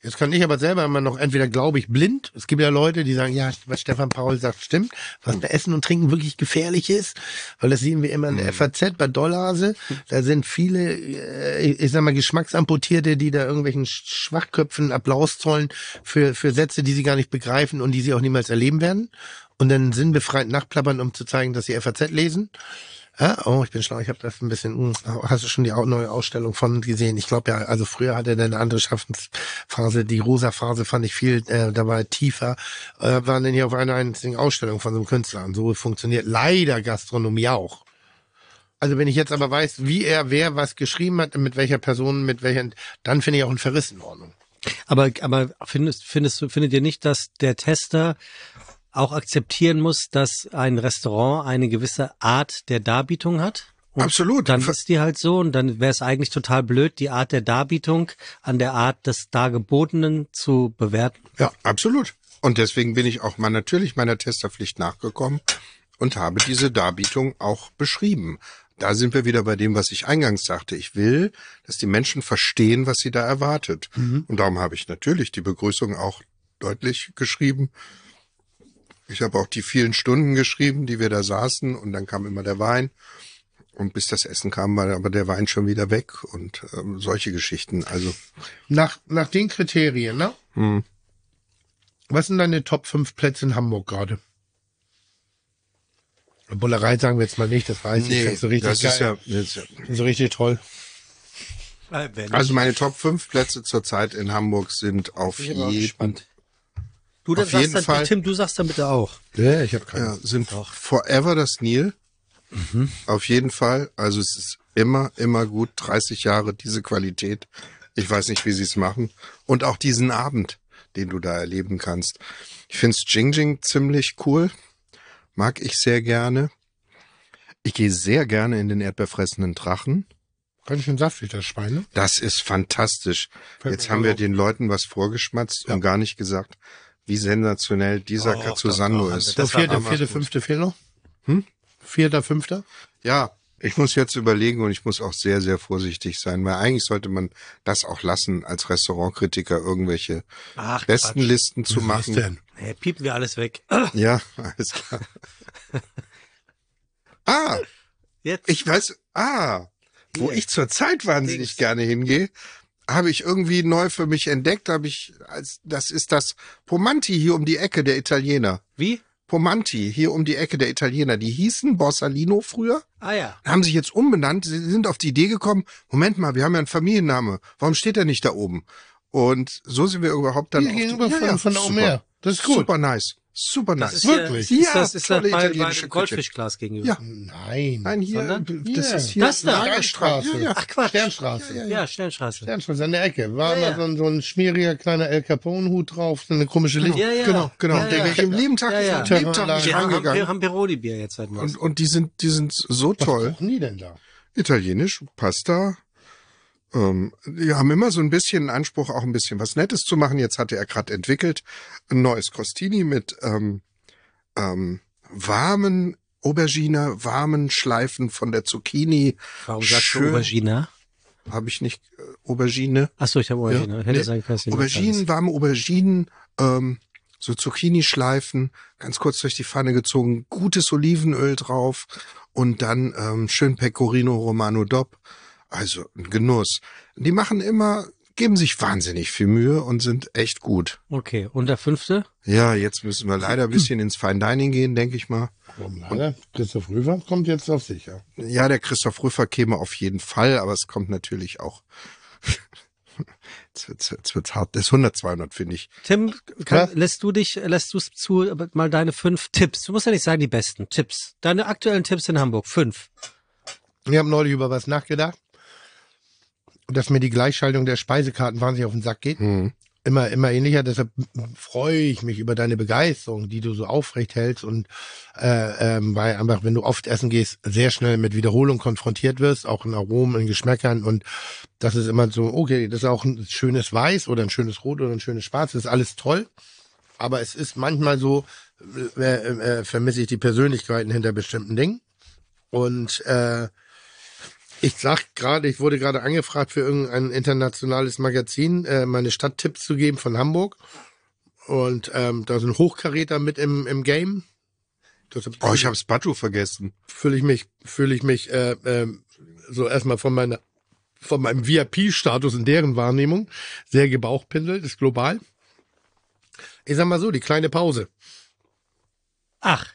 Jetzt kann ich aber selber immer noch, entweder glaube ich blind, es gibt ja Leute, die sagen, ja, was Stefan Paul sagt, stimmt, was bei Essen und Trinken wirklich gefährlich ist, weil das sehen wir immer in der F A Z bei Dollhase, da sind viele, äh, ich sag mal, Geschmacksamputierte, die da irgendwelchen Schwachköpfen Applaus zollen für, für Sätze, die sie gar nicht begreifen und die sie auch niemals erleben werden und dann sinnbefreit nachplappern, um zu zeigen, dass sie F A Z lesen. Ja, oh, ich bin schlau, ich habe das ein bisschen, hast du schon die neue Ausstellung von gesehen? Ich glaube ja, also früher hatte er eine andere Schaffensphase, die rosa Phase fand ich viel, äh, da war er tiefer, äh, waren denn hier auf einer einzigen Ausstellung von so einem Künstler und so funktioniert leider Gastronomie auch. Also wenn ich jetzt aber weiß, wie er, wer was geschrieben hat, mit welcher Person, mit welchen, dann finde ich auch ein Verriss in Ordnung. Aber, aber findest, findest du, findet ihr nicht, dass der Tester auch akzeptieren muss, dass ein Restaurant eine gewisse Art der Darbietung hat? Und Absolut. Dann ist die halt so und dann wäre es eigentlich total blöd, die Art der Darbietung an der Art des Dargebotenen zu bewerten. Ja, absolut. Und deswegen bin ich auch mal natürlich meiner Testerpflicht nachgekommen und habe diese Darbietung auch beschrieben. Da sind wir wieder bei dem, was ich eingangs sagte. Ich will, dass die Menschen verstehen, was sie da erwartet. Mhm. Und darum habe ich natürlich die Begrüßung auch deutlich geschrieben. Ich habe auch die vielen Stunden geschrieben, die wir da saßen und dann kam immer der Wein und bis das Essen kam, war aber der Wein schon wieder weg und ähm, solche Geschichten. Also nach nach den Kriterien, ne? Hm. Was sind deine Top fünf Plätze in Hamburg gerade? Bullerei sagen wir jetzt mal nicht, das weiß nee, ich. So richtig das ist ja, das ist ja so richtig toll. Also meine Top fünf Plätze zurzeit in Hamburg sind auf jeden Du, dann Auf sagst jeden dann, Fall. Tim, du sagst dann bitte auch. Ja, ich habe keine. Ja, sind Forever das Nil. Mhm. Auf jeden Fall. Also es ist immer, immer gut. dreißig Jahre diese Qualität. Ich weiß nicht, wie sie es machen. Und auch diesen Abend, den du da erleben kannst. Ich find's Jing Jing ziemlich cool. Mag ich sehr gerne. Ich gehe sehr gerne in den erdbeerfressenden Drachen. Ganz schön saftig, das Schwein, ne? Das ist fantastisch. Fällt Jetzt mir haben wir auf. den Leuten was vorgeschmatzt Ja. und gar nicht gesagt, wie sensationell dieser Oh, Cazzosando das- ist. Der das war vierte, damals vierte, gut. fünfte fehlt noch? Hm? Vierter, fünfter? Ja, ich muss jetzt überlegen und ich muss auch sehr, sehr vorsichtig sein, weil eigentlich sollte man das auch lassen, als Restaurantkritiker irgendwelche Ach, besten Quatsch. Listen zu Was machen. denn? Nee, piepen wir alles weg. Ja, alles klar. ah, Jetzt. ich weiß, ah, wo Hier. ich zurzeit wahnsinnig Links. gerne hingehe, habe ich irgendwie neu für mich entdeckt, habe ich, als das ist das Pomanti hier um die Ecke, der Italiener. Wie? Pomanti hier um die Ecke, der Italiener. Die hießen Borsalino früher. Ah ja. Haben sich jetzt umbenannt, sie sind auf die Idee gekommen, Moment mal, wir haben ja einen Familienname, warum steht er nicht da oben? Und so sind wir überhaupt dann Hier auf die, gegenüber von, von der super, Omer. Das ist gut. super nice, super nice. Das ist Wirklich? Hier, ist Ja, das, ist das tolle bei, bei italienische dem Goldfischglas gegenüber? Ja. Nein. Nein, hier, Sondern? das Hier. ist hier Das da? Lagerstraße. Ja, ja. Ach Quatsch. Sternstraße. Ja, Sternstraße. Sternstraße an der Ecke. War Ja, mal ja. so ein, so ein schmieriger kleiner El Capone-Hut drauf, so eine komische Licht. Ja, ja. Genau, genau. Ja, Der ja. wäre ich im Lebtag, Ja, ja. im Lebtag nicht Wir haben, haben, rangegangen. haben Peroni-Bier jetzt seit Und, und die sind, die sind so Was toll. kochen die denn da? Italienisch, Pasta. Ähm, die haben immer so ein bisschen Anspruch, auch ein bisschen was Nettes zu machen. Jetzt hatte er gerade entwickelt ein neues Crostini mit ähm, ähm, warmen Aubergine, warmen Schleifen von der Zucchini. Warum sagst du Schön- Aubergine? Habe ich nicht äh, Aubergine? Achso, ich habe Aubergine. Ja, Hätte nee. sagen können, dass die Auberginen, warme Auberginen, ähm, so Zucchini-Schleifen, ganz kurz durch die Pfanne gezogen, gutes Olivenöl drauf und dann ähm, schön Pecorino Romano Dopp. Also ein Genuss. Die machen immer, geben sich wahnsinnig viel Mühe und sind echt gut. Okay, und der fünfte? Ja, jetzt müssen wir leider ein bisschen ins Fine Dining gehen, denke ich mal. Warum leider? Christoph Röver kommt jetzt auf sicher. Ja, der Christoph Rüffer käme auf jeden Fall, aber es kommt natürlich auch. Jetzt wird's, jetzt wird's hart. Das ist hundert, zweihundert, finde ich. Tim, kann, Was? lässt du dich, lässt du es zu, aber mal deine fünf Tipps. Du musst ja nicht sagen die besten Tipps. Deine aktuellen Tipps in Hamburg. Fünf. Wir haben neulich über was nachgedacht, dass mir die Gleichschaltung der Speisekarten wahnsinnig auf den Sack geht. Hm. Immer, immer ähnlicher. Deshalb freue ich mich über deine Begeisterung, die du so aufrecht hältst und äh, ähm, weil einfach, wenn du oft essen gehst, sehr schnell mit Wiederholung konfrontiert wirst, auch in Aromen, in Geschmäckern und das ist immer so, okay, das ist auch ein schönes Weiß oder ein schönes Rot oder ein schönes Schwarz, das ist alles toll, aber es ist manchmal so, äh, äh, vermisse ich die Persönlichkeiten hinter bestimmten Dingen und äh, Ich sag gerade, ich wurde gerade angefragt für irgendein internationales Magazin, äh, meine Stadttipps zu geben von Hamburg. Und ähm, da sind Hochkaräter mit im, im Game. Deshalb Oh, ich habe Spatto vergessen. fühle ich mich, fühle ich mich äh, äh, so erstmal von meiner, von meinem V I P-Status in deren Wahrnehmung sehr gebauchpindelt, ist global. Ich sag mal so, die kleine Pause. Ach.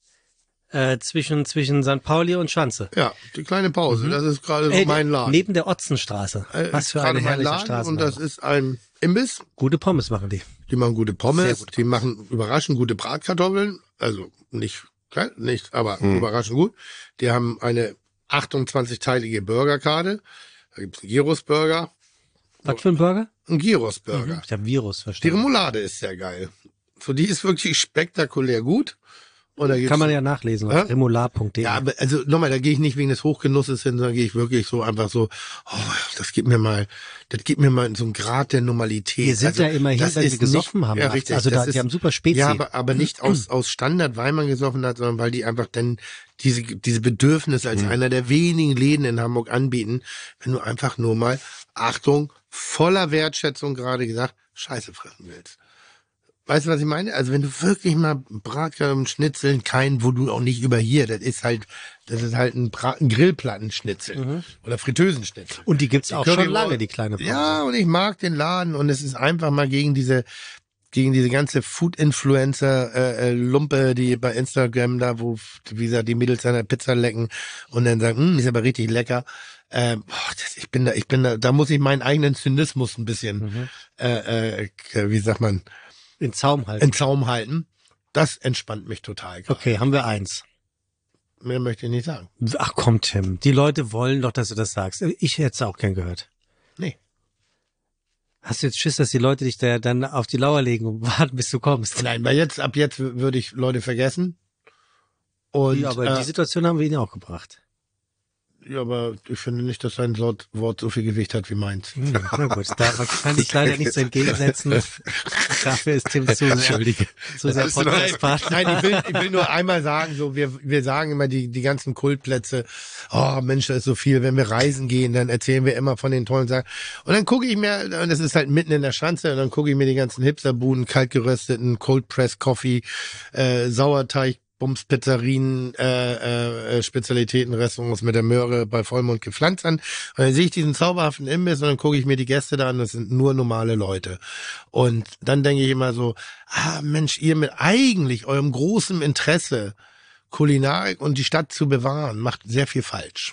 Äh, zwischen, zwischen Sankt Pauli und Schanze. Ja, die kleine Pause. Das ist gerade so Äh, mein Laden. Neben der Otzenstraße. Äh, Was für gerade eine mein herrliche Laden Straße. und das ist ein Imbiss. Gute Pommes machen die. Die machen gute Sehr Pommes, gute die machen überraschend gute Bratkartoffeln, also nicht, klein, nicht, aber Hm. überraschend gut. Die haben eine achtundzwanzig-teilige Burgerkarte. Da gibt's einen Gyros-Burger, Was für ein Burger? einen Gyros-Burger. Ich habe Virus Die verstanden. Remoulade ist sehr geil. So, die ist wirklich spektakulär gut. Und da gibt's Kann man ja nachlesen Hä? auf remoulade punkt de. Ja, aber also nochmal, da gehe ich nicht wegen des Hochgenusses hin, sondern gehe ich wirklich so einfach so, oh, das gibt mir mal, das gibt mir mal so einen Grad der Normalität. Wir sind also, ja immer hin, das wenn ist wir gesoffen nicht, haben Ja, nachts. richtig, Also da- das die ist, haben super Spezi. Ja, aber, aber nicht aus, aus Standard, weil man gesoffen hat, sondern weil die einfach dann diese, diese Bedürfnisse als einer der wenigen Läden in Hamburg anbieten, wenn du einfach nur mal, Achtung, voller Wertschätzung gerade gesagt, Scheiße fressen willst. Weißt du, was ich meine? Also wenn du wirklich mal Bratkartoffeln, Schnitzeln, kein, wo du auch nicht über hier, das ist halt, das ist halt ein, Brat, ein Grillplattenschnitzel oder Fritteusenschnitzel. Und die gibt's auch Curry schon Roll. lange, die kleine Pause. Ja, und ich mag den Laden und es ist einfach mal gegen diese, gegen diese ganze Food-Influencer äh, äh, Lumpe, die bei Instagram da, wo, wie gesagt, die Mädels an der Pizza lecken und dann sagen, hm, ist aber richtig lecker. Ähm, boah, das, ich bin da, ich bin da, da muss ich meinen eigenen Zynismus ein bisschen, äh, äh, wie sagt man, In Zaum halten. in Zaum halten. Das entspannt mich total. gerade. Okay, haben wir eins. Mehr möchte ich nicht sagen. Ach komm, Tim, die Leute wollen doch, dass du das sagst. Ich hätte es auch gern gehört. Nee. Hast du jetzt Schiss, dass die Leute dich da dann auf die Lauer legen und warten, bis du kommst? Nein, weil jetzt, ab jetzt w- würde ich Leute vergessen. Und, Ja, aber äh, die Situation haben wir ihnen auch gebracht. ja, aber ich finde nicht, dass sein Wort, Wort so viel Gewicht hat wie meins. Hm, na gut, da kann ich leider nichts entgegensetzen. Dafür ist Tim zu sehr, zu sehr Das ist doch- Podcast-Partner. Nein, ich will, ich will nur einmal sagen, so, wir, wir sagen immer die, die ganzen Kultplätze, oh Mensch, da ist so viel, wenn wir reisen gehen, dann erzählen wir immer von den tollen Sachen. Und dann gucke ich mir, und das ist halt mitten in der Schanze, und dann gucke ich mir die ganzen Hipsterbuden, kaltgerösteten, Cold Press Coffee, äh, Sauerteig, Bums, Pizzerien, äh, äh, Spezialitäten, Restaurants mit der Möhre bei Vollmond gepflanzt an. Und dann sehe ich diesen zauberhaften Imbiss und dann gucke ich mir die Gäste da an, das sind nur normale Leute. Und dann denke ich immer so, ah Mensch, ihr mit eigentlich eurem großen Interesse, Kulinarik und die Stadt zu bewahren, macht sehr viel falsch.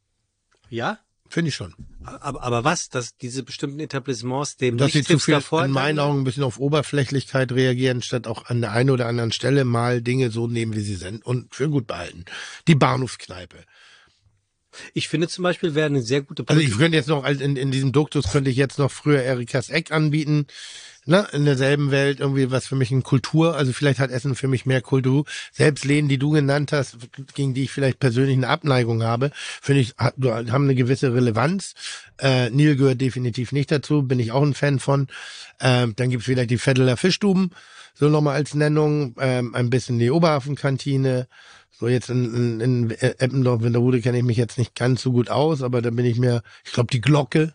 Ja? Finde ich schon. Aber, aber was? Dass diese bestimmten Etablissements dem Dass sie nicht zu viel davor in meinen Augen ein bisschen auf Oberflächlichkeit reagieren, statt auch an der einen oder anderen Stelle mal Dinge so nehmen, wie sie sind und für gut behalten. Die Bahnhofskneipe. Ich finde zum Beispiel, wäre eine sehr gute Also ich könnte jetzt noch, also in, in diesem Duktus könnte ich jetzt noch früher Erikas Eck anbieten, ne, in derselben Welt irgendwie was für mich eine Kultur, also vielleicht hat Essen für mich mehr Kultur. Selbst Läden, die du genannt hast, gegen die ich vielleicht persönlich eine Abneigung habe, finde ich, hat, haben eine gewisse Relevanz. Äh, Nil gehört definitiv nicht dazu, bin ich auch ein Fan von. Ähm, dann gibt's vielleicht die Vetteler Fischstuben, so nochmal als Nennung, ähm, ein bisschen die Oberhafenkantine. So jetzt in, in, in Eppendorf, Winterhude kenne ich mich jetzt nicht ganz so gut aus, aber da bin ich mir, ich glaube die Glocke.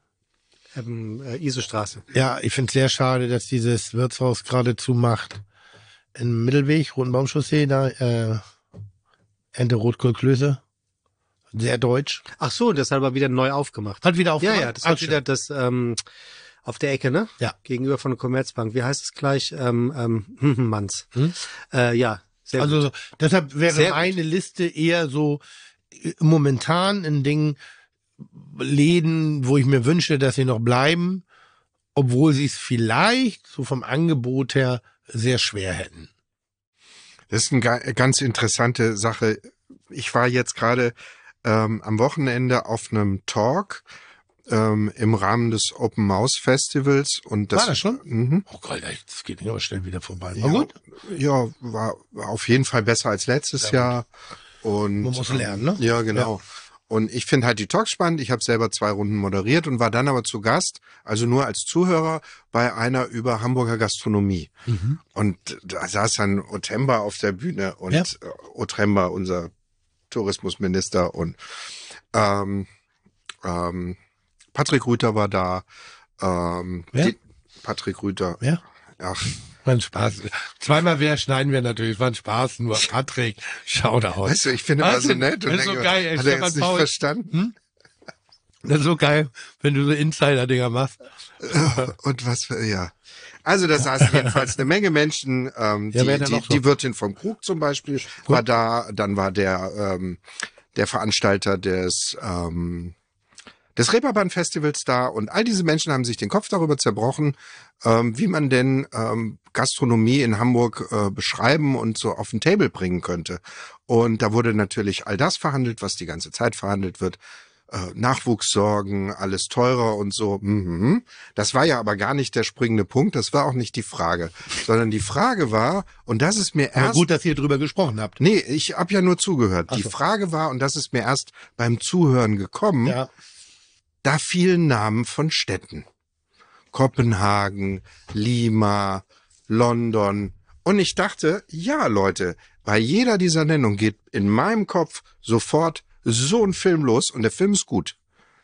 ähm, äh, Isestraße. Ja, ich finde es sehr schade, dass dieses Wirtshaus gerade zumacht. Im Mittelweg, Rotenbaumchaussee, da äh, Ente Rotkohlklöße. Sehr deutsch. Ach so, das hat aber wieder neu aufgemacht. Hat wieder Ja, aufgemacht? ja, das Ah, hat wieder das ähm, auf der Ecke, ne? Ja. Gegenüber von der Commerzbank. Wie heißt es gleich? Ähm, ähm, Manns. Hm? Äh, ja, sehr Also gut. so, deshalb wäre Sehr meine Liste eher so äh, momentan in Dingen Läden, wo ich mir wünsche, dass sie noch bleiben, obwohl sie es vielleicht so vom Angebot her sehr schwer hätten. Das ist eine ga- ganz interessante Sache. Ich war jetzt gerade ähm, am Wochenende auf einem Talk ähm, im Rahmen des Open Mouse Festivals und das War das schon? Mhm. Oh Gott, das geht nicht aber schnell wieder vorbei. Ja, War gut. Ja, war, war auf jeden Fall besser als letztes Sehr Jahr. Und Man muss lernen, ne? Ja, genau. Und ich finde halt die Talks spannend. Ich habe selber zwei Runden moderiert und war dann aber zu Gast, also nur als Zuhörer, bei einer über Hamburger Gastronomie. Mhm. Und da saß dann Otemba auf der Bühne und Ja. äh, Otremba, unser Tourismusminister. Und ähm, ähm, Patrick Rüther war da. Ähm, Wer? die, Patrick Rüther. Ja? Ach, War ein Spaß. Zweimal wer schneiden wir natürlich. War ein Spaß. Nur Patrick, schau da aus. weißt du, ich finde immer so nett. Und Das ist so denke, geil. Ey, hat er Stefan jetzt nicht Paul. verstanden? Das ist so geil, wenn du so Insider-Dinger machst. Und was für, ja. Also da saßen jedenfalls eine Menge Menschen. Ähm, Ja, die, wer denn die, noch so? die Wirtin vom Krug zum Beispiel war da. Dann war der ähm, der Veranstalter des ähm, des Reeperbahn-Festivals da. Und all diese Menschen haben sich den Kopf darüber zerbrochen, ähm, wie man denn ähm, Gastronomie in Hamburg äh, beschreiben und so auf den Table bringen könnte. Und da wurde natürlich all das verhandelt, was die ganze Zeit verhandelt wird. Äh, Nachwuchssorgen, alles teurer und so. Mhm. Das war ja aber gar nicht der springende Punkt, das war auch nicht die Frage. Sondern die Frage war, und das ist mir Aber erst... gut, dass ihr drüber gesprochen habt. Nee, ich habe ja nur zugehört. Ach Die so. Frage war, und das ist mir erst beim Zuhören gekommen, Ja. da fielen Namen von Städten. Kopenhagen, Lima, London. Und ich dachte, ja Leute, bei jeder dieser Nennung geht in meinem Kopf sofort so ein Film los und der Film ist gut.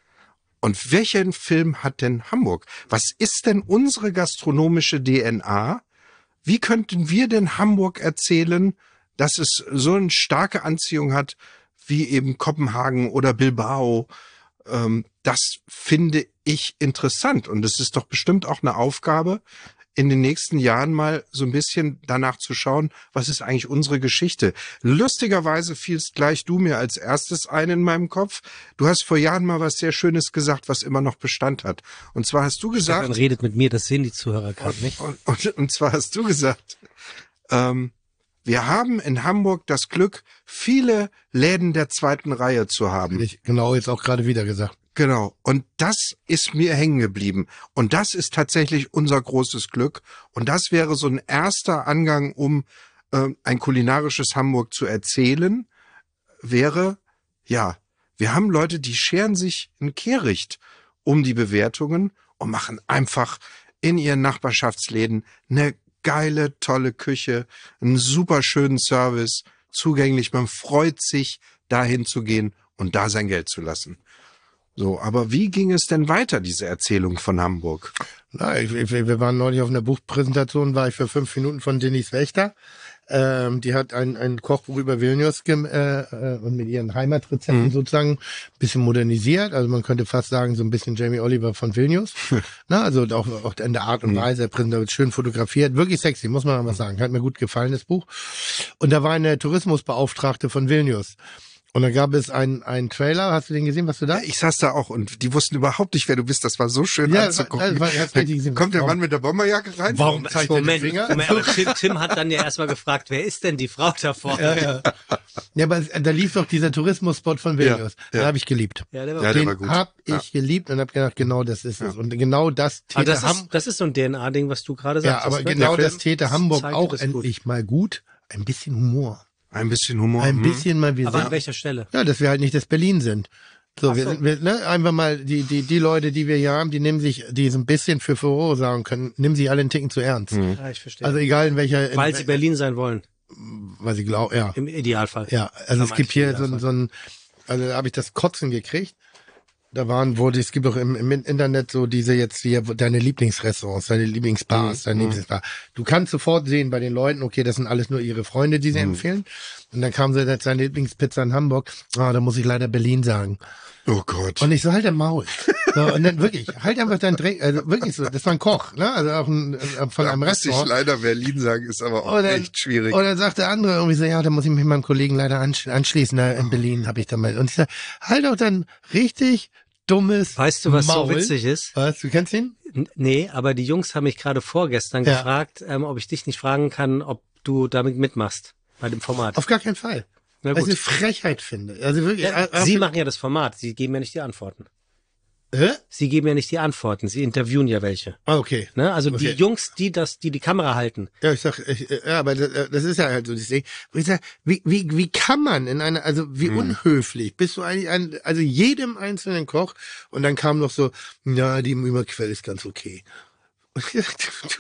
Und welchen Film hat denn Hamburg? Was ist denn unsere gastronomische D N A? Wie könnten wir denn Hamburg erzählen, dass es so eine starke Anziehung hat wie eben Kopenhagen oder Bilbao? Ähm, das finde ich interessant und es ist doch bestimmt auch eine Aufgabe, in den nächsten Jahren mal so ein bisschen danach zu schauen, was ist eigentlich unsere Geschichte. Lustigerweise fielst gleich du mir als erstes ein in meinem Kopf. Du hast vor Jahren mal was sehr Schönes gesagt, was immer noch Bestand hat. Und zwar hast du gesagt... Stefan redet mit mir, das sehen die Zuhörer gerade nicht. Und, und, und zwar hast du gesagt, ähm, wir haben in Hamburg das Glück, viele Läden der zweiten Reihe zu haben. Ich genau jetzt auch gerade wieder gesagt. Genau. Und das ist mir hängen geblieben. Und das ist tatsächlich unser großes Glück. Und das wäre so ein erster Angang, um äh, ein kulinarisches Hamburg zu erzählen, wäre, ja, wir haben Leute, die scheren sich ein Kehricht um die Bewertungen und machen einfach in ihren Nachbarschaftsläden eine geile, tolle Küche, einen super schönen Service, zugänglich. Man freut sich, dahin zu gehen und da sein Geld zu lassen. So, aber wie ging es denn weiter, diese Erzählung von Hamburg? Na, ich, ich, wir waren neulich auf einer Buchpräsentation, war ich für fünf Minuten von Denise Wächter. Ähm, die hat ein, ein Kochbuch über Vilnius gem, äh, äh, und mit ihren Heimatrezepten Mhm. sozusagen ein bisschen modernisiert. Also man könnte fast sagen, so ein bisschen Jamie Oliver von Vilnius. Na, also auch, auch in der Art und Mhm. Weise, der Präsentator wird schön fotografiert. Wirklich sexy, muss man mal sagen. Hat mir gut gefallen, das Buch. Und da war eine Tourismusbeauftragte von Vilnius. Und dann gab es einen, einen Trailer, hast du den gesehen, was du da? Ich saß da auch und die wussten überhaupt nicht, wer du bist. Das war so schön Ja, anzugucken. das war- das hast du richtig gesehen. Kommt der Warum- Mann mit der Bomberjacke rein? Warum zeigt er den Moment, Finger? Moment, aber Tim, Tim hat dann ja erstmal gefragt, wer ist denn die Frau da vorne? Ja, ja. Ja, aber es- da lief doch dieser Tourismusspot von Vilnius. Ja, ja. Den habe ich geliebt. Ja, der war Ja, der Den war gut. hab ich Ja. geliebt und habe gedacht, genau das ist es. Und genau das Aber täte das Ham ist, das ist so ein D N A-Ding, was du gerade ja, sagst. aber ne? genau Der das Film täte Hamburg zeigt auch das gut. endlich mal gut. Ein bisschen Humor. Ein bisschen Humor. Ein mhm. bisschen mal wir Aber sind. an welcher Stelle? Ja, dass wir halt nicht das Berlin sind. So, Ach wir so. sind, wir, ne, einfach mal die, die, die Leute, die wir hier haben, die nehmen sich, die so ein bisschen für Furore sagen können, nehmen sich alle einen Ticken zu ernst. Ja, ich verstehe. Also egal in welcher, in, Weil sie Berlin sein wollen, weil sie glauben, ja. im Idealfall. Ja, also es gibt hier so, ein- Idealfall. so ein, also da habe ich das Kotzen gekriegt. Da waren, wo die, es gibt auch im, im Internet so diese jetzt hier, deine Lieblingsrestaurants, deine Lieblingsbars, deine Lieblingsbar. Du kannst sofort sehen bei den Leuten, okay, das sind alles nur ihre Freunde, die sie empfehlen. Und dann kam sie jetzt seine Lieblingspizza in Hamburg. Ah, da muss ich leider Berlin sagen. Oh Gott. Und ich so, halt dein Maul. So, und dann wirklich, halt einfach dein Dreck, also wirklich so, das war ein Koch, ne, also auch ein, äh, von da einem muss ich Restaurant. leider Berlin sagen, ist aber auch Und dann- echt schwierig. Und dann sagt der andere irgendwie so, ja, da muss ich mich meinem Kollegen leider ansch anschließen, da in Berlin habe ich da mal. Und ich sag, halt doch dann richtig dummes Weißt du, was Maul. so witzig ist? Was, du kennst ihn? N- Nee, aber die Jungs haben mich gerade vorgestern Ja. gefragt, ähm, ob ich dich nicht fragen kann, ob du damit mitmachst bei dem Format. Auf gar keinen Fall. Na Weil ich gut. eine Frechheit finde. Also wirklich. Ja, äh, Sie äh, machen ja das Format, Sie geben ja nicht die Antworten. Hä? Sie geben ja nicht die Antworten, Sie interviewen ja welche. Ah, okay. Ne? Also die Okay. Jungs, die das, die die Kamera halten. Ja, ich sag, ich, äh, ja, aber das, äh, das ist ja halt so, das Ding. Wo ich sag, wie, wie, wie kann man in einer, also wie Hm. unhöflich bist du eigentlich ein, also jedem einzelnen Koch und dann kam noch so, ja, die Überquelle ist ganz okay. Und ich dachte, du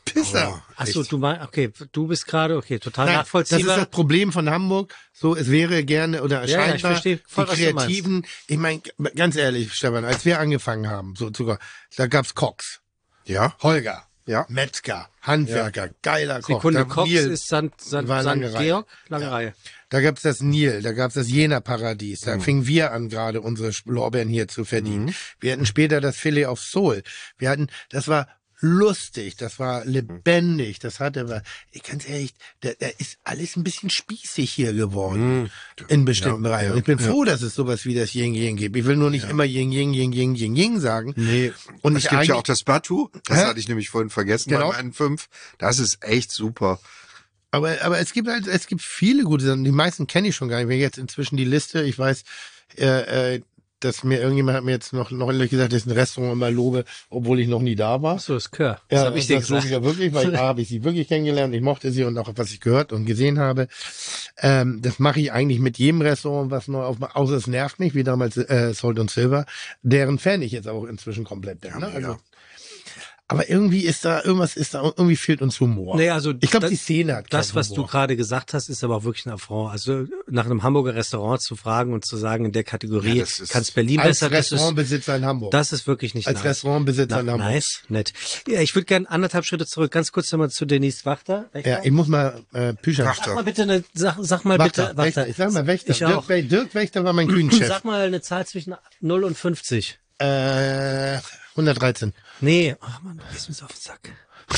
Pisser. Achso, du meinst, okay, du bist gerade, okay, total Nein, das ist nachvollziehbar. das Problem von Hamburg. So, es wäre gerne oder Ja, ja, ich scheinbar verstehe voll, die was du meinst. Kreativen. Ich meine, ganz ehrlich, Stefan, als wir angefangen haben, so sogar, da gab's Cox, Ja, Holger, ja. Metzger, Handwerker, geiler Koch. Sekunde, Da Cox Nil, ist Sankt, Sankt, war Sankt lange Reihe. Georg, lange Reihe. Da gab's das Nil, da gab's das Jena-Paradies. Da fingen wir an, gerade unsere Lorbeeren hier zu verdienen. Wir hatten später das Filet of Soul. Wir hatten, das war lustig, das war lebendig, das hatte wir, ich ganz ehrlich, da, da ist alles ein bisschen spießig hier geworden in bestimmten Ja, Bereichen. ja, Und ich bin ja. froh, dass es sowas wie das Yin Yin gibt. Ich will nur nicht immer Yin Yin Yin Yin Yin Yin sagen. Nee. Und Es ich gibt ja eigentlich- auch das Batu, das Hä? hatte ich nämlich vorhin vergessen Genau. bei meinen fünf. Das ist echt super. Aber, aber es gibt halt, es gibt viele gute Sachen. Die meisten kenne ich schon gar nicht. Wenn jetzt inzwischen die Liste, ich weiß, äh, äh, dass mir irgendjemand hat mir jetzt noch neulich gesagt, dass ich ein Restaurant immer lobe, obwohl ich noch nie da war. Achso, ist Kör. Das Ja, habe ich dir das lobe gesagt. ich ja wirklich, weil da habe ich sie wirklich kennengelernt. Ich mochte sie und auch was ich gehört und gesehen habe. Ähm, das mache ich eigentlich mit jedem Restaurant, was neu aufmacht. Außer es nervt mich, wie damals äh, Salt und Silver, deren Fan ich jetzt auch inzwischen komplett bin. Ne? Also, aber irgendwie ist da, irgendwas ist da, irgendwie fehlt uns Humor. Nee, also ich glaube, das- die Szene hat Das, keinen was du Humor. gerade gesagt hast, ist aber auch wirklich ein Affront. Also nach einem Hamburger Restaurant zu fragen und zu sagen, in der Kategorie Ja, das ist- kann's Berlin Als besser, das ist, Restaurantbesitzer in Hamburg. das ist wirklich nicht Als nice. Restaurantbesitzer in Na, Hamburg. nice, nett. Ja, ich würde gerne anderthalb Schritte zurück, ganz kurz nochmal zu Denise Wachter. Ja, ich muss mal äh, Pücher. Sag mal bitte eine, sag, sag mal Wächter, bitte, Wächter. Ich sag mal Wächter. Ich Dirk, auch. Wä- Dirk Wächter war mein Kühnchef. Sag mal eine Zahl zwischen null und fünfzig. Äh, hundertdreizehn. Nee, ach man, du gehst mir so auf den Sack.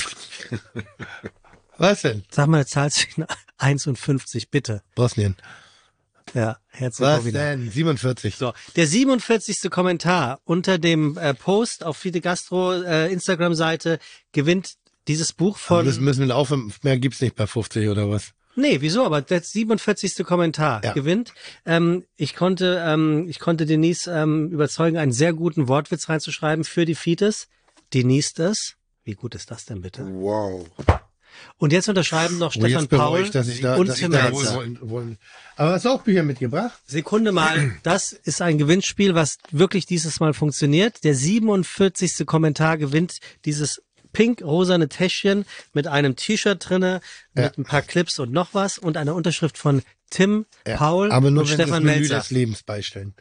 Was denn? Sag mal eine Zahl zwischen eins und fünfzig, bitte. Bosnien. Ja, Was herzlich denn? siebenundvierzig. So, der siebenundvierzigste Kommentar unter dem äh, Post auf Fide Gastro äh, Instagram-Seite gewinnt dieses Buch Aber von... das müssen wir laufen. Mehr gibt's nicht bei fünfzig oder was? Nee, wieso? Aber der siebenundvierzigste Kommentar Ja. gewinnt. Ähm, ich konnte, ähm, ich konnte Denise ähm, überzeugen, einen sehr guten Wortwitz reinzuschreiben für die Fides. Denise es. Wie gut ist das denn bitte? Wow. Und jetzt unterschreiben noch Oh, Stefan jetzt bereue Paul ich, dass ich da, und dass ich Tim da Melzer. wohl, wohl. Aber hast du auch Bücher mitgebracht? Sekunde mal, das ist ein Gewinnspiel, was wirklich dieses Mal funktioniert. Der siebenundvierzigste Kommentar gewinnt dieses pink-rosane Täschchen mit einem T-Shirt drinne, mit Ja. ein paar Clips und noch was und einer Unterschrift von Tim, Ja, Paul aber nur und wenn Sie Stefan das Menü Melzer. des Lebens beistellen.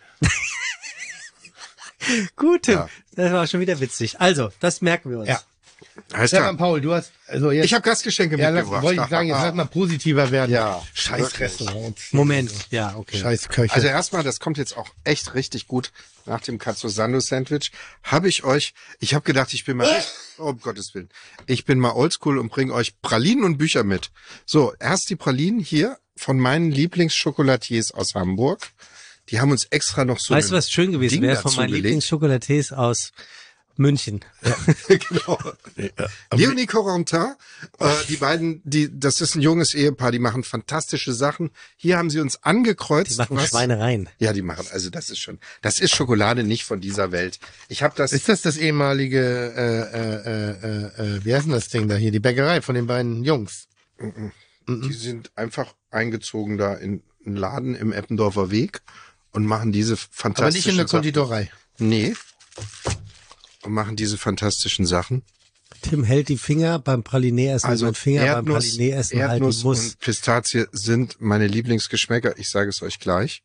Gut, Tim. Ja. Das war schon wieder witzig. Also, das merken wir uns. Ja. Heißt Stefan ja, Paul, du hast, also jetzt. ich habe Gastgeschenke ja, lass, mitgebracht. wollte ich sagen, jetzt lass mal positiver werden. Ja, Scheiß wirklich. Restaurants. Moment. Ja, okay. Scheiß Köche. Also erstmal, das kommt jetzt auch echt richtig gut nach dem Cazzosando Sandwich. Habe ich euch, ich habe gedacht, ich bin mal, oh, um Gottes Willen, ich bin mal oldschool und bringe euch Pralinen und Bücher mit. So, erst die Pralinen hier von meinen Lieblingsschokolatiers aus Hamburg. Die haben uns extra noch so Weißt du, ein was schön gewesen Ding wäre von meinen dazugelegt. Lieblingsschokolatiers aus München? Genau. Leonie Corentin, äh, die beiden, die, das ist ein junges Ehepaar, die machen fantastische Sachen. Hier haben sie uns angekreuzt. Die machen was- Schweinereien. Ja, die machen, also das ist schon, das ist Schokolade nicht von dieser Welt. Ich habe das, Ist das das ehemalige, äh, äh, äh, äh, wie heißt denn das Ding da hier? Die Bäckerei von den beiden Jungs. die sind einfach eingezogen da in einen Laden im Eppendorfer Weg und machen diese Aber fantastischen nicht in der Sachen. Konditorei. Nee. Und machen diese fantastischen Sachen. Tim hält die Finger beim Pralinee essen. Also mein Finger beim Erdnuss, Pralinee essen halt Erdnuss die Muss. und Pistazie sind meine Lieblingsgeschmäcker. Ich sage es euch gleich.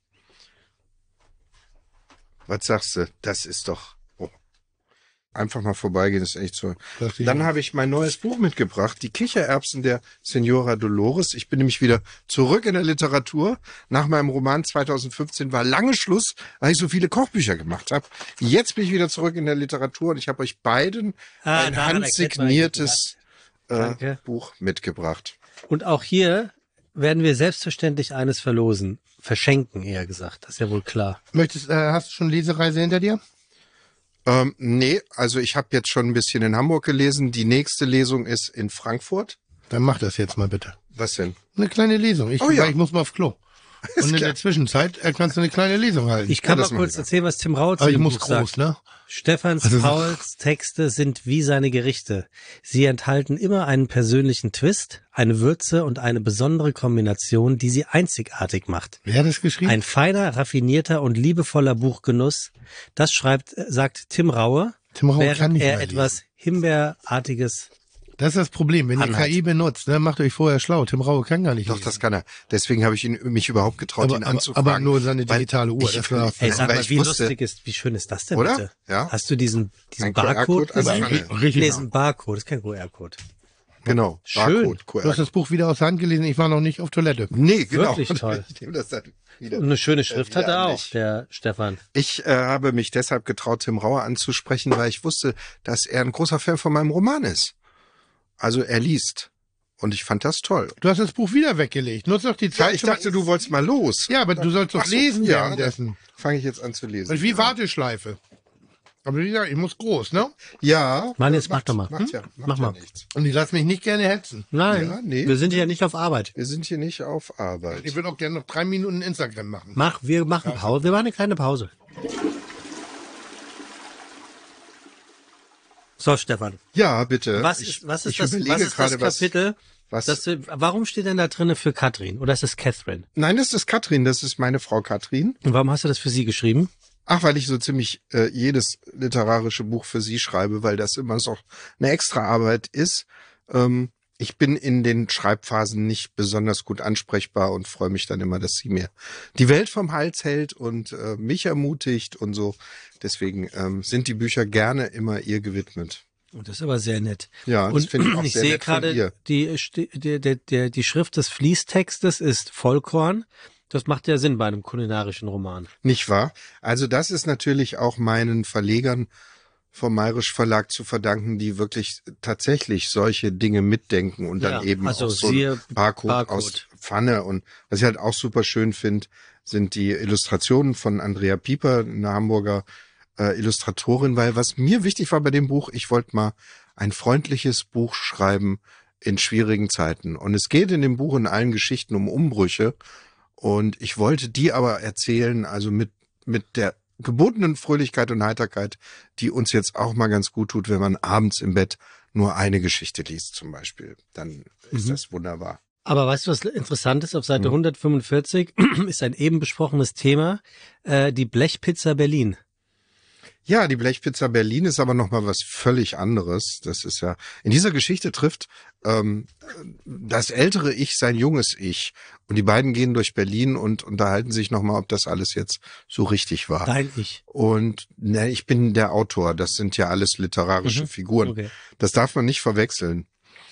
Was sagst du? Das ist doch... Oh. Einfach mal vorbeigehen, ist echt so. Das ist- Dann habe ich mein neues Buch mitgebracht, die Kichererbsen der Senora Dolores. Ich bin nämlich wieder zurück in der Literatur. Nach meinem Roman zweitausendfünfzehn war lange Schluss, weil ich so viele Kochbücher gemacht habe. Jetzt bin ich wieder zurück in der Literatur und ich habe euch beiden Ah, ein daran erkennt man handsigniertes äh, Danke. Buch mitgebracht. Und auch hier werden wir selbstverständlich eines verlosen. Verschenken, eher gesagt. Das ist ja wohl klar. Möchtest, äh, hast du schon Lesereise hinter dir? Ähm, nee, also ich habe jetzt schon ein bisschen in Hamburg gelesen. Die nächste Lesung ist in Frankfurt. Dann mach das jetzt mal bitte. Was denn? Eine kleine Lesung. Ich, Oh ja. weil ich muss mal auf Klo. Und in klar. der Zwischenzeit äh, kannst du eine kleine Lesung halten. Ich kann das mal machen kurz wir. erzählen, was Tim Rau zu Aber ich dem muss Buch groß, sagt. ne? Stefans Also- Pauls Texte sind wie seine Gerichte. Sie enthalten immer einen persönlichen Twist, eine Würze und eine besondere Kombination, die sie einzigartig macht. Wer hat das geschrieben? Ein feiner, raffinierter und liebevoller Buchgenuss. Das schreibt, äh, sagt Tim Raue, Tim Rau kann während nicht er mehr etwas Himbeerartiges Das ist das Problem. Wenn ihr Anhalt. K I benutzt, ne, macht euch vorher schlau. Tim Raue kann gar nicht Doch, lesen. das kann er. Deswegen habe ich ihn, mich überhaupt getraut, Aber- ihn aber- anzufragen. aber nur seine weil digitale Uhr, Ich, das war- Ey, sag weil mal, ich wie wusste, lustig ist, wie schön ist das denn Oder? bitte? Ja. Hast du diesen, diesen Ein Q R-Code Barcode als gesehen? Pfanne. Richtig. Nee, ist ein Barcode, das ist kein Q R-Code. Genau. Schön. Barcode, Q R. Du hast das Buch wieder aus der Hand gelesen. Ich war noch nicht auf Toilette. Nee, genau. Wirklich toll. Ich nehme das dann wieder. Und eine schöne Schrift wieder hat er an auch, dich. der Stefan. Ich äh, habe mich deshalb getraut, Tim Raue anzusprechen, weil ich wusste, dass er ein großer Fan von meinem Roman ist. Also er liest. Und ich fand das toll. Du hast das Buch wieder weggelegt. Nutz doch die Ja, Zeit. ich zum- dachte, du wolltest mal los. Ja, aber du sollst doch Ach so, lesen ja, währenddessen. Fange ich jetzt an zu lesen. Das ist wie Warteschleife. Aber wie gesagt, ich muss groß, ne? Ja. Mann, jetzt macht, mach doch mal. Macht ja, Hm? macht Mach ja mal. nichts. Und ich lass mich nicht gerne hetzen. Nein, Ja, nee. wir sind ja nicht auf Arbeit. Wir sind hier nicht auf Arbeit. Ich würde auch gerne noch drei Minuten Instagram machen. Mach, wir machen Pause. Wir machen eine kleine Pause. So, Stefan, Ja, bitte. was ich, ist, was ist ich das, überlege was ist das gerade, was- Kapitel? was- das, wir- warum steht denn da drinne für Katrin? Oder ist es Catherine? Nein, das ist Katrin. Das ist meine Frau Katrin. Und warum hast du das für sie geschrieben? Ach, weil ich so ziemlich äh, jedes literarische Buch für sie schreibe, weil das immer so eine extra Arbeit ist. Ähm, ich bin in den Schreibphasen nicht besonders gut ansprechbar und freue mich dann immer, dass sie mir die Welt vom Hals hält und äh, mich ermutigt und so. Deswegen ähm, sind die Bücher gerne immer ihr gewidmet. Und das ist aber sehr nett. Ja, das Und finde ich auch ich sehr sehe nett von gerade, ihr. die, Sti- die, die, die, die Schrift des Fließtextes ist Vollkorn. Das macht ja Sinn bei einem kulinarischen Roman. Nicht wahr? Also das ist natürlich auch meinen Verlegern vom Mayrisch Verlag zu verdanken, die wirklich tatsächlich solche Dinge mitdenken und dann Ja, eben also auch so siehe ein Barcode, Barcode. aus Pfanne. Und was ich halt auch super schön finde, sind die Illustrationen von Andrea Pieper, eine Hamburger äh, Illustratorin, weil was mir wichtig war bei dem Buch, ich wollte mal ein freundliches Buch schreiben in schwierigen Zeiten. Und es geht in dem Buch in allen Geschichten um Umbrüche. Und ich wollte die aber erzählen, also mit, mit der gebotenen Fröhlichkeit und Heiterkeit, die uns jetzt auch mal ganz gut tut, wenn man abends im Bett nur eine Geschichte liest zum Beispiel. Dann ist Mhm. das wunderbar. Aber weißt du, was interessant ist? Auf Seite Mhm. hundertfünfundvierzig ist ein eben besprochenes Thema, äh, die Blechpizza Berlin. Ja, die Blechpizza Berlin ist aber nochmal was völlig anderes. Das ist ja, in dieser Geschichte trifft ähm, das ältere Ich sein junges Ich. Und die beiden gehen durch Berlin und unterhalten sich nochmal, ob das alles jetzt so richtig war. Dein Ich. Und ne, ich bin der Autor, das sind ja alles literarische Mhm. Figuren. Okay. Das darf man nicht verwechseln.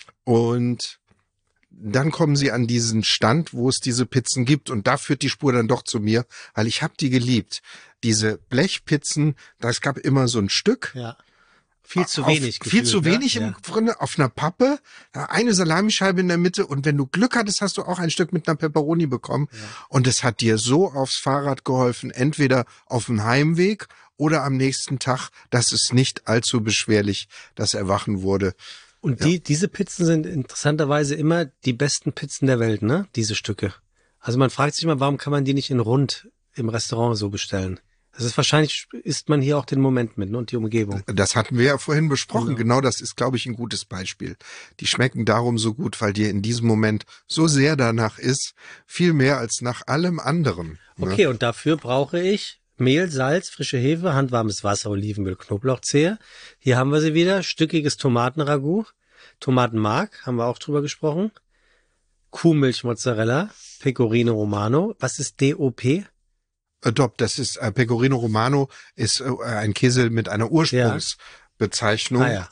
Und dann kommen sie an diesen Stand, wo es diese Pizzen gibt. Und da führt die Spur dann doch zu mir, weil ich habe die geliebt. Diese Blechpizzen, das gab immer so ein Stück. Ja. Viel zu auf, wenig. Viel gefühlt, zu wenig ne? im Grunde auf einer Pappe, eine Salamischeibe in der Mitte und wenn du Glück hattest, hast du auch ein Stück mit einer Pepperoni bekommen. Ja. Und es hat dir so aufs Fahrrad geholfen, entweder auf dem Heimweg oder am nächsten Tag, dass es nicht allzu beschwerlich das Erwachen wurde. Und die, diese Pizzen sind interessanterweise immer die besten Pizzen der Welt, ne? Diese Stücke. Also man fragt sich mal, warum kann man die nicht in rund im Restaurant so bestellen? Das ist wahrscheinlich, isst man hier auch den Moment mit, ne? Und die Umgebung. Das hatten wir ja vorhin besprochen. Genau. Genau, das ist, glaube ich, ein gutes Beispiel. Die schmecken darum so gut, weil dir in diesem Moment so sehr danach ist, viel mehr als nach allem anderen. Ne? Okay, und dafür brauche ich Mehl, Salz, frische Hefe, handwarmes Wasser, Olivenöl, Knoblauchzehe. Hier haben wir sie wieder. Stückiges Tomatenragout. Tomatenmark, haben wir auch drüber gesprochen. Kuhmilch, Mozzarella, Pecorino Romano. Was ist D O P? Adopt, das ist äh, Pecorino Romano, ist äh, ein Käse mit einer Ursprungsbezeichnung. Ah ja.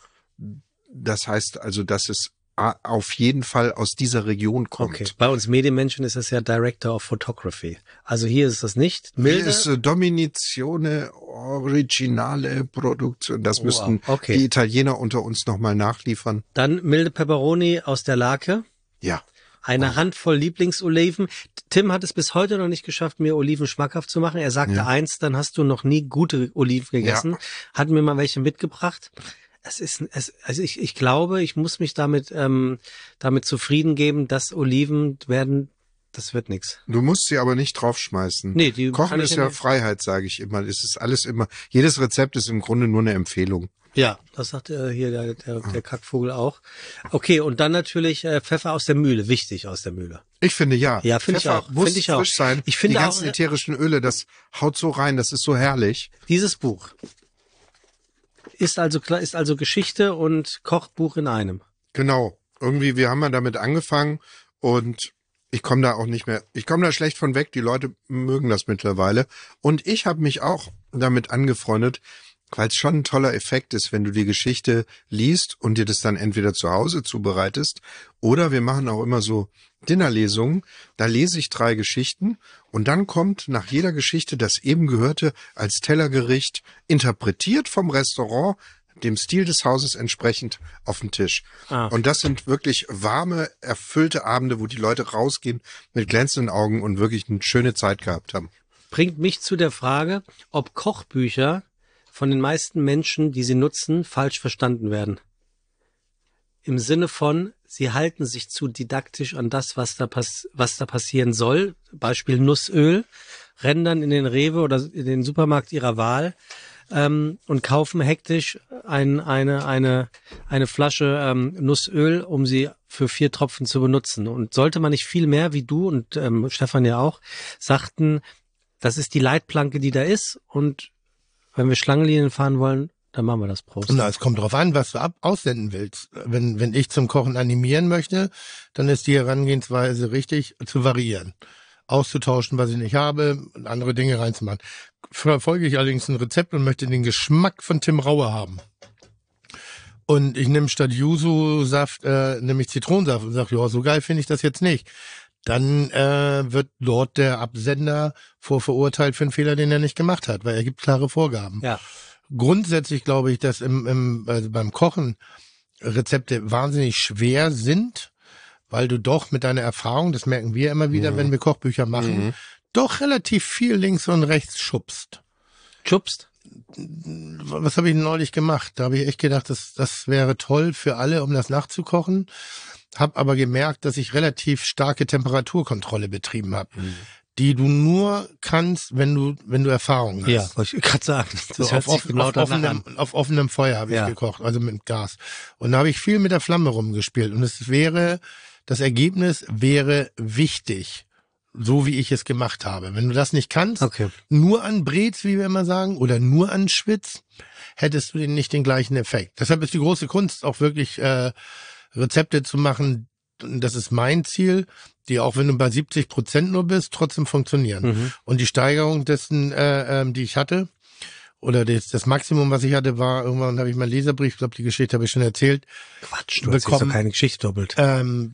Das heißt also, dass es a- auf jeden Fall aus dieser Region kommt. Okay. Bei uns Medienmenschen ist das ja Director of Photography. Also hier ist das nicht. Hier Milde. ist äh, Dominizione Originale Produktion. Das Wow, müssten okay. die Italiener unter uns nochmal nachliefern. Dann milde Peperoni aus der Lake. Ja. Eine Handvoll Lieblingsoliven. Tim hat es bis heute noch nicht geschafft, mir Oliven schmackhaft zu machen. Er sagte Ja. eins, dann hast du noch nie gute Oliven gegessen. Hat mir mal welche mitgebracht. Es ist, es, also ich, ich glaube, ich muss mich damit, ähm, damit zufrieden geben, dass Oliven werden, das wird nix. Du musst sie aber nicht draufschmeißen. Nee, die Kochen kann ich ist ja ja nicht. Freiheit, sage ich immer. Es ist alles immer, jedes Rezept ist im Grunde nur eine Empfehlung. Ja, das sagt äh, hier der, der, der Kackvogel auch. Okay, und dann natürlich äh, Pfeffer aus der Mühle, wichtig aus der Mühle. Ich finde ja. Ja, finde ich Pfeffer auch. muss Finde ich auch. frisch sein. Ich finde die auch, ganzen äh, ätherischen Öle, das haut so rein, das ist so herrlich. Dieses Buch ist also klar, ist also Geschichte und Kochbuch in einem. Genau. Irgendwie, wir haben ja damit angefangen und ich komme da auch nicht mehr, ich komme da schlecht von weg. Die Leute mögen das mittlerweile. Und ich habe mich auch damit angefreundet, weil es schon ein toller Effekt ist, wenn du die Geschichte liest und dir das dann entweder zu Hause zubereitest oder wir machen auch immer so Dinnerlesungen. Da lese ich drei Geschichten und dann kommt nach jeder Geschichte das eben Gehörte als Tellergericht interpretiert vom Restaurant, dem Stil des Hauses entsprechend auf den Tisch. Ah. Und das sind wirklich warme, erfüllte Abende, wo die Leute rausgehen mit glänzenden Augen und wirklich eine schöne Zeit gehabt haben. Bringt mich zu der Frage, ob Kochbücher von den meisten Menschen, die sie nutzen, falsch verstanden werden. Im Sinne von, sie halten sich zu didaktisch an das, was da, pass- was da passieren soll. Beispiel Nussöl, rennen dann in den Rewe oder in den Supermarkt ihrer Wahl ähm, und kaufen hektisch ein, eine, eine, eine Flasche ähm, Nussöl, um sie für vier Tropfen zu benutzen. Und sollte man nicht viel mehr, wie du und ähm, Stefan ja auch, sagten, das ist die Leitplanke, die da ist, und wenn wir Schlangenlinien fahren wollen, dann machen wir das. Prost. Na, es kommt drauf an, was du ab aussenden willst. Wenn, wenn ich zum Kochen animieren möchte, dann ist die Herangehensweise richtig zu variieren. Auszutauschen, was ich nicht habe, und andere Dinge reinzumachen. Verfolge ich allerdings ein Rezept und möchte den Geschmack von Tim Raue haben. Und ich nehme statt Yuzu-Saft, äh, nehme ich Zitronensaft und sage, ja, so geil finde ich das jetzt nicht. Dann äh, wird dort der Absender vorverurteilt für einen Fehler, den er nicht gemacht hat, weil er gibt klare Vorgaben. Ja. Grundsätzlich glaube ich, dass im, im, also beim Kochen Rezepte wahnsinnig schwer sind, weil du doch mit deiner Erfahrung, das merken wir immer wieder, Mhm. wenn wir Kochbücher machen, Mhm. doch relativ viel links und rechts schubst. Schubst. Was habe ich denn neulich gemacht? Da habe ich echt gedacht, das, das wäre toll für alle, um das nachzukochen. Hab aber gemerkt, dass ich relativ starke Temperaturkontrolle betrieben habe, Mhm. die du nur kannst, wenn du wenn du Erfahrung hast. Ja, wollte ich gerade sagen. Das So, hört auf, sich off, genau auf, danach offenem, an. auf offenem Feuer habe ich Ja. gekocht, also mit Gas. Und da habe ich viel mit der Flamme rumgespielt. Und es wäre, das Ergebnis wäre wichtig, so wie ich es gemacht habe. Wenn du das nicht kannst, Okay. nur an Brez, wie wir immer sagen, oder nur an Schwitz, hättest du den nicht den gleichen Effekt. Deshalb ist die große Kunst auch wirklich äh, Rezepte zu machen, das ist mein Ziel, die auch wenn du bei siebzig Prozent nur bist, trotzdem funktionieren. Mhm. Und die Steigerung dessen, äh, ähm, die ich hatte, oder das, das Maximum, was ich hatte, war, irgendwann habe ich meinen Leserbrief, ich glaube, die Geschichte habe ich schon erzählt, Quatsch, du hast jetzt bekommen. doch keine Geschichte doppelt. ähm,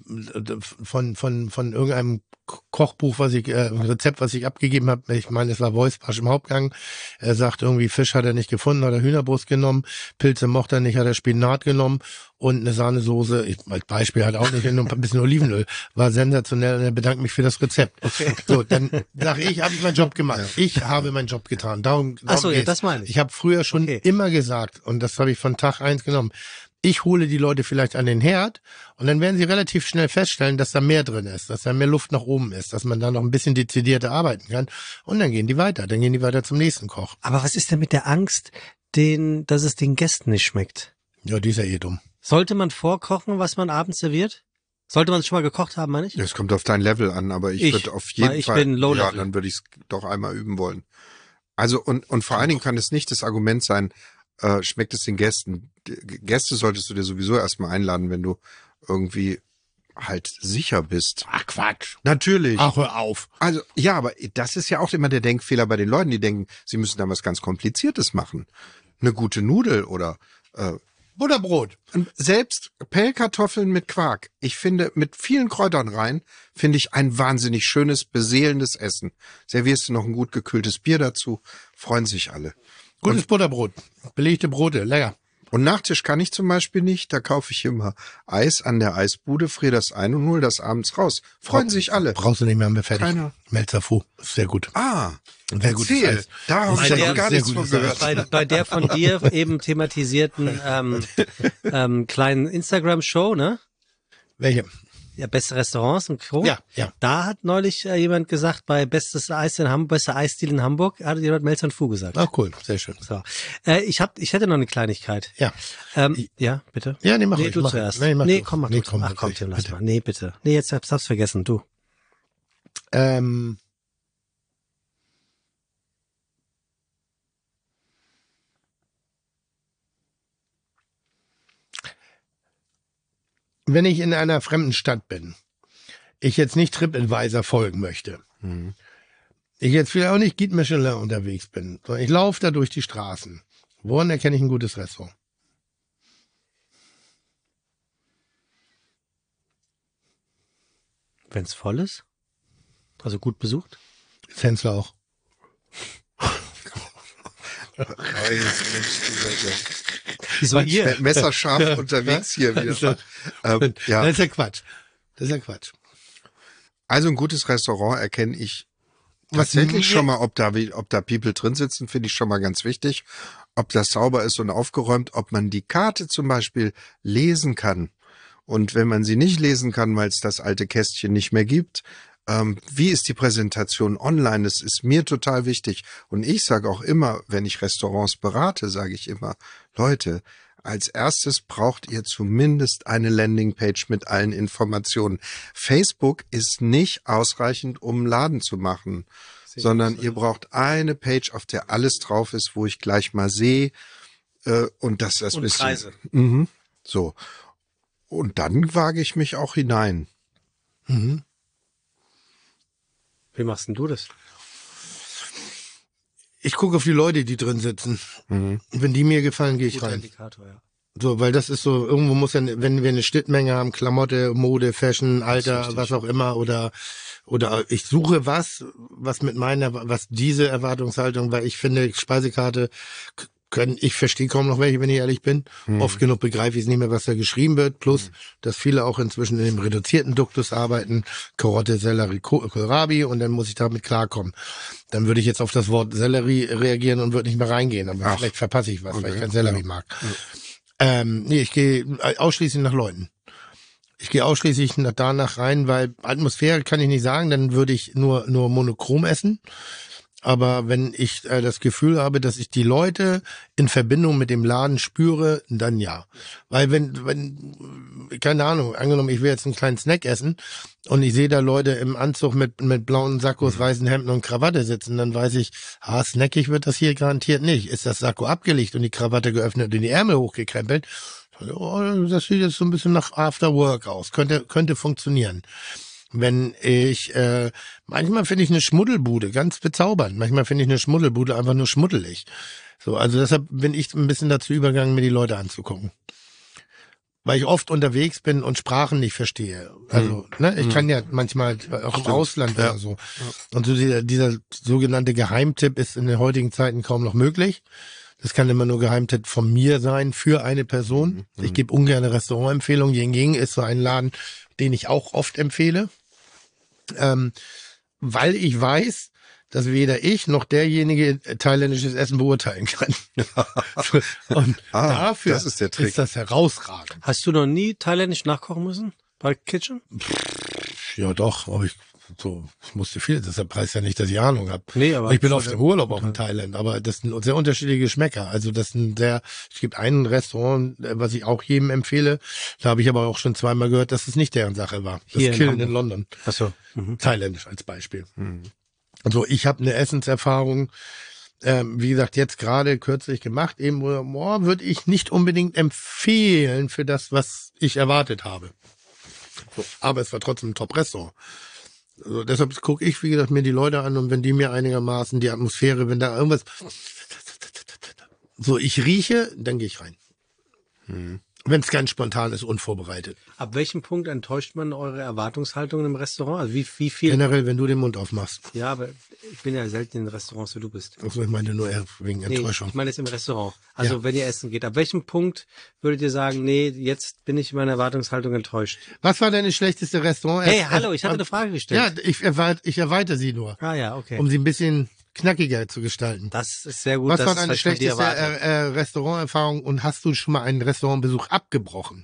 von von von irgendeinem Kochbuch, was ich, äh, ein Rezept, was ich abgegeben habe. Ich meine, es war Wolfsbarsch im Hauptgang. Er sagt irgendwie, Fisch hat er nicht gefunden, hat er Hühnerbrust genommen, Pilze mochte er nicht, hat er Spinat genommen und eine Sahnesoße, ich, als Beispiel halt auch nicht, nur ein bisschen Olivenöl. War sensationell und er bedankt mich für das Rezept. Okay. So, dann sage ich, habe ich meinen Job gemacht. Ich habe meinen Job getan. Darum, darum Ach so, ja, geht's. das meine ich. Ich habe früher schon Okay. immer gesagt, und das habe ich von Tag eins genommen, ich hole die Leute vielleicht an den Herd und dann werden sie relativ schnell feststellen, dass da mehr drin ist, dass da mehr Luft nach oben ist, dass man da noch ein bisschen dezidierter arbeiten kann und dann gehen die weiter, dann gehen die weiter zum nächsten Koch. Aber was ist denn mit der Angst, den, dass es den Gästen nicht schmeckt? Ja, die ist ja eh dumm. Sollte man vorkochen, was man abends serviert? Sollte man es schon mal gekocht haben, meine ich? Es kommt auf dein Level an, aber ich, Ich, würde auf jeden weil ich Fall, bin Low ja, Level. dann würde ich es doch einmal üben wollen. Also und und vor allen Dingen kann es nicht das Argument sein, äh, schmeckt es den Gästen. Die Gäste solltest du dir sowieso erstmal einladen, wenn du irgendwie halt sicher bist. Ach Quatsch. Natürlich. Ach, hör auf. Also ja, aber das ist ja auch immer der Denkfehler bei den Leuten, die denken, sie müssen da was ganz Kompliziertes machen. Eine gute Nudel oder äh, Butterbrot. und selbst Pellkartoffeln mit Quark. Ich finde, mit vielen Kräutern rein, finde ich ein wahnsinnig schönes, beseelendes Essen. Servierst du noch ein gut gekühltes Bier dazu, freuen sich alle. Gutes Butterbrot. Belegte Brote, lecker. Und Nachtisch kann ich zum Beispiel nicht, da kaufe ich immer Eis an der Eisbude, friere das ein und hole das abends raus. Freuen sich alle. Brauchst du nicht mehr, haben wir fertig. Keiner. Melzer Fu. Ist sehr gut. Ah, Sehr gutes erzähl. Eis. Da habe ich Sehr ja noch gutes, gar sehr nichts von gutes gehört. Bei, bei der von dir eben thematisierten ähm, ähm, kleinen Instagram-Show, ne? Welche? Ja, beste Restaurants und Co. Ja, ja. Da hat neulich äh, jemand gesagt, bei bestes Eis in Hamburg, bester Eisstil in Hamburg, hat jemand Melzer und Fu gesagt. Ach cool, sehr schön. So. Äh, ich hab, ich hätte noch eine Kleinigkeit. Ja. Ähm, Ich- ja, bitte. Ja, nee, mach Nee, ruhig, du mach. zuerst. Nee, mach nee du. komm mal. Nee, du. komm, Ach mach komm, ich, Tim, lass bitte. mal. Nee, bitte. Nee, jetzt hab's, hab's vergessen, du. Ähm, wenn ich in einer fremden Stadt bin, ich jetzt nicht TripAdvisor folgen möchte, mhm. ich jetzt vielleicht auch nicht Guide Michelin unterwegs bin, sondern ich laufe da durch die Straßen. Woran erkenne ich ein gutes Restaurant? Wenn es voll ist? Also gut besucht? Fenster auch. Wieso ihr? Messerscharf unterwegs hier wieder. Ähm, ja. Das ist ja Quatsch. Das ist ja Quatsch. Also ein gutes Restaurant erkenne ich Was tatsächlich mir- schon mal, ob da, ob da People drin sitzen, finde ich schon mal ganz wichtig. Ob das sauber ist und aufgeräumt, ob man die Karte zum Beispiel lesen kann. Und wenn man sie nicht lesen kann, weil es das alte Kästchen nicht mehr gibt, ähm, wie ist die Präsentation online? Das ist mir total wichtig. Und ich sage auch immer, wenn ich Restaurants berate, sage ich immer, Leute, als erstes braucht ihr zumindest eine Landingpage mit allen Informationen. Facebook ist nicht ausreichend, um einen Laden zu machen, sondern ihr braucht eine Page, auf der alles drauf ist, wo ich gleich mal sehe äh, und das das Und bisschen. Preise. Mhm, so. Und dann wage ich mich auch hinein. Mhm. Wie machst denn du das? Ich gucke auf die Leute, die drin sitzen. Mhm. Und wenn die mir gefallen, gehe ich Guter rein. Indikator, ja. So, weil das ist so, irgendwo muss ja, wenn wir eine Schnittmenge haben, Klamotte, Mode, Fashion, Alter, richtig. was auch immer, oder, oder ich suche was, was mit meiner, was diese Erwartungshaltung, weil ich finde, Speisekarte k- können, ich verstehe kaum noch welche, wenn ich ehrlich bin. Mhm. Oft genug begreife ich es nicht mehr, was da geschrieben wird, plus, dass viele auch inzwischen in dem reduzierten Duktus arbeiten, Karotte, Sellerie, Ko- Kohlrabi, und dann muss ich damit klarkommen. Dann würde ich jetzt auf das Wort Sellerie reagieren und würde nicht mehr reingehen, aber Ach. vielleicht verpasse ich was, weil Okay. ich kein Sellerie mag. Ähm, nee, ich gehe ausschließlich nach Leuten. Ich gehe ausschließlich nach, danach rein, weil Atmosphäre kann ich nicht sagen, dann würde ich nur nur monochrom essen. Aber wenn ich äh, das Gefühl habe, dass ich die Leute in Verbindung mit dem Laden spüre, dann ja. Weil wenn, wenn, keine Ahnung, angenommen, ich will jetzt einen kleinen Snack essen und ich sehe da Leute im Anzug mit mit blauen Sakkos, weißen Hemden und Krawatte sitzen, dann weiß ich, ah, snackig wird das hier garantiert nicht. Ist das Sakko abgelegt und die Krawatte geöffnet und die Ärmel hochgekrempelt? Oh, das sieht jetzt so ein bisschen nach After Work aus. Könnte könnte funktionieren. Wenn ich, äh, manchmal finde ich eine Schmuddelbude ganz bezaubernd. Manchmal finde ich eine Schmuddelbude einfach nur schmuddelig. So, also deshalb bin ich ein bisschen dazu übergegangen, mir die Leute anzugucken. Weil ich oft unterwegs bin und Sprachen nicht verstehe. Also, ne, ich kann ja manchmal auch im Ausland Ja. oder so. Und so dieser, dieser sogenannte Geheimtipp ist in den heutigen Zeiten kaum noch möglich. Das kann immer nur Geheimtipp von mir sein für eine Person. Ich gebe ungern Restaurantempfehlungen. Ying Ying ist so ein Laden, den ich auch oft empfehle. Ähm, weil ich weiß, dass weder ich noch derjenige thailändisches Essen beurteilen kann. Und Ah, dafür das ist der Trick. ist das herausragend. Hast du noch nie thailändisch nachkochen müssen? Bei Kitchen? Ja doch, aber ich, so, ich musste viel, deshalb heißt ja nicht, dass ich Ahnung habe. Nee, aber- ich bin oft im Urlaub auch in Thailand, aber das sind sehr unterschiedliche Geschmäcker. Also das sind sehr, es gibt ein Restaurant, äh, was ich auch jedem empfehle, da habe ich aber auch schon zweimal gehört, dass es nicht deren Sache war. Das Hier in Killen Hamburg. in London. Ach so. Mhm. Thailändisch als Beispiel. Also ich habe eine Essenserfahrung, ähm, wie gesagt, jetzt gerade kürzlich gemacht, eben wo, boah, würde ich nicht unbedingt empfehlen für das, was ich erwartet habe. So, aber es war trotzdem ein Top-Restaurant. Also deshalb gucke ich, wie gesagt, mir die Leute an, und wenn die mir einigermaßen die Atmosphäre, wenn da irgendwas so ich rieche, dann gehe ich rein. Wenn es ganz spontan ist, unvorbereitet. Ab welchem Punkt enttäuscht man eure Erwartungshaltungen im Restaurant? Also wie, wie viel? Generell, wenn du den Mund aufmachst. Ja, aber ich bin ja selten in Restaurants, wie du bist. Also ich meine nur eher wegen Nee, Enttäuschung. ich meine jetzt im Restaurant. Also Ja. wenn ihr essen geht. Ab welchem Punkt würdet ihr sagen, nee, jetzt bin ich in meiner Erwartungshaltung enttäuscht? Was war deine schlechteste Restaurant? Hey, hallo, ich hatte eine Frage gestellt. Ja, ich, erweit- ich erweitere sie nur, Ah ja, okay. um sie ein bisschen knackiger zu gestalten. Das ist sehr gut. Was das war ist, deine was ich von dir schlechteste erwarte. äh, äh, Restauranterfahrung, und hast du schon mal einen Restaurantbesuch abgebrochen?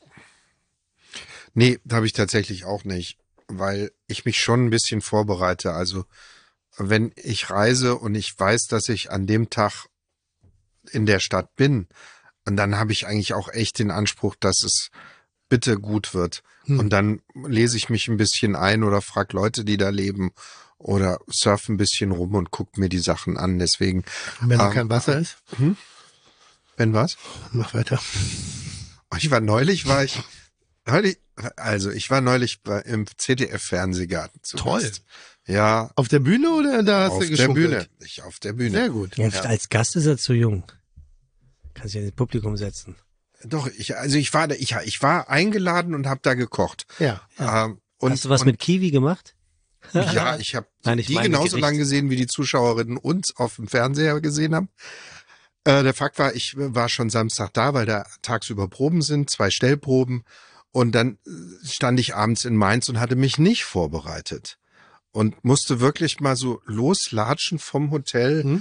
Nee, habe ich tatsächlich auch nicht, weil ich mich schon ein bisschen vorbereite. Also wenn ich reise und ich weiß, dass ich an dem Tag in der Stadt bin, und dann habe ich eigentlich auch echt den Anspruch, dass es bitte gut wird. Hm. Und dann lese ich mich ein bisschen ein oder frag Leute, die da leben, oder surfe ein bisschen rum und guck mir die Sachen an. Deswegen, Wenn da Ähm, kein Wasser ist? wenn was? Mach weiter. Ich war neulich, war ich Neulich, also ich war neulich bei, im Z D F-Fernsehgarten zu Toll. Gast. Ja, Auf der Bühne oder da hast auf du der geschunkelt? Bühne. Ich auf der Bühne. Sehr gut. Ja, als Gast ist er zu jung. Kann sich ja ins Publikum setzen. Doch, ich, also ich war da, ich, ich war eingeladen und habe da gekocht. Ja. Ähm, und, Hast du was und, mit Kiwi gemacht? Ja, ich habe Nein, ich die meine genauso Gericht. lang gesehen, wie die Zuschauerinnen uns auf dem Fernseher gesehen haben. Äh, der Fakt war, ich war schon Samstag da, weil da tagsüber Proben sind, zwei Stellproben. Und dann stand ich abends in Mainz und hatte mich nicht vorbereitet. Und musste wirklich mal so loslatschen vom Hotel Mhm.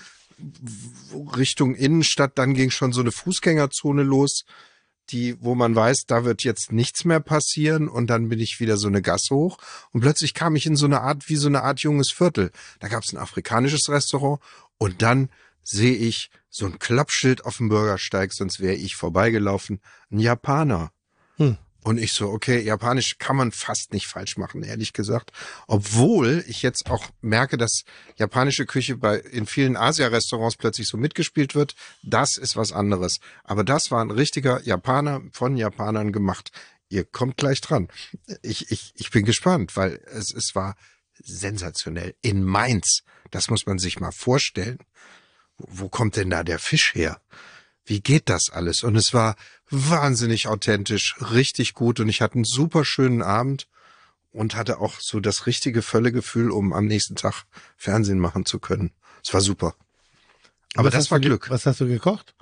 Richtung Innenstadt. Dann ging schon so eine Fußgängerzone los, die, wo man weiß, da wird jetzt nichts mehr passieren. Und dann bin ich wieder so eine Gasse hoch. Und plötzlich kam ich in so eine Art, wie so eine Art junges Viertel. Da gab es ein afrikanisches Restaurant. Und dann sehe ich so ein Klappschild auf dem Bürgersteig, sonst wäre ich vorbeigelaufen. Ein Japaner. Hm. Und ich so, okay, Japanisch kann man fast nicht falsch machen, ehrlich gesagt. Obwohl ich jetzt auch merke, dass japanische Küche bei in vielen Asia-Restaurants plötzlich so mitgespielt wird. Das ist was anderes. Aber das war ein richtiger Japaner, von Japanern gemacht. Ihr kommt gleich dran. Ich, ich, ich bin gespannt, weil es, es war sensationell. In Mainz, das muss man sich mal vorstellen. Wo kommt denn da der Fisch her? Wie geht das alles? Und es war wahnsinnig authentisch, richtig gut. Und ich hatte einen super schönen Abend und hatte auch so das richtige Völlegefühl, um am nächsten Tag Fernsehen machen zu können. Es war super. Aber Was das hast war du ge- Glück. Was hast du gekocht?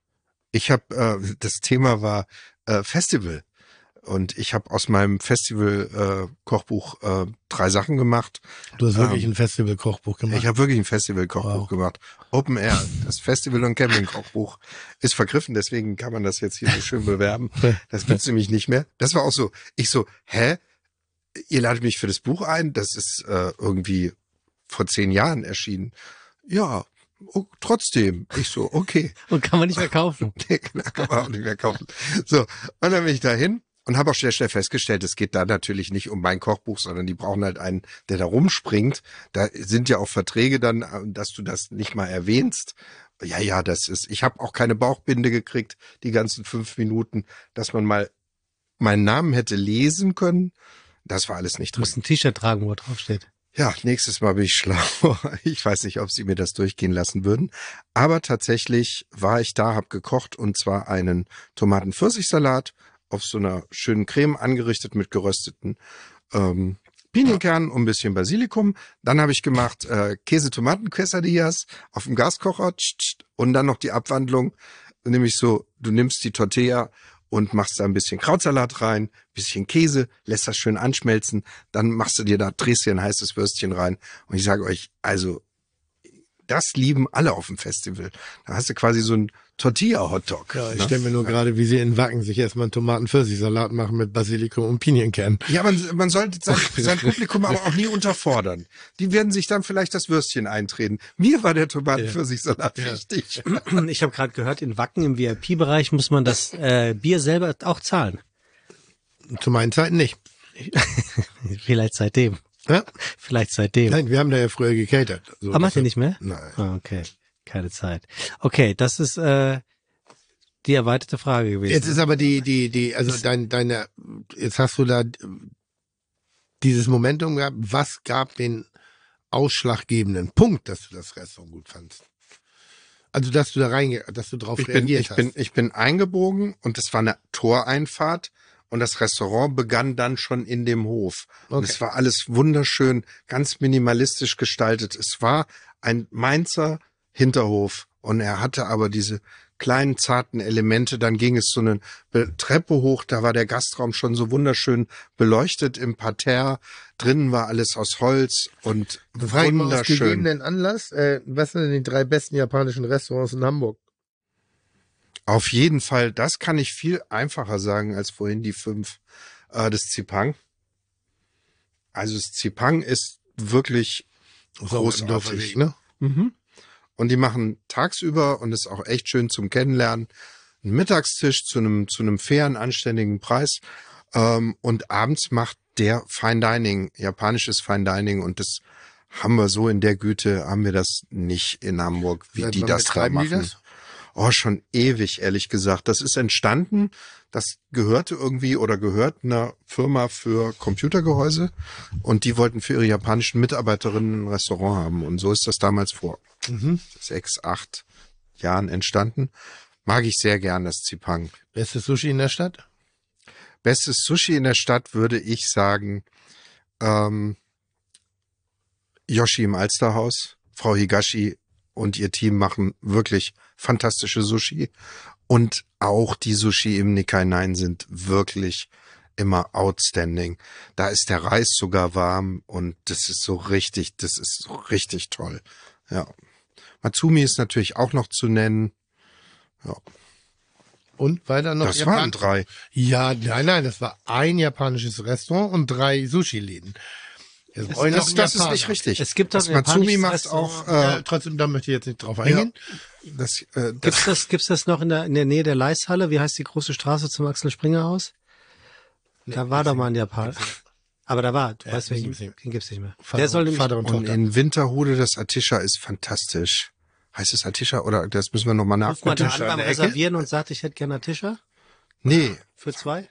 Ich habe, äh, das Thema war äh, Festival. Und ich habe aus meinem Festival-Kochbuch äh, äh, drei Sachen gemacht. Du hast wirklich Ähm, ein Festival-Kochbuch gemacht. Ich habe wirklich ein Festival-Kochbuch Wow. gemacht. Open Air, das Festival- und Camping-Kochbuch ist vergriffen, deswegen kann man das jetzt hier so schön bewerben. Das gibt's nämlich nicht mehr. Das war auch so, ich so, hä? Ihr ladet mich für das Buch ein? Das ist äh, irgendwie vor zehn Jahren erschienen. Ja, oh, trotzdem. Ich so, okay. Und kann man nicht mehr kaufen. Nee, kann man auch nicht mehr kaufen. So, und dann bin ich dahin und habe auch schnell, schnell festgestellt, es geht da natürlich nicht um mein Kochbuch, sondern die brauchen halt einen, der da rumspringt. Da sind ja auch Verträge dann, dass du das nicht mal erwähnst. Ja, ja, das ist, ich habe auch keine Bauchbinde gekriegt, die ganzen fünf Minuten, dass man mal meinen Namen hätte lesen können. Das war alles nicht Du drin. musst ein T-Shirt tragen, wo er draufsteht. Ja, nächstes Mal bin ich schlau. Ich weiß nicht, ob sie mir das durchgehen lassen würden. Aber tatsächlich war ich da, habe gekocht und zwar einen Tomaten-Pfirsichsalat auf so einer schönen Creme angerichtet mit gerösteten ähm, Pinienkernen und ein bisschen Basilikum. Dann habe ich gemacht äh, Käse-Tomaten-Quesadillas auf dem Gaskocher tsch, tsch, und dann noch die Abwandlung, nämlich so, du nimmst die Tortilla und machst da ein bisschen Krautsalat rein, bisschen Käse, lässt das schön anschmelzen, dann machst du dir da, drehst dir ein heißes Würstchen rein und ich sage euch, also das lieben alle auf dem Festival. Da hast du quasi so ein Tortilla-Hotdog. Ja, ich ne? stelle mir nur gerade, wie sie in Wacken sich erstmal einen Tomaten-Pfirsich-Salat machen mit Basilikum und Pinienkernen. Ja, man, man sollte sein, sein Publikum aber auch nie unterfordern. Die werden sich dann vielleicht das Würstchen eintreten. Mir war der Tomaten-Pfirsich-Salat wichtig. Ich habe gerade gehört, in Wacken im V I P-Bereich muss man das äh, Bier selber auch zahlen. Zu meinen Zeiten nicht. Vielleicht seitdem. Ja? Vielleicht seitdem. Nein, wir haben da ja früher gecatert. So, Aber macht ihr das- nicht mehr? Nein. Ah, okay. Keine Zeit. Okay, das ist äh, die erweiterte Frage gewesen. Jetzt ist aber die, die, die, also dein, deine, jetzt hast du da dieses Momentum gehabt. Was gab den ausschlaggebenden Punkt, dass du das Restaurant gut fandst? Also, dass du da reinge, dass du drauf Ich bin, reagiert ich hast. bin, ich bin eingebogen und es war eine Toreinfahrt und das Restaurant begann dann schon in dem Hof. Und Okay. es war alles wunderschön, ganz minimalistisch gestaltet. Es war ein Mainzer Hinterhof und er hatte aber diese kleinen zarten Elemente. Dann ging es so eine Be- Treppe hoch, da war der Gastraum schon so wunderschön beleuchtet im Parterre. Drinnen war alles aus Holz und Da frage ich mal aus wunderschön. gegebenen Anlass, äh, was sind denn die drei besten japanischen Restaurants in Hamburg? Auf jeden Fall, das kann ich viel einfacher sagen als vorhin die fünf. Äh, das Zipang. Also das Zipang ist wirklich Das ist auch im Dorfer großartig. Weg, ne? Mhm. Und die machen tagsüber und ist auch echt schön zum Kennenlernen. Ein Mittagstisch zu einem zu einem fairen, anständigen Preis. Ähm, und abends macht der Fine Dining, japanisches Fine Dining, und das haben wir so in der Güte, haben wir das nicht in Hamburg, wie Seit die wann das da betreiben die machen. das? Oh, schon ewig, ehrlich gesagt. Das ist entstanden, das gehörte irgendwie oder gehört einer Firma für Computergehäuse und die wollten für ihre japanischen Mitarbeiterinnen ein Restaurant haben und so ist das damals vor mhm. sechs, acht Jahren entstanden. Mag ich sehr gern, das Zipang. Bestes Sushi in der Stadt? Bestes Sushi in der Stadt würde ich sagen, ähm, Yoshi im Alsterhaus, Frau Higashi und ihr Team machen wirklich fantastische Sushi. Und auch die Sushi im Nikkei Nine sind wirklich immer outstanding. Da ist der Reis sogar warm und das ist so richtig, das ist so richtig toll. Ja. Matsumi ist natürlich auch noch zu nennen. Ja. Und weiter noch Das Japan- waren drei. Ja, nein, nein, das war ein japanisches Restaurant und drei Sushi-Läden. Das, das, das ist nicht richtig. Es gibt das ein Matsumi macht Restaurant, auch. Äh, äh, trotzdem, da möchte ich jetzt nicht drauf eingehen. Ja, das, äh, das, Gibt's das, gibt's das noch in der, in der Nähe der Leishalle? Wie heißt die große Straße zum Axel Springer Haus? Da war doch mal ein Japaner. Aber da war, du Ja, weißt, welchen, gibt's nicht. den gibt's nicht mehr. Vater, Der soll nämlich, Vater und und Tochter. in Winterhude das Atisha ist fantastisch. Heißt es Atisha oder das müssen wir nochmal ruf mal da nachgucken? an beim der Ecke? Reservieren und sagt, ich hätte gerne einen Tischer Nee, für zwei.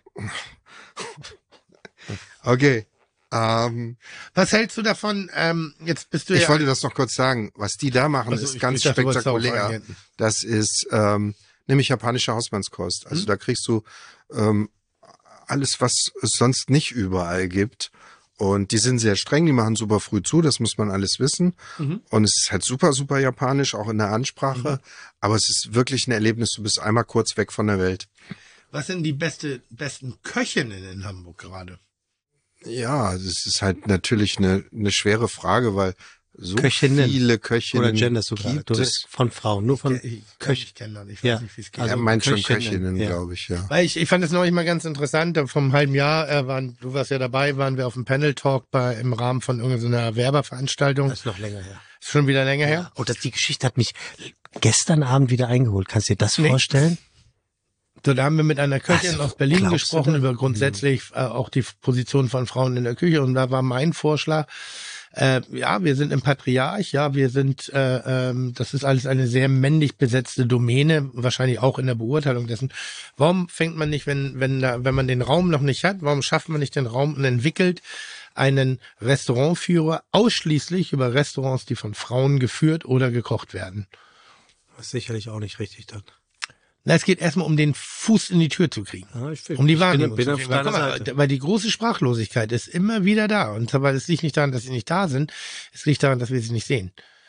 okay. Ähm, Was hältst du davon? Ähm, jetzt bist du ich ja. wollte das noch kurz sagen. Was die da machen, Also, ist ich- ganz ich dachte, du wolltest darauf spektakulär. eingehen. Das ist ähm, nämlich japanische Hausmannskost. Also Mhm. da kriegst du ähm, alles, was es sonst nicht überall gibt. Und die sind sehr streng, die machen super früh zu, das muss man alles wissen. Mhm. Und es ist halt super, super japanisch, auch in der Ansprache. Aber es ist wirklich ein Erlebnis, du bist einmal kurz weg von der Welt. Was sind die beste, besten Köchinnen in Hamburg gerade? Ja, das ist halt natürlich eine, eine schwere Frage, weil so Köchinnen. viele Köchinnen Oder genderst du gerade? gibt Du es. redest von Frauen, nur von Ich, Köch. ich kenne das, ich weiß Ja. nicht, wie es geht. Also Er meint schon Köchinnen, Köchinnen, ja. glaube ich, ja. Weil ich, ich fand es neulich mal ganz interessant, vor einem halben Jahr, äh, waren, du warst ja dabei, waren wir auf einem Panel-Talk bei, im Rahmen von irgendeiner Werbeveranstaltung. Das ist noch länger her. Ist schon wieder länger her. Oh, das, die Geschichte hat mich gestern Abend wieder eingeholt. Kannst du dir das Nee. vorstellen? So, da haben wir mit einer Köchin Also, aus Berlin glaubst du gesprochen das? über grundsätzlich äh, auch die Position von Frauen in der Küche. Und da war mein Vorschlag, äh, ja, wir sind im Patriarch, ja, wir sind, äh, ähm, das ist alles eine sehr männlich besetzte Domäne, wahrscheinlich auch in der Beurteilung dessen. Warum fängt man nicht, wenn, wenn, da, wenn man den Raum noch nicht hat, warum schafft man nicht den Raum und entwickelt einen Restaurantführer ausschließlich über Restaurants, die von Frauen geführt oder gekocht werden? Das ist sicherlich auch nicht richtig dann. Na, es geht erstmal um den Fuß in die Tür zu kriegen. Ja, ich, Um die ich Wahrnehmung bin, bin zu auf kriegen. Weil, deiner guck mal, Seite. weil die große Sprachlosigkeit ist immer wieder da. Und weil es liegt nicht daran, dass sie nicht da sind, es liegt daran, dass wir sie nicht sehen.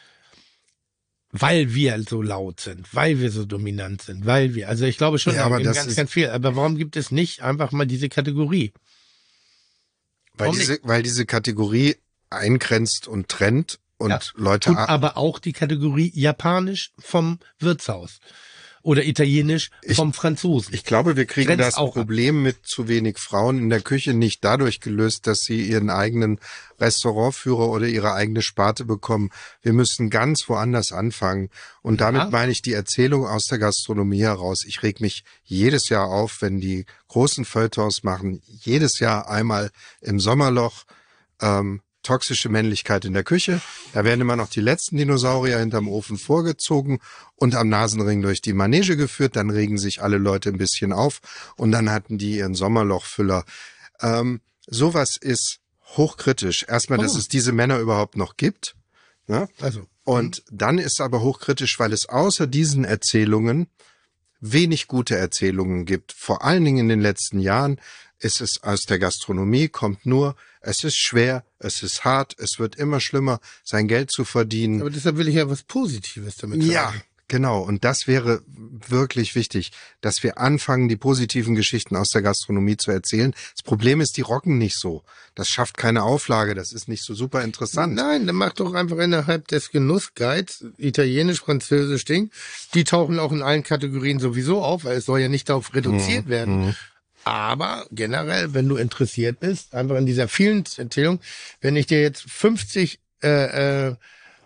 Weil wir so laut sind, weil wir so dominant sind, weil wir, also ich glaube schon, Ja, da aber gibt das ganz, ist- ganz viel. Aber warum gibt es nicht einfach mal diese Kategorie? Weil Warum diese, weil diese Kategorie eingrenzt und trennt und Ja. Leute Und a- aber auch die Kategorie Japanisch vom Wirtshaus oder Italienisch Ich- vom Franzosen. Ich glaube, wir kriegen Grenzt das auch ab. Problem mit zu wenig Frauen in der Küche nicht dadurch gelöst, dass sie ihren eigenen Restaurantführer oder ihre eigene Sparte bekommen. Wir müssen ganz woanders anfangen. Und damit Ja. meine ich die Erzählung aus der Gastronomie heraus. Ich reg mich jedes Jahr auf, wenn die großen Feuilletons machen, jedes Jahr einmal im Sommerloch, ähm, toxische Männlichkeit in der Küche. Da werden immer noch die letzten Dinosaurier hinterm Ofen vorgezogen und am Nasenring durch die Manege geführt. Dann regen sich alle Leute ein bisschen auf und dann hatten die ihren Sommerlochfüller. Ähm, sowas ist hochkritisch. Erstmal, dass Oh. es diese Männer überhaupt noch gibt. Ne? Also, Und dann ist aber hochkritisch, weil es außer diesen Erzählungen wenig gute Erzählungen gibt. Vor allen Dingen in den letzten Jahren ist es aus der Gastronomie, kommt nur, es ist schwer, es ist hart, es wird immer schlimmer, sein Geld zu verdienen. aber deshalb will ich ja was Positives damit Ja, sagen. genau. Und das wäre wirklich wichtig, dass wir anfangen, die positiven Geschichten aus der Gastronomie zu erzählen. Das Problem ist, die rocken nicht so. Das schafft keine Auflage, das ist nicht so super interessant. Nein, dann mach doch einfach innerhalb des Genussguides Italienisch, Französisch Ding. Die tauchen auch in allen Kategorien sowieso auf, weil es soll ja nicht darauf reduziert werden. Aber generell, wenn du interessiert bist, einfach in dieser vielen Erzählung, wenn ich dir jetzt fünfzig äh, äh,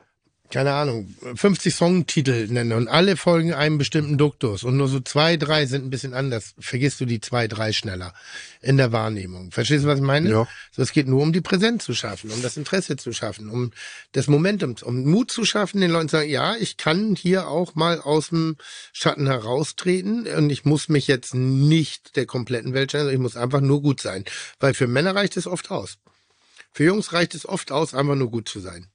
keine Ahnung, fünfzig Songtitel nenne und alle folgen einem bestimmten Duktus und nur so zwei, drei sind ein bisschen anders, vergisst du die zwei, drei schneller in der Wahrnehmung. Verstehst du, was ich meine? Ja. So, es geht nur um die Präsenz zu schaffen, um das Interesse zu schaffen, um das Momentum, um Mut zu schaffen, den Leuten zu sagen, ja, ich kann hier auch mal aus dem Schatten heraustreten und ich muss mich jetzt nicht der kompletten Welt stellen, sondern ich muss einfach nur gut sein. Weil für Männer reicht es oft aus. Für Jungs reicht es oft aus, einfach nur gut zu sein.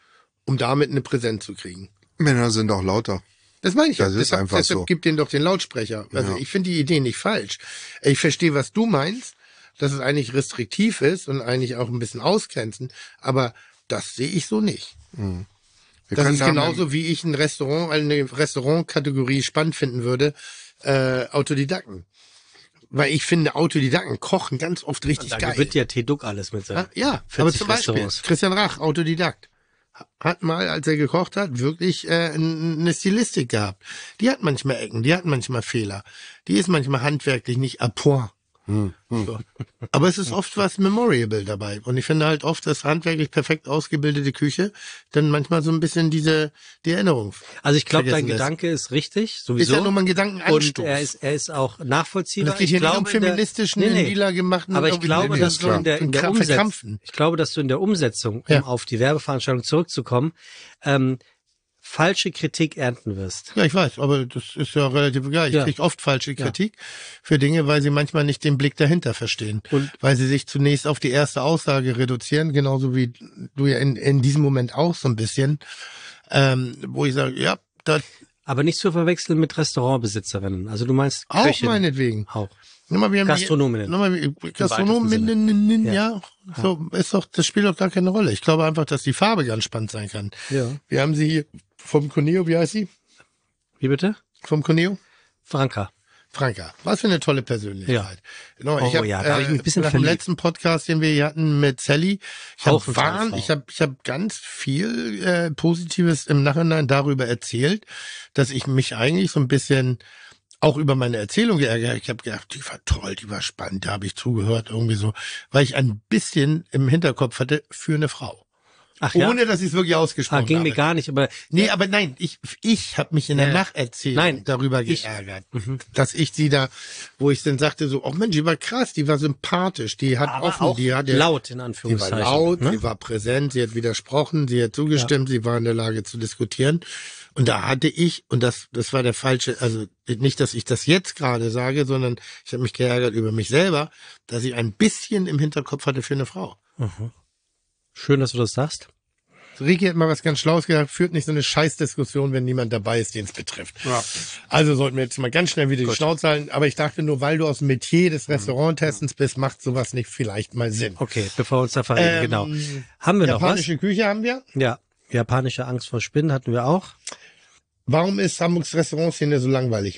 Um damit eine Präsenz zu kriegen. Männer sind auch lauter. Das meine ich ja. Das ist deshalb, einfach deshalb so. Gib denen doch den Lautsprecher. Also Ja. ich finde die Idee nicht falsch. Ich verstehe, was du meinst, dass es eigentlich restriktiv ist und eigentlich auch ein bisschen ausgrenzen, aber das sehe ich so nicht. Wir Das können ist da mal- genauso, wie ich ein Restaurant, eine Restaurantkategorie spannend finden würde, äh, Autodidakten. Weil ich finde, Autodidakten kochen ganz oft richtig Da geil. gewinnt ja T-Duck alles mit seinen Ja, aber vierzig zum Beispiel, Restaurants. Christian Rach, Autodidakt, hat mal, als er gekocht hat, wirklich äh, n- eine Stilistik gehabt. Die hat manchmal Ecken, die hat manchmal Fehler. Die ist manchmal handwerklich nicht à point. So. Aber es ist oft was memorable dabei. Und ich finde halt oft, dass handwerklich perfekt ausgebildete Küche dann manchmal so ein bisschen diese die Erinnerung. Also ich glaube, dein vergessen lässt. Gedanke ist richtig, Ist sowieso. ja nur mal ein Gedankenanstoß. Und er ist, er ist auch nachvollziehbar. das geht hier ich nicht um glaube, in der- feministischen, Nee, in nee. lila gemachten. Aber ich irgendwie glaube, nee, dass so du in der, in der verkrampfen. Umsetzung, ich glaube, dass du in der Umsetzung, um Ja. auf die Werbeveranstaltung zurückzukommen, ähm, falsche Kritik ernten wirst. Ja, ich weiß, aber das ist ja relativ egal. Ich Ja. krieg oft falsche Kritik für Dinge, weil sie manchmal nicht den Blick dahinter verstehen. Und- weil sie sich zunächst auf die erste Aussage reduzieren, genauso wie du ja in, in diesem Moment auch so ein bisschen, ähm, wo ich sage, ja, das Aber nicht zu verwechseln mit Restaurantbesitzerinnen. Also du meinst auch Köchinnen. meinetwegen. Auch. Nochmal, wir haben Gastronominnen. Nochmal, Gastronominnen, ja. ja. So ist doch, das spielt doch gar keine Rolle. Ich glaube einfach, dass die Farbe ganz spannend sein kann. Ja. Wir haben sie hier vom Cuneo, wie heißt sie? Wie bitte? Vom Cuneo? Franka. Franka, was für eine tolle Persönlichkeit. Genau, Oh ich hab, ja, da hab ich mich ein bisschen nach dem verliebt. letzten Podcast, den wir hier hatten mit Sally, ich Auch habe eine tolle Frau. ich hab, ich hab ganz viel äh, Positives im Nachhinein darüber erzählt, dass ich mich eigentlich so ein bisschen auch über meine Erzählung geärgert habe. Ich habe gedacht, die war toll, die war spannend, da habe ich zugehört, irgendwie so, weil ich ein bisschen im Hinterkopf hatte für eine Frau. Ach ja? Ohne, dass ich es wirklich Ah, ausgesprochen ging habe. mir gar nicht, aber Nee, aber nein, ich, ich habe mich in der Ja. Nacherzählung Nein, darüber ich- geärgert, dass ich sie da, wo ich dann sagte so, oh Mensch, die war krass, die war sympathisch, die hat aber offen, auch die hat laut in die war Anführungszeichen. laut, ne? sie war präsent, sie hat widersprochen, sie hat zugestimmt, sie war in der Lage zu diskutieren. Und da hatte ich, und das, das war der falsche, also nicht, dass ich das jetzt gerade sage, sondern ich habe mich geärgert über mich selber, dass ich ein bisschen im Hinterkopf hatte für eine Frau. Schön, dass du das sagst. Ricky hat mal was ganz Schlaues gesagt, führt nicht so eine Scheißdiskussion, wenn niemand dabei ist, den es betrifft. Ja. Also sollten wir jetzt mal ganz schnell wieder die Schnauze halten. Aber ich dachte nur, weil du aus dem Metier des Restauranttestens bist, macht sowas nicht vielleicht mal Sinn. Okay, bevor wir uns da verreden, Ähm, genau. Haben wir noch was? Japanische Küche haben wir. Ja, japanische Angst vor Spinnen hatten wir auch. Warum ist Hamburgs Restaurantszene so langweilig?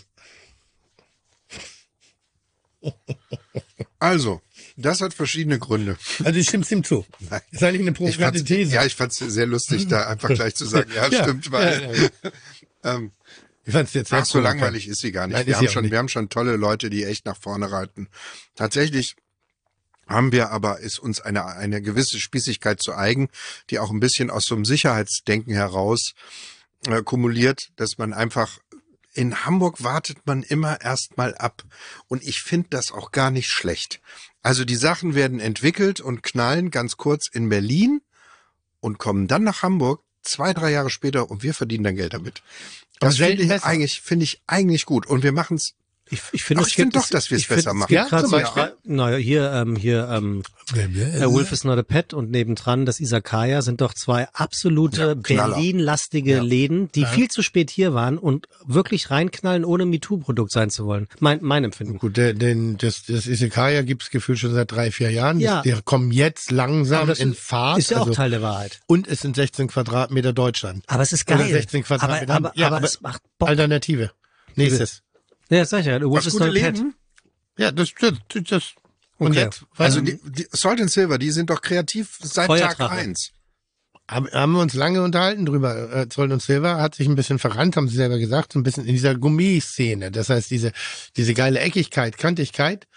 Also, das hat verschiedene Gründe. Also ich stimme ihm zu. Nein. Das ist eigentlich eine Ich provokante fand's, These. ja, ich fand es sehr lustig, da einfach gleich zu sagen, ja, Ja, stimmt, weil ja, ja. ähm, Ich fand's jetzt ach, so provokant. langweilig ist sie gar nicht. Nein, wir, ist haben sie auch schon, nicht. wir haben schon tolle Leute, die echt nach vorne reiten. Tatsächlich haben wir aber, ist uns eine, eine gewisse Spießigkeit zu eigen, die auch ein bisschen aus so einem Sicherheitsdenken heraus äh, kumuliert, dass man einfach in Hamburg wartet man immer erstmal ab. Und ich finde das auch gar nicht schlecht. Also die Sachen werden entwickelt und knallen ganz kurz in Berlin und kommen dann nach Hamburg zwei, drei Jahre später und wir verdienen dann Geld damit. Aber Das selten finde ich besser. eigentlich, finde ich eigentlich gut. Und wir machen es. Ich, ich finde, Ach, es ich gibt finde doch, es- dass wir es ich finde, besser es machen. gibt Ja, gerade zum so Beispiel. drei- Naja, hier, ähm, hier, ähm, A Wolf is not a Pet und nebendran das Isakaya sind doch zwei absolute Ja, Knaller. Berlin-lastige Läden, die viel zu spät hier waren und wirklich reinknallen, ohne MeToo-Produkt sein zu wollen. Mein, mein Empfinden. Gut, der, den, das, das Isekaya gibt's gefühlt schon seit drei, vier Jahren. Ja. Die kommen jetzt langsam Aber das in ist- Fahrt. Ist ja auch also, Teil der Wahrheit. und es sind sechzehn Quadratmeter Deutschland. Aber es ist Oder geil. sechzehn Quadratmeter. Aber, aber, Ja, aber, aber es macht Bock. Alternative. Nächstes. Ja, das sag ich ja. A Wolf Was is gute not a Pet. Läden? Ja, das, das, das. Und Okay. jetzt? Was, Also die, die Salt and Silver, die sind doch kreativ seit Tag Feuerdrache. eins. haben, haben wir uns lange unterhalten drüber. Äh, Zoll und Silver hat sich ein bisschen verrannt, haben sie selber gesagt, so ein bisschen in dieser Gourmet-Szene. Das heißt, diese, diese geile Eckigkeit, Kantigkeit,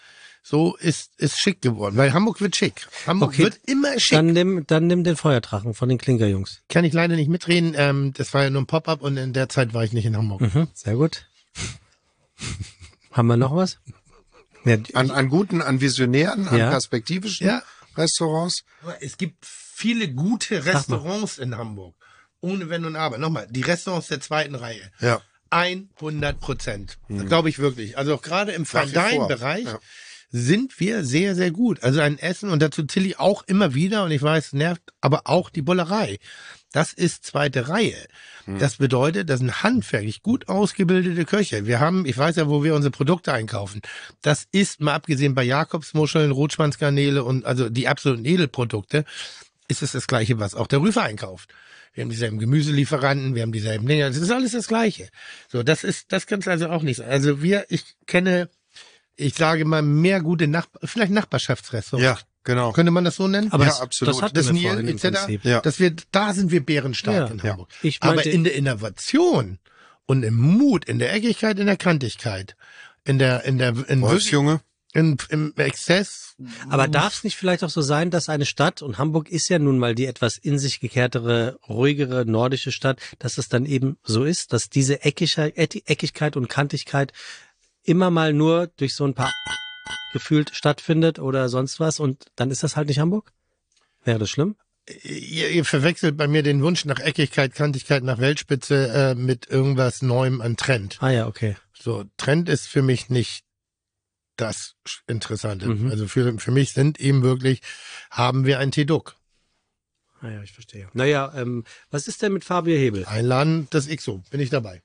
so ist ist schick geworden. Weil Hamburg wird schick. Hamburg Okay, wird immer schick. Dann nimm, dann nimm den Feuerdrachen von den Klinkerjungs. Kann ich leider nicht mitreden. Ähm, das war ja nur ein Pop-up und in der Zeit war ich nicht in Hamburg. Mhm, sehr gut. Haben wir noch was? Ja, An, an guten, an visionären, an Ja. perspektivischen Ja. Restaurants. Aber es gibt viele gute Restaurants in Hamburg. Ohne Wenn und Aber. Nochmal, die Restaurants der zweiten Reihe. Ja. hundert Prozent. Das glaube ich wirklich. Also auch gerade im Nach wie vor. Fine-Dine-Bereich Ja. sind wir sehr, sehr gut. Also ein Essen und dazu Tilly auch immer wieder und ich weiß, es nervt, aber auch die Bullerei. Das ist zweite Reihe. Das bedeutet, das sind handwerklich gut ausgebildete Köche. Wir haben, ich weiß ja, wo wir unsere Produkte einkaufen. Das ist, mal abgesehen bei Jakobsmuscheln, Rotschwanzgarnele und also die absoluten Edelprodukte, ist es das Gleiche, was auch der Rüfer einkauft. Wir haben dieselben Gemüselieferanten, wir haben dieselben Dinge. Das ist alles das Gleiche. So, das ist, das kann es also auch nicht sein. Also wir, ich kenne, ich sage mal, mehr gute Nachbar, vielleicht Nachbarschaftsrestaurants. Ja, genau. Könnte man das so nennen? aber ja, das, absolut. das hatten Das wir Nil vorhin im et cetera. Prinzip. Ja. Dass wir, da sind wir bärenstark Ja, in ja. Hamburg. Ich Aber meinte- in der Innovation und im Mut, in der Eckigkeit, in der Kantigkeit, in der, in der, in, Wolfsjunge. in, im Exzess. Aber darf es nicht vielleicht auch so sein, dass eine Stadt, und Hamburg ist ja nun mal die etwas in sich gekehrtere, ruhigere, nordische Stadt, dass es dann eben so ist, dass diese Eckigkeit, Eckigkeit und Kantigkeit immer mal nur durch so ein paar gefühlt stattfindet oder sonst was und dann ist das halt nicht Hamburg? Wäre das schlimm? Ihr, ihr verwechselt bei mir den Wunsch nach Eckigkeit, Kantigkeit, nach Weltspitze äh, mit irgendwas Neuem an Trend. Ah ja, okay. So, Trend ist für mich nicht das Interessante. Mhm. Also für, für mich sind eben wirklich, haben wir ein T-Duck. Ah ja, ich verstehe. Naja, ähm, was ist denn mit Fabio Hebel? Einladen, das X O, bin ich dabei.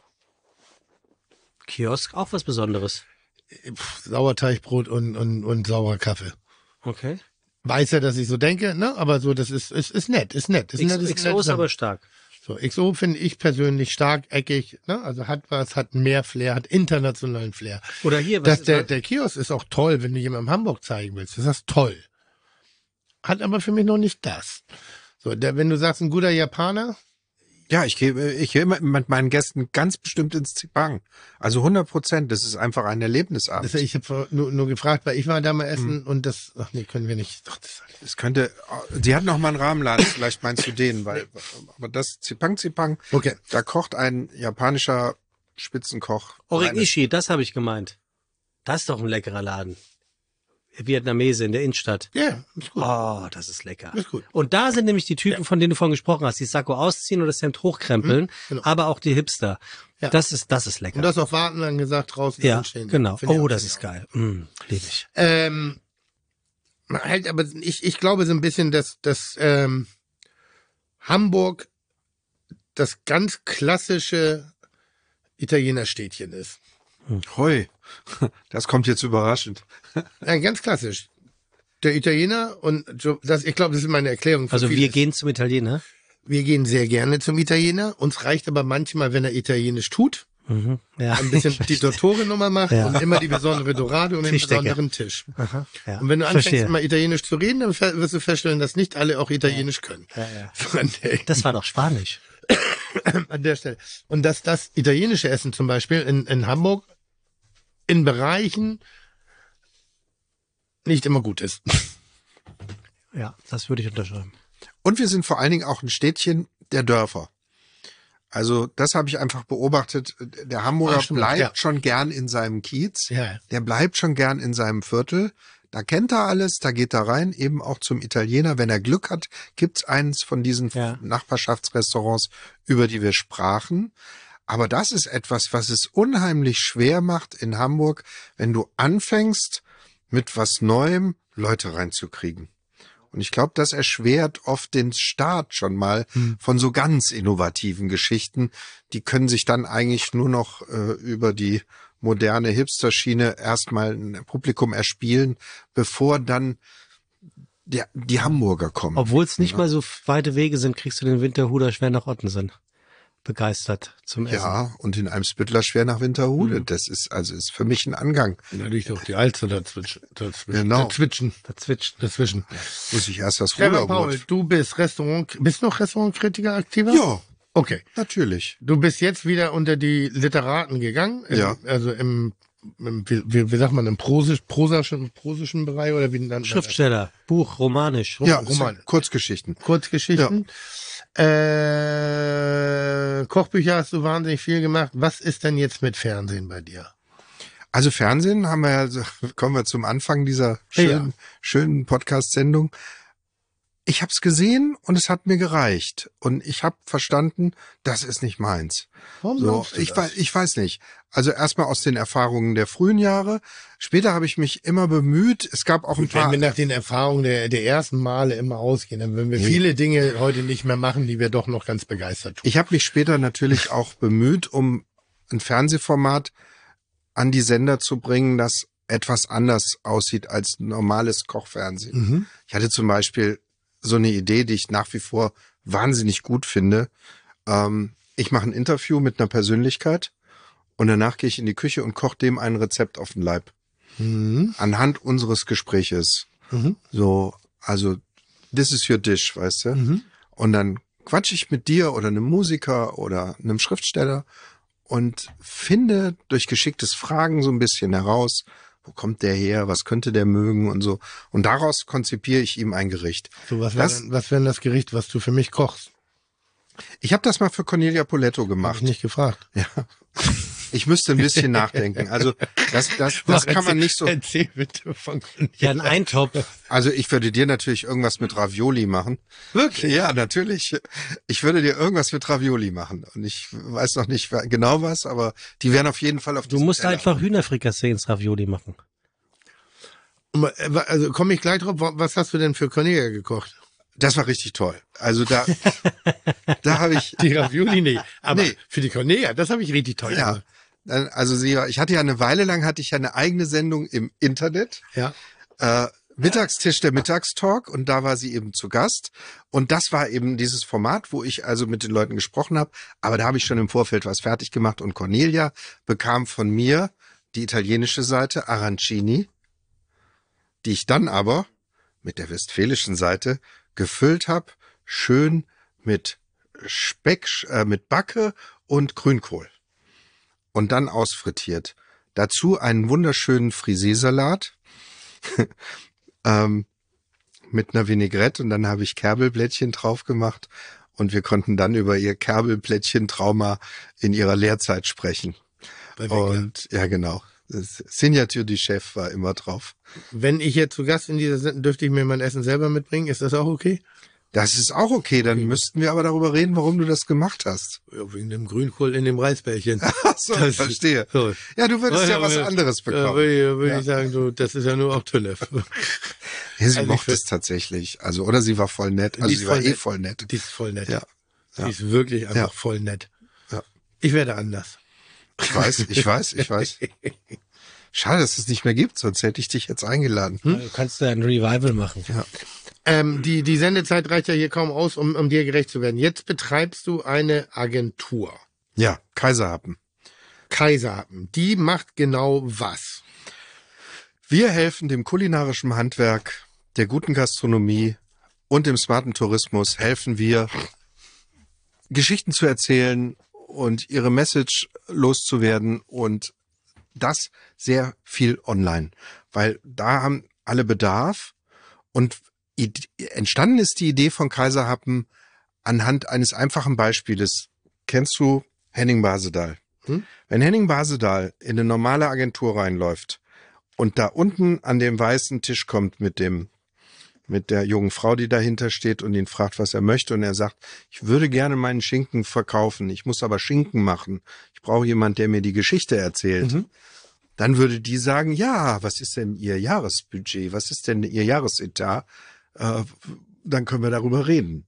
Kiosk, auch was Besonderes. Pff, Sauerteigbrot und, und, und saurer Kaffee. Okay. Weiß ja, dass ich so denke, ne? Aber so, das ist, ist, ist nett, ist nett. Ist X, nett, ist X O nett ist aber stark. so, X O finde ich persönlich stark, eckig, ne? Also hat was, hat mehr Flair, hat internationalen Flair. Oder hier, was Das, ist der, das? der Kiosk ist auch toll, wenn du jemandem Hamburg zeigen willst. Das ist toll. Hat aber für mich noch nicht das. So, der, wenn du sagst, ein guter Japaner, Ja, ich gehe ich gehe immer mit meinen Gästen ganz bestimmt ins Zipang. Also hundert Prozent, das ist einfach ein Erlebnisabend. das, ich habe nur, nur gefragt, weil ich war da mal essen und das, ach nee, können wir nicht. Ach, das, Es könnte, die hat noch mal einen Rahmenladen, vielleicht meinst du den, weil, aber das Zipang Zipang, okay. da kocht ein japanischer Spitzenkoch. Origishi, das habe ich gemeint. Das ist doch ein leckerer Laden. Vietnamese in der Innenstadt. Ja, ist gut. Oh, das ist lecker. Ist gut. Und da sind nämlich die Typen, von denen du vorhin gesprochen hast, die das Sakko ausziehen oder das Hemd hochkrempeln, genau. aber auch die Hipster. Ja. Das ist, das ist lecker. Und das auf Warten dann gesagt, draußen ja, anstehen. genau. Finde ich Oh, auch, das finde ist ich geil. Mm, liebe ich. Ähm, halt, aber ich, ich glaube so ein bisschen, dass, dass ähm, Hamburg das ganz klassische Italienerstädtchen ist. Hoi, das kommt jetzt überraschend. Ja, ganz klassisch. Der Italiener und so, das, ich glaube, das ist meine Erklärung. Für Also wir vieles. gehen zum Italiener. wir gehen sehr gerne zum Italiener. Uns reicht aber manchmal, wenn er Italienisch tut, Mhm. Ja. ein bisschen die Dottore-Nummer macht Ja. und immer die besondere Dorade und den Tischdecke. besonderen Tisch. Aha, ja. Und wenn du anfängst, Verstehe. mal Italienisch zu reden, dann fe- wirst du feststellen, dass nicht alle auch Italienisch können. Ja, ja. Von der, Das war doch Spanisch. an der Stelle. Und dass das italienische Essen zum Beispiel in, in Hamburg in Bereichen nicht immer gut ist. Ja, das würde ich unterschreiben. Und wir sind vor allen Dingen auch ein Städtchen der Dörfer. Also das habe ich einfach beobachtet. Der Hamburger Ach, stimmt, bleibt ja. schon gern in seinem Kiez. Ja. Der bleibt schon gern in seinem Viertel. Da kennt er alles, da geht er rein, eben auch zum Italiener. Wenn er Glück hat, gibt's eins von diesen Ja. Nachbarschaftsrestaurants, über die wir sprachen. Aber das ist etwas, was es unheimlich schwer macht in Hamburg, wenn du anfängst, mit was Neuem Leute reinzukriegen. Und ich glaube, das erschwert oft den Start schon mal von so ganz innovativen Geschichten. Die können sich dann eigentlich nur noch äh, über die moderne Hipster-Schiene erstmal ein Publikum erspielen, bevor dann der, die Hamburger kommen. Obwohl es nicht mal so weite Wege sind, kriegst du den Winterhuder schwer nach Ottensen begeistert zum Essen. Ja, und in Eimsbüttler schwer nach Winterhude. Das ist also ist für mich ein Angang. Natürlich doch die Alster dazwischen. dazwischen Genau. Dazwischen. Dazwischen. Dazwischen. Muss ich erst das Stefan Paul, Ruderbrot. du bist Restaurant, bist du noch Restaurantkritiker aktiver? Ja, Okay. natürlich. Du bist jetzt wieder unter die Literaten gegangen. Im, Ja. Also im wie, wie, wie sagt man, im Prosisch, prosischen, prosischen Bereich oder wie dann? Schriftsteller, Buch, romanisch. Ja, Roman. Kurzgeschichten. Kurzgeschichten. Äh, Kochbücher hast du wahnsinnig viel gemacht. Was ist denn jetzt mit Fernsehen bei dir? Also Fernsehen haben wir ja, kommen wir zum Anfang dieser schönen, Ja. schönen Podcast-Sendung. Ich habe es gesehen und es hat mir gereicht. Und ich habe verstanden, das ist nicht meins. Warum So, glaubst du ich, das? weiß, ich weiß nicht. Also erstmal aus den Erfahrungen der frühen Jahre. Später habe ich mich immer bemüht. Es gab auch ein Wenn paar... wir nach den Erfahrungen der, der ersten Male immer ausgehen, dann würden wir viele Dinge heute nicht mehr machen, die wir doch noch ganz begeistert tun. Ich habe mich später natürlich auch bemüht, um ein Fernsehformat an die Sender zu bringen, das etwas anders aussieht als normales Kochfernsehen. Mhm. Ich hatte zum Beispiel so eine Idee, die ich nach wie vor wahnsinnig gut finde. Ähm, ich mache ein Interview mit einer Persönlichkeit und danach gehe ich in die Küche und koche dem ein Rezept auf den Leib. Mhm. Anhand unseres Gespräches. Mhm. So, also, this is your dish, weißt du? Mhm. Und dann quatsche ich mit dir oder einem Musiker oder einem Schriftsteller und finde durch geschicktes Fragen so ein bisschen heraus, wo kommt der her, was könnte der mögen und so. Und daraus konzipiere ich ihm ein Gericht. So, was wäre Das- denn, was wär denn das Gericht, was du für mich kochst? Ich habe das mal für Cornelia Poletto Hab gemacht. ich nicht gefragt. Ja. Ich müsste ein bisschen nachdenken. Also das, das, das kann man nicht so. Erzähl bitte von. Ja, ein Eintopf. Also ich würde dir natürlich irgendwas mit Ravioli machen. Wirklich? Ja, natürlich. Ich würde dir irgendwas mit Ravioli machen. Und ich weiß noch nicht genau was, aber die wären auf jeden Fall auf Du diesem musst Teller. einfach Hühnerfrikassee ins Ravioli machen. Also komme ich gleich drauf. Was hast du denn für Cornelia gekocht? Das war richtig toll. Also da, da habe ich, Die Ravioli nicht. Aber Nee. für die Cornelia, das habe ich richtig toll ja, gemacht. also sie, war- ich hatte ja eine Weile lang hatte ich ja eine eigene Sendung im Internet. Ja. Äh, Mittagstisch der Mittagstalk und da war sie eben zu Gast und das war eben dieses Format, wo ich also mit den Leuten gesprochen habe, aber da habe ich schon im Vorfeld was fertig gemacht und Cornelia bekam von mir die italienische Seite Arancini, die ich dann aber mit der westfälischen Seite gefüllt habe, schön mit Speck, äh, mit Backe und Grünkohl und dann ausfrittiert. Dazu einen wunderschönen Friseesalat ähm, mit einer Vinaigrette und dann habe ich Kerbelblättchen drauf gemacht und wir konnten dann über ihr Kerbelblättchen-Trauma in ihrer Lehrzeit sprechen. Bei Wecker. Und ja, genau. Das Signature du Chef war immer drauf. Wenn ich jetzt zu Gast in dieser Sendung, dürfte ich mir mein Essen selber mitbringen? Ist das auch okay? Das ist auch okay, dann müssten wir aber darüber reden, warum du das gemacht hast. Ja, wegen dem Grünkohl in dem Reisbällchen. Ach so, Das- verstehe. So. Ja, du würdest ja, Ja, was aber- anderes Da bekommen. würde ich, würde Ja. ich sagen, du, das ist ja nur auch Tülle. Ja, sie Also ich mochte find- es tatsächlich. Also, oder sie war voll nett. Also Die ist sie war voll eh nett. voll nett. Die ist voll nett. Ja. Die Ja. ist wirklich einfach Ja. voll nett. Ja. Ich werde anders. Ich weiß, ich weiß, ich weiß. Schade, dass es nicht mehr gibt, sonst hätte ich dich jetzt eingeladen. Hm? Du kannst da ein Revival machen. Ja. Ähm, die, die Sendezeit reicht ja hier kaum aus, um, um dir gerecht zu werden. Jetzt betreibst du eine Agentur. Ja, Kaiserhappen. Kaiserhappen. Die macht genau was? Wir helfen dem kulinarischen Handwerk, der guten Gastronomie und dem smarten Tourismus, helfen wir, Geschichten zu erzählen und ihre Message loszuwerden und das sehr viel online, weil da haben alle Bedarf und id- entstanden ist die Idee von Kaiserhappen anhand eines einfachen Beispieles. Kennst du Henning Basedal? Hm? Wenn Henning Basedal in eine normale Agentur reinläuft und da unten an dem weißen Tisch kommt mit dem mit der jungen Frau, die dahinter steht und ihn fragt, was er möchte. Und er sagt, ich würde gerne meinen Schinken verkaufen. Ich muss aber Schinken machen. Ich brauche jemanden, der mir die Geschichte erzählt. Mhm. Dann würde die sagen, ja, was ist denn Ihr Jahresbudget? Was ist denn Ihr Jahresetat? Äh, dann können wir darüber reden.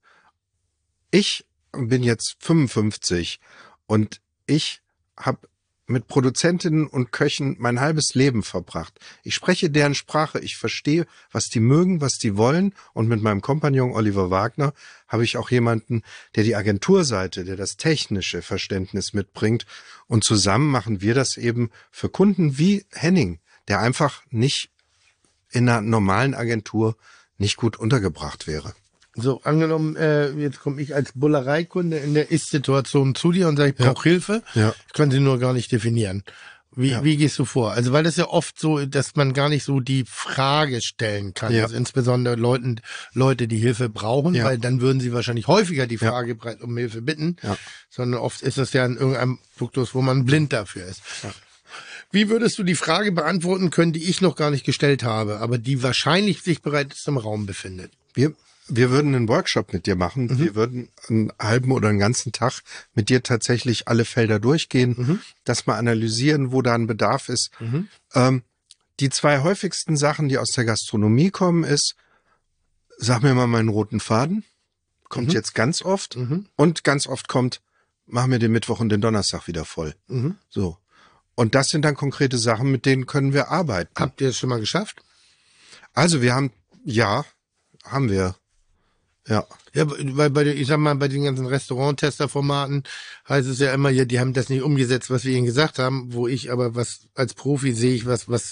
Ich bin jetzt fünfundfünfzig und ich habe mit Produzentinnen und Köchen mein halbes Leben verbracht. Ich spreche deren Sprache, ich verstehe, was die mögen, was die wollen. Und mit meinem Kompagnon Oliver Wagner habe ich auch jemanden, der die Agenturseite, der das technische Verständnis mitbringt. Und zusammen machen wir das eben für Kunden wie Henning, der einfach nicht in einer normalen Agentur nicht gut untergebracht wäre. So, angenommen, äh, jetzt komme ich als Bullereikunde in der Ist-Situation zu dir und sage, ich brauche Hilfe. Ja. Ich kann sie nur gar nicht definieren. Wie, Ja. wie gehst du vor? Also weil das ja oft so, dass man gar nicht so die Frage stellen kann. Ja. Also insbesondere Leuten, Leute, die Hilfe brauchen, Ja. weil dann würden sie wahrscheinlich häufiger die Ja. Frage breit um Hilfe bitten, Ja. sondern oft ist das ja in irgendeinem Duktus, wo man blind dafür ist. Ja. Wie würdest du die Frage beantworten können, die ich noch gar nicht gestellt habe, aber die wahrscheinlich sich bereits im Raum befindet? Wir, wir würden einen Workshop mit dir machen. Mhm. Wir würden einen halben oder einen ganzen Tag mit dir tatsächlich alle Felder durchgehen, Mhm. das mal analysieren, wo da ein Bedarf ist. Mhm. Ähm, die zwei häufigsten Sachen, die aus der Gastronomie kommen, ist, sag mir mal meinen roten Faden. Kommt Mhm. jetzt ganz oft. Mhm. Und ganz oft kommt, mach mir den Mittwoch und den Donnerstag wieder voll. Mhm. So. Und das sind dann konkrete Sachen, mit denen können wir arbeiten. Habt ihr es schon mal geschafft? Also wir haben, ja, haben wir. Ja. Ja, weil bei, der- ich sag mal, bei den ganzen Restaurant-Tester-Formaten heißt es ja immer, ja, die haben das nicht umgesetzt, was wir ihnen gesagt haben, wo ich aber was, als Profi sehe ich was, was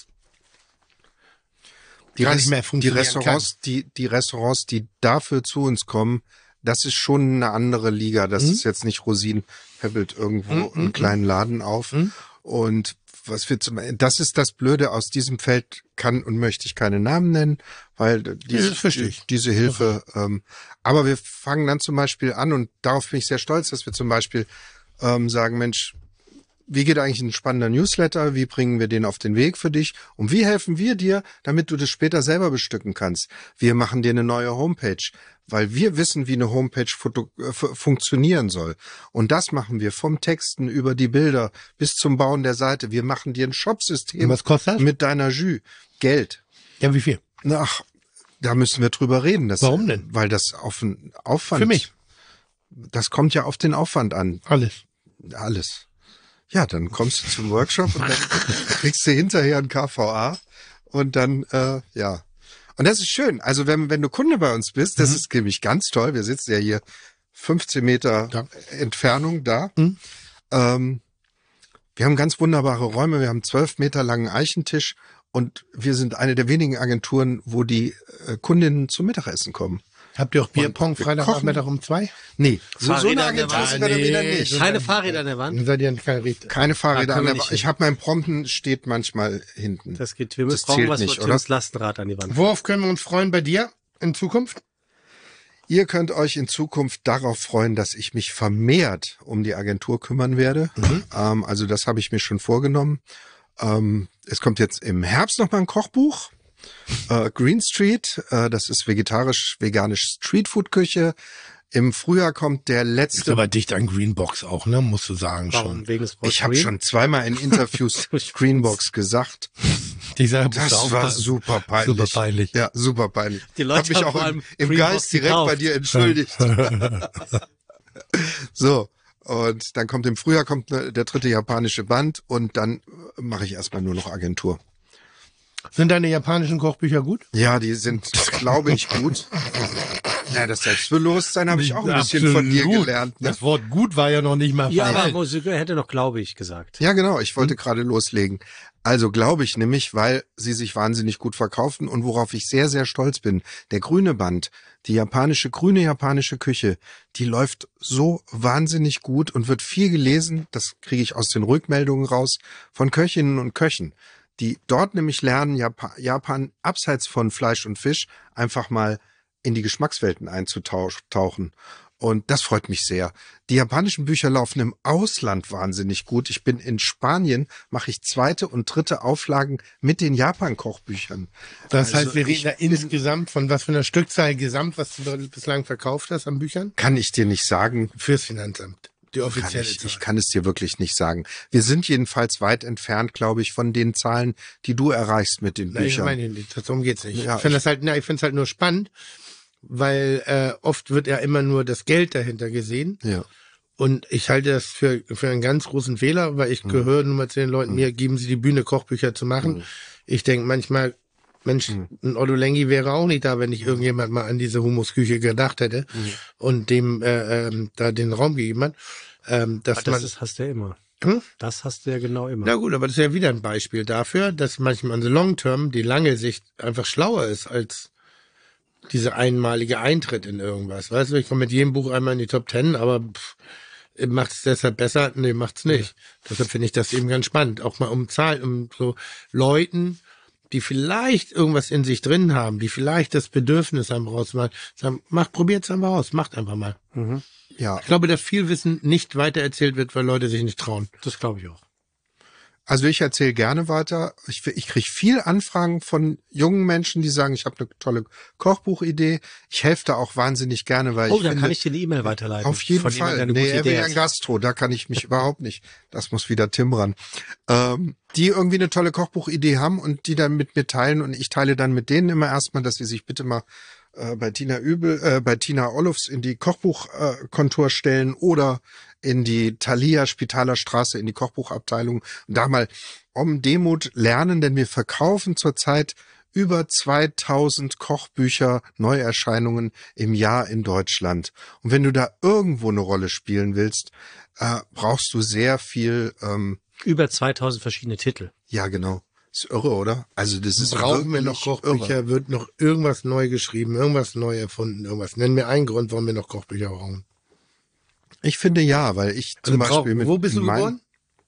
Die, gar Rest- nicht mehr die funktionieren Restaurants, die, die Restaurants, die dafür zu uns kommen, das ist schon eine andere Liga. Das Mhm. ist jetzt nicht Rosinen peppelt irgendwo Mhm, einen mhm, kleinen Laden auf. Mhm. Und was wir zum, das ist das Blöde, aus diesem Feld kann und möchte ich keine Namen nennen, weil diese, das verstehe ich. diese Hilfe, ähm, aber wir fangen dann zum Beispiel an und darauf bin ich sehr stolz, dass wir zum Beispiel ähm, sagen, Mensch, wie geht eigentlich ein spannender Newsletter? Wie bringen wir den auf den Weg für dich? Und wie helfen wir dir, damit du das später selber bestücken kannst? Wir machen dir eine neue Homepage, weil wir wissen, wie eine Homepage foto- äh, fu- funktionieren soll. Und das machen wir vom Texten über die Bilder bis zum Bauen der Seite. Wir machen dir ein Und Shopsystem was kostet das? mit deiner Jus. Geld. Ja, wie viel? Ach, da müssen wir drüber reden. Das, Warum denn? Weil das auf den Aufwand. Für mich. Das kommt ja auf den Aufwand an. Alles. Alles. Ja, dann kommst du zum Workshop und dann kriegst du hinterher ein K V A und dann, äh, ja. Und das ist schön. Also wenn, wenn du Kunde bei uns bist, das Mhm. ist nämlich ganz toll. Wir sitzen ja hier fünfzehn Meter Ja. Entfernung da. Mhm. Ähm, wir haben ganz wunderbare Räume. Wir haben zwölf Meter langen Eichentisch und wir sind eine der wenigen Agenturen, wo die äh, Kundinnen zum Mittagessen kommen. Habt ihr auch Bierpong wir Freitagnachmittag um zwei? Nee, so, so Fahrräder eine an der Agentur Wand. sind wir dann wieder Nee, nicht. so- Keine Fahrräder an der Wand. Dann seid ihr kein Richter. Keine Fahrräder Da an können wir der nicht Wa- Ich hin. habe mein Prompten steht manchmal hinten. Das geht. Wir Das müssen brauchen zählt was nicht, für oder? Tims Lastenrad an die Wand. Worauf können wir uns freuen bei dir in Zukunft? Ihr könnt euch in Zukunft darauf freuen, dass ich mich vermehrt um die Agentur kümmern werde. Ähm, also das habe ich mir schon vorgenommen. Ähm, es kommt jetzt im Herbst noch mal ein Kochbuch. Äh, Green Street, äh, das ist vegetarisch-veganisch Streetfood-Küche. Im Frühjahr kommt der Ist letzte. aber dicht an Greenbox auch, ne? Musst du sagen Warum? schon. Wegen des Ich habe Rotgreen? schon zweimal in Interviews Greenbox gesagt. Dieser Das war super peinlich. Super peinlich. Ja, super peinlich. Die Leute Hab mich haben auch vor im, allem im Greenbox Geist direkt gekauft. bei dir entschuldigt. So, und dann kommt im Frühjahr kommt ne, der dritte japanische Band und dann mache ich erstmal nur noch Agentur. Sind deine japanischen Kochbücher gut? Ja, die sind, glaube ich, gut. Ja, das Selbstbewusstsein habe ich auch ein bisschen von dir Absolut. gelernt. Ne? Das Wort gut war ja noch nicht mal Ja, aber falsch. Musik hätte noch glaube ich gesagt. Ja, genau. Ich wollte gerade loslegen. Also glaube ich nämlich, weil sie sich wahnsinnig gut verkaufen und worauf ich sehr, sehr stolz bin. Der grüne Band, die japanische, grüne japanische Küche, die läuft so wahnsinnig gut und wird viel gelesen. Das kriege ich aus den Rückmeldungen raus von Köchinnen und Köchen, die dort nämlich lernen, Japan, Japan abseits von Fleisch und Fisch einfach mal in die Geschmackswelten einzutauchen. Und das freut mich sehr. Die japanischen Bücher laufen im Ausland wahnsinnig gut. Ich bin in Spanien, mache ich zweite und dritte Auflagen mit den Japan-Kochbüchern. Das Also heißt, wir reden ich da insgesamt von was für einer Stückzahl gesamt, was du bislang verkauft hast an Büchern? Kann ich dir nicht sagen. Fürs Finanzamt. Die Kann offizielle ich, Zahl. ich kann es dir wirklich nicht sagen. Wir sind jedenfalls weit entfernt, glaube ich, von den Zahlen, die du erreichst mit den Nein, ich Büchern. meine nicht, darum geht's nicht. Ja, ich finde ich- das halt, na, ich finde es halt nur spannend, weil äh, oft wird ja immer nur das Geld dahinter gesehen. Ja. Und ich halte das für, für einen ganz großen Fehler, weil ich Mhm. gehöre nun mal zu den Leuten, mir geben sie die Bühne, Kochbücher zu machen. Ich denke manchmal, Mensch, Mhm. ein Otto Lengi wäre auch nicht da, wenn nicht irgendjemand mal an diese Humusküche gedacht hätte Mhm. und dem äh, ähm, da den Raum gegeben hat. Ähm, dass Das man, ist, hast du ja immer. Hm? Das hast du ja genau immer. Na gut, aber das ist ja wieder ein Beispiel dafür, dass manchmal so Long Term die lange Sicht einfach schlauer ist als dieser einmalige Eintritt in irgendwas. Weißt du, ich komme mit jedem Buch einmal in die Top Ten, aber pff, Macht es deshalb besser? Nee, macht's nicht. Deshalb finde ich das eben ganz spannend. Auch mal um Zahlen, um so Leuten, die vielleicht irgendwas in sich drin haben, die vielleicht das Bedürfnis haben rauszumachen, sagen, mach, probiert's einfach aus, macht einfach mal. Mhm. Ja. Ich glaube, dass viel Wissen nicht weitererzählt wird, weil Leute sich nicht trauen. Das glaube ich auch. Also ich erzähle gerne weiter. Ich, ich kriege viel Anfragen von jungen Menschen, die sagen, ich habe eine tolle Kochbuchidee. Ich helfe da auch wahnsinnig gerne, weil Oh, ich dann finde, kann ich dir eine E-Mail weiterleiten. auf jeden von Fall. Jemand, der Nee, eine gute er Idee will ein hat. Gastro, da kann ich mich überhaupt nicht. Das muss wieder Tim ran. Ähm, die irgendwie eine tolle Kochbuchidee haben und die dann mit mir teilen und ich teile dann mit denen immer erstmal, dass sie sich bitte mal äh, bei Tina Übel, äh, bei Tina Olufs in die Kochbuchkontur äh, stellen oder in die Thalia Spitaler Straße in die Kochbuchabteilung und da mal um Demut lernen, denn wir verkaufen zurzeit über zweitausend Kochbücher, Neuerscheinungen im Jahr in Deutschland. Und wenn du da irgendwo eine Rolle spielen willst, äh, brauchst du sehr viel, ähm, Über zweitausend verschiedene Titel. ja genau, ist irre, oder? Also das ist Brauchen wir noch wirklich Kochbücher? irre. Wird noch irgendwas neu geschrieben, irgendwas neu erfunden, irgendwas? Nenn mir einen Grund, warum wir noch Kochbücher brauchen. Ich finde ja, weil ich zum Also brauch- Beispiel mit wo bist du mein- geboren?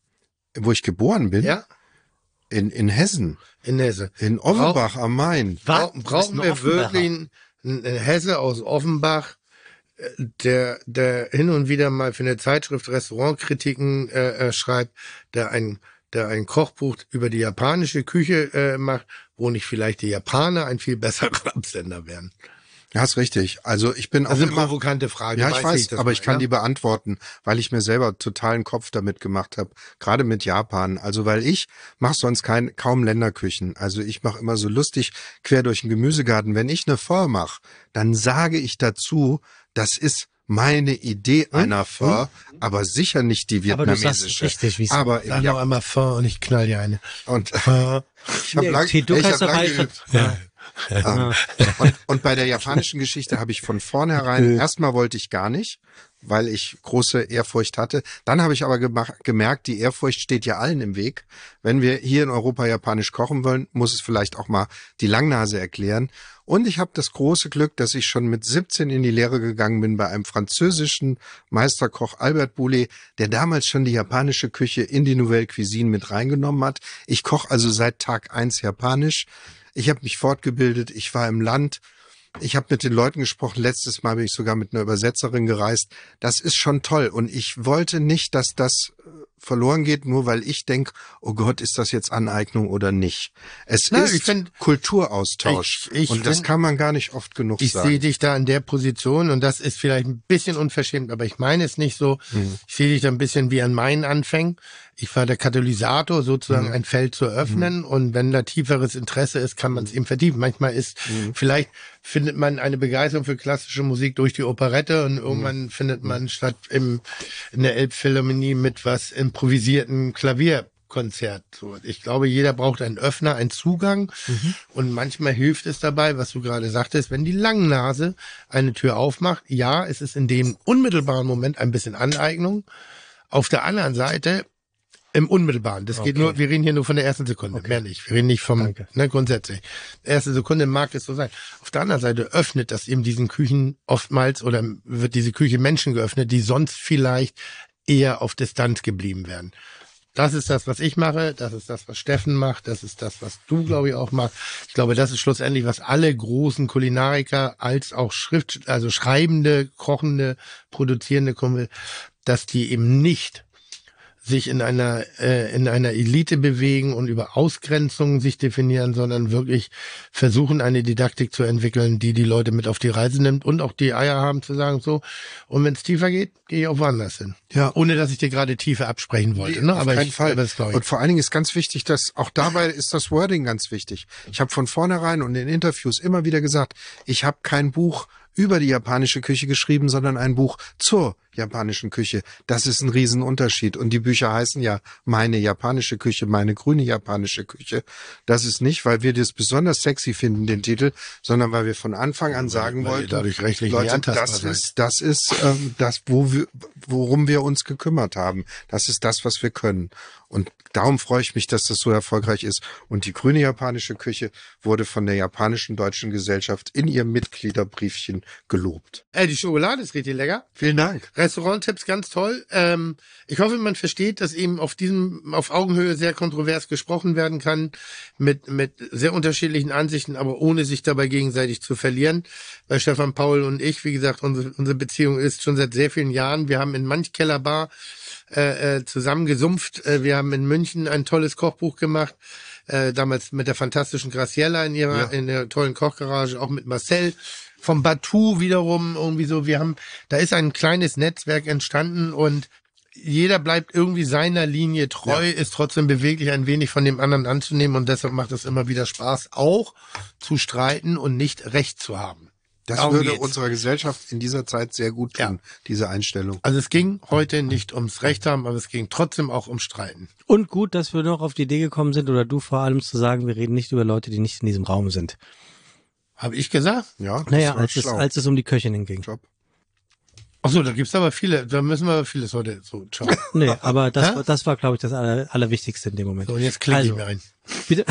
Wo ich geboren bin? Ja, In, in Hessen, in Hesse. in Offenbach am Main. Was? Brauchen, Du bist brauchen ein wir Offenbacher. wirklich einen, einen Hesse aus Offenbach, äh, der, der hin und wieder mal für eine Zeitschrift Restaurantkritiken äh, äh, schreibt, der ein, der ein Kochbuch über die japanische Küche äh, macht, wo nicht vielleicht die Japaner ein viel besserer Absender wären? Ja, ist richtig. Also ich bin Das auch ist eine immer, provokante Frage. ja, Du ich weißt, wie weiß, das aber ich meine, kann ja? die beantworten, weil ich mir selber totalen Kopf damit gemacht habe, gerade mit Japan. Also weil ich mache sonst kein, kaum Länderküchen. Also ich mache immer so lustig quer durch den Gemüsegarten. Wenn ich eine Pho mache, dann sage ich dazu, das ist meine Idee einer Pho, aber sicher nicht die Aber du sagst vietnamesische. richtig, wie es aber Sag ja, noch einmal vor und ich knall dir eine. und Vor. ich habe Nee, lang, okay, du ich kannst hab doch lang einfach- geübt. Ja. Ähm, und, und bei der japanischen Geschichte habe ich von vornherein, erstmal wollte ich gar nicht, weil ich große Ehrfurcht hatte. Dann habe ich aber gemach, gemerkt, die Ehrfurcht steht ja allen im Weg. Wenn wir hier in Europa japanisch kochen wollen, muss es vielleicht auch mal die Langnase erklären. Und ich habe das große Glück, dass ich schon mit siebzehn in die Lehre gegangen bin bei einem französischen Meisterkoch Albert Boulet, der damals schon die japanische Küche in die Nouvelle Cuisine mit reingenommen hat. Ich koche also seit Tag eins japanisch. Ich habe mich fortgebildet, ich war im Land, ich habe mit den Leuten gesprochen, letztes Mal bin ich sogar mit einer Übersetzerin gereist. Das ist schon toll und ich wollte nicht, dass das äh, verloren geht, nur weil ich denke, oh Gott, ist das jetzt Aneignung oder nicht. Es Na, ist ich find- Kulturaustausch Ich- ich und das find- kann man gar nicht oft genug Ich sagen. sehe dich da in der Position und das ist vielleicht ein bisschen unverschämt, aber ich meine es nicht so. Mhm. Ich sehe dich da ein bisschen wie an meinen Anfängen. Ich war der Katalysator, sozusagen Mhm. ein Feld zu öffnen und wenn da tieferes Interesse ist, kann man es eben vertiefen. Manchmal ist, Mhm. vielleicht findet man eine Begeisterung für klassische Musik durch die Operette und irgendwann Mhm. findet man statt im, in der Elbphilharmonie mit was improvisierten Klavierkonzert. So, ich glaube, jeder braucht einen Öffner, einen Zugang und manchmal hilft es dabei, was du gerade sagtest, wenn die Langnase eine Tür aufmacht. Ja, es ist in dem unmittelbaren Moment ein bisschen Aneignung. Auf der anderen Seite im Unmittelbaren. Das geht Okay. nur, wir reden hier nur von der ersten Sekunde, mehr nicht. Wir reden nicht vom, Danke. ne, grundsätzlich. Erste Sekunde mag es so sein. Auf der anderen Seite öffnet das eben diesen Küchen oftmals oder wird diese Küche Menschen geöffnet, die sonst vielleicht eher auf Distanz geblieben wären. Das ist das, was ich mache. Das ist das, was Steffen macht. Das ist das, was du, glaube ich, auch machst. Ich glaube, das ist schlussendlich, was alle großen Kulinariker als auch Schrift, also schreibende, kochende, produzierende, dass die eben nicht sich in einer äh, in einer Elite bewegen und über Ausgrenzungen sich definieren, sondern wirklich versuchen, eine Didaktik zu entwickeln, die die Leute mit auf die Reise nimmt und auch die Eier haben zu sagen, so, und wenn es tiefer geht, gehe ich auch woanders hin. Ja. Ohne, dass ich dir gerade Tiefe absprechen wollte. Nee, Ne? auf Aber keinen ich, Fall. aber das glaube ich. Und vor allen Dingen ist ganz wichtig, dass auch dabei ist das Wording ganz wichtig. Ich habe von vornherein und in Interviews immer wieder gesagt, ich habe kein Buch über die japanische Küche geschrieben, sondern ein Buch zur japanischen Küche. Das ist ein Riesenunterschied. Und die Bücher heißen ja meine japanische Küche, meine grüne japanische Küche. Das ist nicht, weil wir das besonders sexy finden, den Titel, sondern weil wir von Anfang an sagen weil ihr wollten, dadurch rechtlich Leute, nicht antastbar das seid. ist, das ist ähm, das, wo wir, worum wir uns gekümmert haben. Das ist das, was wir können. Und darum freue ich mich, dass das so erfolgreich ist. Und die grüne japanische Küche wurde von der japanischen Deutschen Gesellschaft in ihrem Mitgliederbriefchen gelobt. Ey, die Schokolade ist richtig lecker. Vielen Dank. Restauranttipps ganz toll. Ähm, ich hoffe, man versteht, dass eben auf diesem, auf Augenhöhe sehr kontrovers gesprochen werden kann, mit, mit sehr unterschiedlichen Ansichten, aber ohne sich dabei gegenseitig zu verlieren. Weil Stefan Paul und ich, wie gesagt, unsere, unsere Beziehung ist schon seit sehr vielen Jahren. Wir haben in manch Kellerbar äh, äh, zusammen gesumpft. Äh, wir haben in München ein tolles Kochbuch gemacht. Äh, damals mit der fantastischen Graciela in ihrer, ja. in der tollen Kochgarage, auch mit Marcel vom Batu wiederum irgendwie so. Wir haben, da ist ein kleines Netzwerk entstanden und jeder bleibt irgendwie seiner Linie treu, ja. ist trotzdem beweglich, ein wenig von dem anderen anzunehmen und deshalb macht es immer wieder Spaß, auch zu streiten und nicht Recht zu haben. Das Darum würde geht's. unserer Gesellschaft in dieser Zeit sehr gut tun, ja. diese Einstellung. Also es ging heute nicht ums Recht haben, aber es ging trotzdem auch um Streiten. Und gut, dass wir noch auf die Idee gekommen sind, oder du vor allem zu sagen, wir reden nicht über Leute, die nicht in diesem Raum sind. Habe ich gesagt? Ja, das naja, war als es, schlau. als es um die Köchinnen ging. Job. Ach so, da gibt's aber viele, da müssen wir aber vieles heute so schauen. Nee, aber das, Hä? war, das war, glaube ich, das Aller, Allerwichtigste in dem Moment. So, und jetzt klicke also, ich mir ein. Bitte.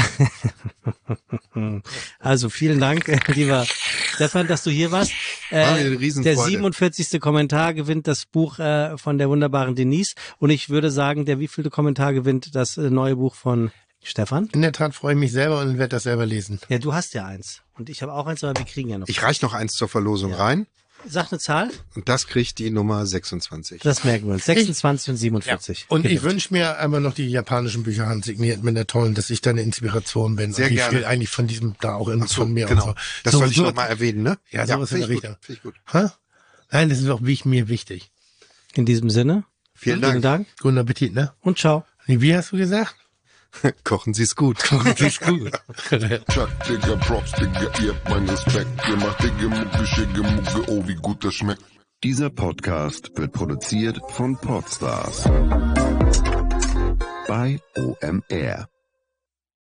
Also vielen Dank, lieber Stefan, dass du hier warst. War mir eine Äh, Riesenfreude. der siebenundvierzigste Kommentar gewinnt das Buch äh, von der wunderbaren Denise. Und ich würde sagen, der wievielte Kommentar gewinnt das äh, neue Buch von Stefan? In der Tat freue ich mich selber und werde das selber lesen. Ja, du hast ja eins. Und ich habe auch eins, aber wir kriegen ja noch. Ich reich noch eins zur Verlosung Ja. rein Sag eine Zahl. und das kriegt die Nummer sechsundzwanzig. Das merken wir uns. sechsundzwanzig und siebenundvierzig. Und ich Gewinnt. wünsche mir einmal noch die japanischen Bücher handsigniert mit der tollen, dass ich da eine Inspiration bin. Sehr und wie gerne. viel eigentlich von diesem da auch in, Ach so, von mir genau. und so. Das so, wollte ich so, noch mal erwähnen, ne? Ja, sowas in finde der ich gut. Richtung. Finde ich gut. Hä? Nein, das ist auch wie mir wichtig. In diesem Sinne. Vielen Vielen Dank. Dank Guten Appetit, ne? und ciao. Nee, wie hast du gesagt? Kochen Sie es gut. Das ist gut. Chuck, Digga, Props, Digga, ihr habt meinen Respekt. Ihr macht Digga, Mucke, Schicke, Mucke, oh, wie gut das schmeckt. Dieser Podcast wird produziert von Podstars bei O M R.